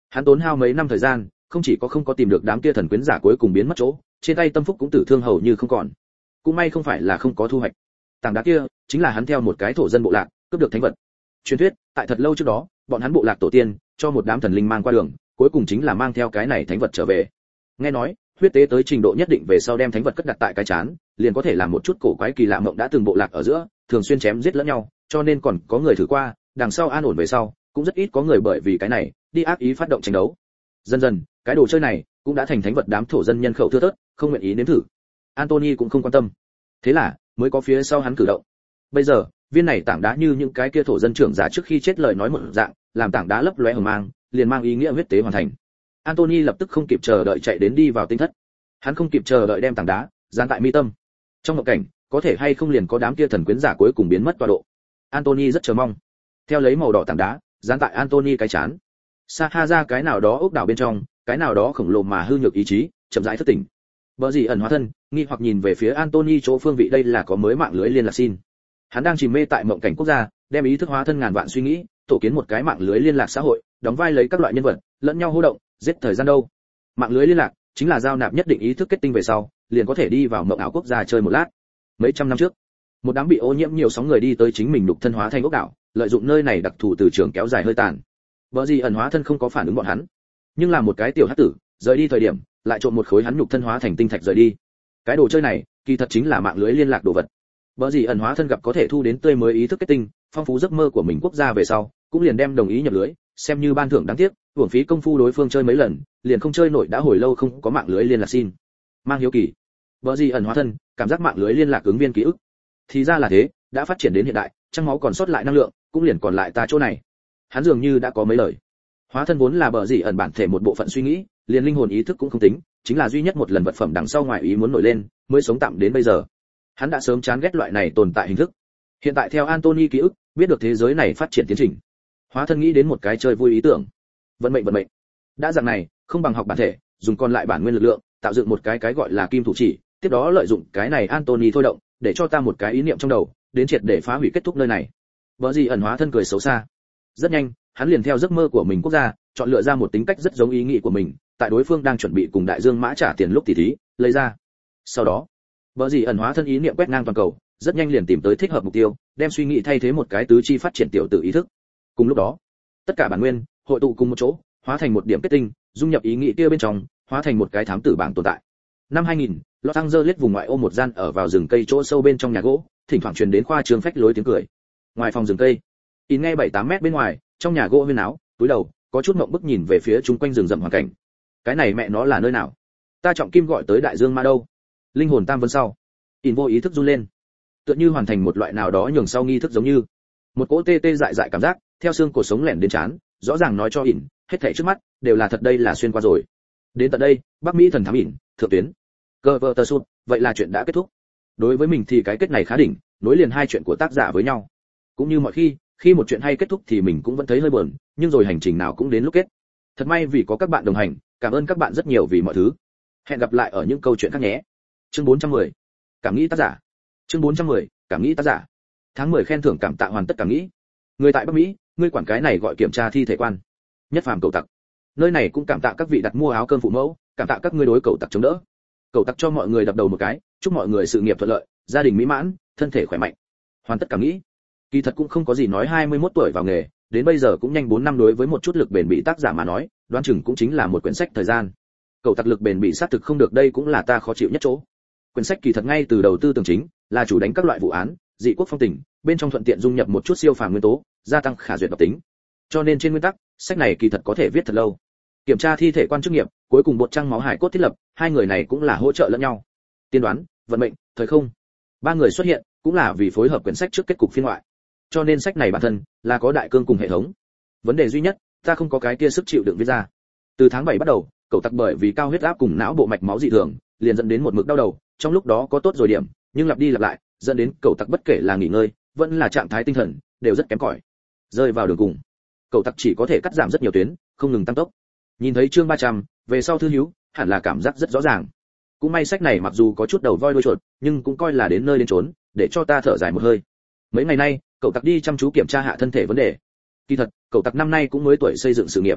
Hắn tốn hao mấy năm thời gian, không chỉ không có tìm được đám kia thần quyến giả cuối cùng biến mất chỗ, trên tay tâm phúc cũng tử thương hầu như không còn. Cũng may không phải là không có thu hoạch. Tảng đá kia chính là hắn theo một cái thổ dân bộ lạc cướp được thánh vật. Truyền thuyết, tại thật lâu trước đó, bọn hắn bộ lạc tổ tiên cho một đám thần linh mang qua đường, cuối cùng chính là mang theo cái này thánh vật trở về. Nghe nói, huyết tế tới trình độ nhất định về sau đem thánh vật cất đặt tại cái chán, liền có thể làm một chút cổ quái kỳ lạ mộng đã từng bộ lạc ở giữa, thường xuyên chém giết lẫn nhau, cho nên còn có người thử qua, đằng sau an ổn về sau, cũng rất ít có người bởi vì cái này đi ác ý phát động tranh đấu. Dần dần, cái đồ chơi này cũng đã thành thánh vật, đám thổ dân nhân khẩu thưa thớt, không nguyện ý nếm thử. Anthony cũng không quan tâm. Thế là, mới có phía sau hắn cử động. Bây giờ, viên này tảng đá như những cái kia thổ dân trưởng giả trước khi chết lời nói một dạng, làm tảng đá lấp lóe hờ mang, liền mang ý nghĩa huyết tế hoàn thành. Anthony lập tức không kịp chờ đợi chạy đến đi vào tinh thất. Hắn không kịp chờ đợi đem tảng đá dán tại mi tâm. Trong mộng cảnh, có thể hay không liền có đám kia thần quyến giả cuối cùng biến mất tọa độ. Anthony rất chờ mong. Theo lấy màu đỏ tảng đá dán tại Anthony cái chán. Sa ra cái nào đó ốc đảo bên trong, cái nào đó khổng lồ mà hư nhược ý chí, chậm rãi thức tỉnh. Bờ gì ẩn hóa thân, nghi hoặc nhìn về phía Anthony chỗ phương vị, đây là có mới mạng lưới liên lạc xin. Hắn đang chìm mê tại mộng cảnh quốc gia, đem ý thức hóa thân ngàn vạn suy nghĩ, tổ kiến một cái mạng lưới liên lạc xã hội, đóng vai lấy các loại nhân vật, lẫn nhau hô động, giết thời gian đâu. Mạng lưới liên lạc chính là giao nạp nhất định ý thức kết tinh về sau, liền có thể đi vào mộng ảo quốc gia chơi một lát. Mấy trăm năm trước, một đám bị ô nhiễm nhiều sóng người đi tới chính mình đục thân hóa thành ốc đảo, lợi dụng nơi này đặc thù từ trường kéo dài hơi tàn. Bờ gì ẩn hóa thân không có phản ứng bọn hắn, nhưng là một cái tiểu hắc tử, rời đi thời điểm, lại trộn một khối hắn nhục thân hóa thành tinh thạch rời đi. Cái đồ chơi này, kỳ thật chính là mạng lưới liên lạc đồ vật. Bờ gì ẩn hóa thân gặp có thể thu đến tươi mới ý thức kết tinh, phong phú giấc mơ của mình quốc gia về sau, cũng liền đem đồng ý nhập lưới, xem như ban thưởng đáng tiếc, uổng phí công phu đối phương chơi mấy lần, liền không chơi nổi, đã hồi lâu không có mạng lưới liên lạc xin. Mang hiếu kỳ. Bờ gì ẩn hóa thân, cảm giác mạng lưới liên lạc ứng viên ký ức. Thì ra là thế, đã phát triển đến hiện đại, trong máu còn sót lại năng lượng, cũng liền còn lại ta chỗ này. Hắn dường như đã có mấy lời. Hóa thân vốn là bờ gì ẩn bản thể một bộ phận suy nghĩ, liền linh hồn ý thức cũng không tính, chính là duy nhất một lần vật phẩm đằng sau ngoài ý muốn nổi lên, mới sống tạm đến bây giờ. Hắn đã sớm chán ghét loại này tồn tại hình thức. Hiện tại theo Anthony ký ức, biết được thế giới này phát triển tiến trình. Hóa thân nghĩ đến một cái chơi vui ý tưởng. Vận mệnh. Đã dạng này, không bằng học bản thể, dùng còn lại bản nguyên lực lượng, tạo dựng một cái gọi là kim thủ chỉ, tiếp đó lợi dụng cái này Anthony thôi động, để cho ta một cái ý niệm trong đầu, đến triệt để phá hủy kết thúc nơi này. Bở gì ẩn hóa thân cười xấu xa. Rất nhanh, hắn liền theo giấc mơ của mình quốc gia, chọn lựa ra một tính cách rất giống ý nghĩ của mình, tại đối phương đang chuẩn bị cùng đại dương mã trả tiền lúc tỉ thí, lấy ra. Sau đó, bở gì ẩn hóa thân ý niệm quét ngang toàn cầu, rất nhanh liền tìm tới thích hợp mục tiêu, đem suy nghĩ thay thế một cái tứ chi phát triển tiểu tự ý thức. Cùng lúc đó, tất cả bản nguyên hội tụ cùng một chỗ, hóa thành một điểm kết tinh, dung nhập ý nghĩ kia bên trong, hóa thành một cái thám tử bảng tồn tại. Năm 2000, Los Angeles vùng ngoại ô một gian ở vào rừng cây chỗ sâu bên trong nhà gỗ, thỉnh thoảng truyền đến khoa trương phách lối tiếng cười. Ngoài phòng rừng cây, in nghe 7-8 mét bên ngoài, trong nhà gỗ huyên áo, túi đầu, có chút ngậm bức nhìn về phía chung quanh rừng rậm hoàn cảnh. Cái này mẹ nó là nơi nào? Ta trọng kim gọi tới đại dương ma đâu? Linh hồn tam vấn sau, in vô ý thức run lên, tựa như hoàn thành một loại nào đó nhường sau nghi thức, giống như một cỗ tê tê dại dại cảm giác theo xương cổ sống lẻn đến trán, rõ ràng nói cho ỉn, hết thảy trước mắt đều là thật, đây là xuyên qua rồi. Đến tận đây, Bắc Mỹ thần thám ỉn, thượng tuyến. Cover sụt, vậy là chuyện đã kết thúc. Đối với mình thì cái kết này khá đỉnh, nối liền hai chuyện của tác giả với nhau. Cũng như mọi khi một chuyện hay kết thúc thì mình cũng vẫn thấy hơi buồn, nhưng rồi hành trình nào cũng đến lúc kết. Thật may vì có các bạn đồng hành, cảm ơn các bạn rất nhiều vì mọi thứ. Hẹn gặp lại ở những câu chuyện khác nhé. Chương 410. Cảm nghĩ tác giả. Chương 410. Cảm nghĩ tác giả. Tháng 10 khen thưởng cảm tạ hoàn tất cảm nghĩ. Người tại Bắc Mỹ, ngươi quản cái này gọi kiểm tra thi thể quan. Nhất phàm cầu tặc. Nơi này cũng cảm tạ các vị đặt mua áo cơm phụ mẫu, cảm tạ các ngươi đối cầu tặc chống đỡ. Cầu tặc cho mọi người đập đầu một cái, chúc mọi người sự nghiệp thuận lợi, gia đình mỹ mãn, thân thể khỏe mạnh. Hoàn tất cảm nghĩ. Kỳ thật cũng không có gì nói, 21 tuổi vào nghề, đến bây giờ cũng nhanh 4 năm, đối với một chút lực bền bỉ tác giả mà nói, đoán chừng cũng chính là một quyển sách thời gian. Cầu tặc lực bền bỉ xác thực không được, đây cũng là ta khó chịu nhất chỗ. Quyển sách kỳ thật ngay từ đầu tư tường chính, là chủ đánh các loại vụ án, dị quốc phong tình, bên trong thuận tiện dung nhập một chút siêu phàm nguyên tố, gia tăng khả duyệt độc tính. Cho nên trên nguyên tắc, sách này kỳ thật có thể viết thật lâu. Kiểm tra thi thể quan chức nghiệp, cuối cùng bột trăng máu hải cốt thiết lập, hai người này cũng là hỗ trợ lẫn nhau. Tiên đoán, vận mệnh, thời không, ba người xuất hiện cũng là vì phối hợp quyển sách trước kết cục phiên ngoại. Cho nên sách này bản thân là có đại cương cùng hệ thống. Vấn đề duy nhất, ta không có cái kia sức chịu đựng viết ra. Từ tháng 7 bắt đầu, cậu tặc bởi vì cao huyết áp cùng não bộ mạch máu dị thường, liền dẫn đến một mực đau đầu, trong lúc đó có tốt rồi điểm, nhưng lặp đi lặp lại, dẫn đến cậu tặc bất kể là nghỉ ngơi, vẫn là trạng thái tinh thần, đều rất kém cỏi. Rơi vào đường cùng, cậu tặc chỉ có thể cắt giảm rất nhiều tuyến, không ngừng tăng tốc. Nhìn thấy chương 300, về sau thư hữu, hẳn là cảm giác rất rõ ràng. Cũng may sách này mặc dù có chút đầu voi đuôi chuột, nhưng cũng coi là đến nơi đến chốn, để cho ta thở dài một hơi. Mấy ngày nay, cậu tặc đi chăm chú kiểm tra hạ thân thể vấn đề. Kỳ thật, cậu tặc năm nay cũng mới tuổi xây dựng sự nghiệp.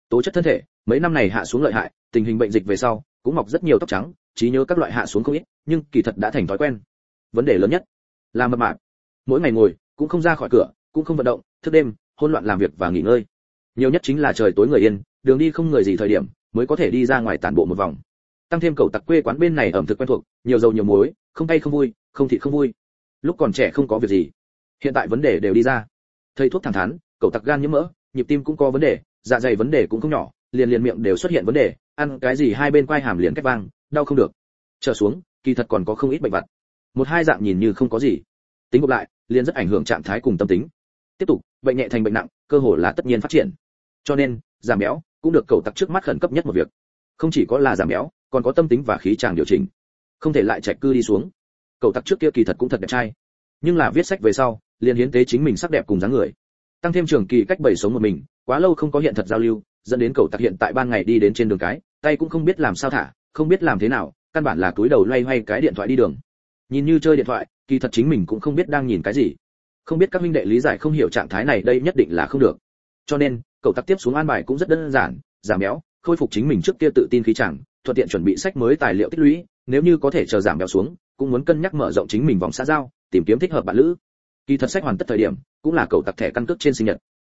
Tố chất thân thể mấy năm này hạ xuống lợi hại, tình hình bệnh dịch về sau cũng mọc rất nhiều tóc trắng, trí nhớ các loại hạ xuống không ít, nhưng kỳ thật đã thành thói quen. Vấn đề lớn nhất là mập mạp, mỗi ngày ngồi cũng không ra khỏi cửa, cũng không vận động, thức đêm hỗn loạn làm việc và nghỉ ngơi. Nhiều nhất chính là trời tối người yên, đường đi không người gì thời điểm mới có thể đi ra ngoài tản bộ một vòng. Tăng thêm cậu tặc quê quán bên này ẩm thực quen thuộc, nhiều dầu nhiều muối, không cay không vui, không thịt không vui. Lúc còn trẻ không có việc gì, hiện tại vấn đề đều đi ra. Thầy thuốc thẳng thắn, cậu tặc gan nhiễm mỡ, nhịp tim cũng có vấn đề, dạ dày vấn đề cũng không nhỏ, liền miệng đều xuất hiện vấn đề, ăn cái gì hai bên quai hàm liền cách vang, đau không được. Trở xuống, kỳ thật còn có không ít bệnh vặt. Một hai dạng nhìn như không có gì, tính gộp lại, liền rất ảnh hưởng trạng thái cùng tâm tính. Tiếp tục, bệnh nhẹ thành bệnh nặng, cơ hội là tất nhiên phát triển. Cho nên, giảm béo cũng được cậu tặc trước mắt khẩn cấp nhất một việc. Không chỉ có là giảm béo, còn có tâm tính và khí chàng điều chỉnh. Không thể lại chạy cư đi xuống. Cậu tặc trước kia kỳ thật cũng thật đẹp trai, nhưng là viết sách về sau, liền hiến tế chính mình sắc đẹp cùng dáng người. Tăng thêm trường kỳ cách bầy sống một mình, quá lâu không có hiện thật giao lưu, dẫn đến cậu tặc hiện tại ban ngày đi đến trên đường cái, tay cũng không biết làm sao thả, không biết làm thế nào, căn bản là túi đầu loay hoay cái điện thoại đi đường. Nhìn như chơi điện thoại, kỳ thật chính mình cũng không biết đang nhìn cái gì. Không biết các huynh đệ lý giải không hiểu trạng thái này đây nhất định là không được. Cho nên, cậu tặc tiếp xuống an bài cũng rất đơn giản, giảm béo, khôi phục chính mình trước kia tự tin khí chàng, thuận tiện chuẩn bị sách mới tài liệu tích lũy, nếu như có thể chờ giảm béo xuống, cũng muốn cân nhắc mở rộng chính mình vòng xã giao, tìm kiếm thích hợp bạn lữ. Kỳ thật sách hoàn tất thời điểm, cũng là cậu tặc thẻ căn cước trên sinh nhật.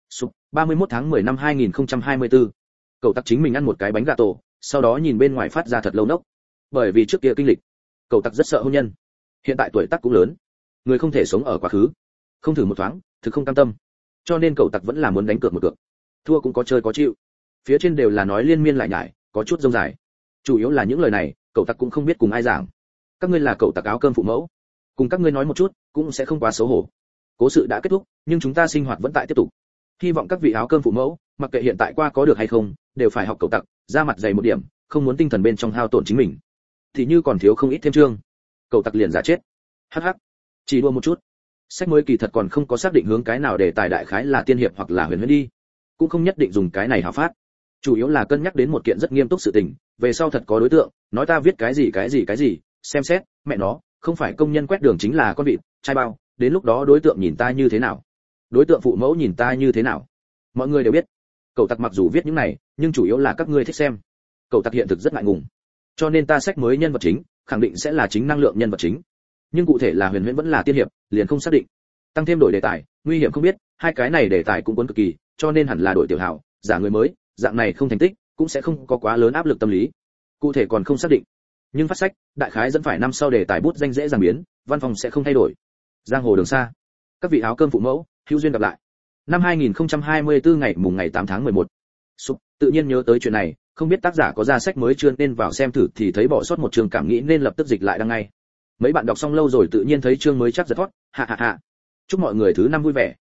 31 tháng 10 năm 2024. Cậu tặc chính mình ăn một cái bánh gà tổ, sau đó nhìn bên ngoài phát ra thật lâu nốc. Bởi vì trước kia kinh lịch, cậu tặc rất sợ hôn nhân. Hiện tại tuổi tác cũng lớn, người không thể sống ở quá khứ, không thử một thoáng, thực không cam tâm. Cho nên cậu tặc vẫn là muốn đánh cược một cược. Thua cũng có chơi có chịu. Phía trên đều là nói liên miên lại nhải, có chút rông dài. Chủ yếu là những lời này, cậu tặc cũng không biết cùng ai giảng. Các ngươi là cậu tặc áo cơm phụ mẫu, cùng các ngươi nói một chút, cũng sẽ không quá xấu hổ. Cố sự đã kết thúc, nhưng chúng ta sinh hoạt vẫn tại tiếp tục. Hy vọng các vị áo cơm phụ mẫu, mặc kệ hiện tại qua có được hay không, đều phải học cậu tặc, ra mặt dày một điểm, không muốn tinh thần bên trong hao tổn chính mình. Thì như còn thiếu không ít thêm chương. Cậu tặc liền giả chết. Hắc hắc. Chỉ đùa một chút. Sách mới kỳ thật còn không có xác định hướng cái nào để tài đại khái là tiên hiệp hoặc là huyền huyễn đi, cũng không nhất định dùng cái này hào phát. Chủ yếu là cân nhắc đến một kiện rất nghiêm túc sự tình, về sau thật có đối tượng, nói ta viết cái gì, xem xét, mẹ nó, không phải công nhân quét đường chính là con vịt, trai bao, đến lúc đó đối tượng nhìn ta như thế nào, đối tượng phụ mẫu nhìn ta như thế nào. Mọi người đều biết, cậu tặc mặc dù viết những này, nhưng chủ yếu là các ngươi thích xem. Cậu tặc hiện thực rất ngại ngùng, cho nên ta sách mới nhân vật chính, khẳng định sẽ là chính năng lượng nhân vật chính. Nhưng cụ thể là huyền huyễn vẫn là tiên hiệp, liền không xác định. Tăng thêm đổi đề tài, nguy hiểm không biết, hai cái này đề tài cũng cuốn cực kỳ, cho nên hẳn là đổi tiểu hảo, giả người mới, dạng này không thành tích, cũng sẽ không có quá lớn áp lực tâm lý. Cụ thể còn không xác định. Nhưng phát sách, đại khái dẫn phải năm sau đề tài bút danh dễ dàng biến, văn phòng sẽ không thay đổi. Giang hồ đường xa. Các vị áo cơm phụ mẫu, hữu duyên gặp lại. Năm 2024 ngày mùng ngày 8 tháng 11. Tự nhiên nhớ tới chuyện này, không biết tác giả có ra sách mới chưa nên vào xem thử thì thấy bỏ sót một chương cảm nghĩ nên lập tức dịch lại đăng ngay. Mấy bạn đọc xong lâu rồi tự nhiên thấy chương mới chắc giật thoát, hạ hạ hạ. Chúc mọi người thứ năm vui vẻ.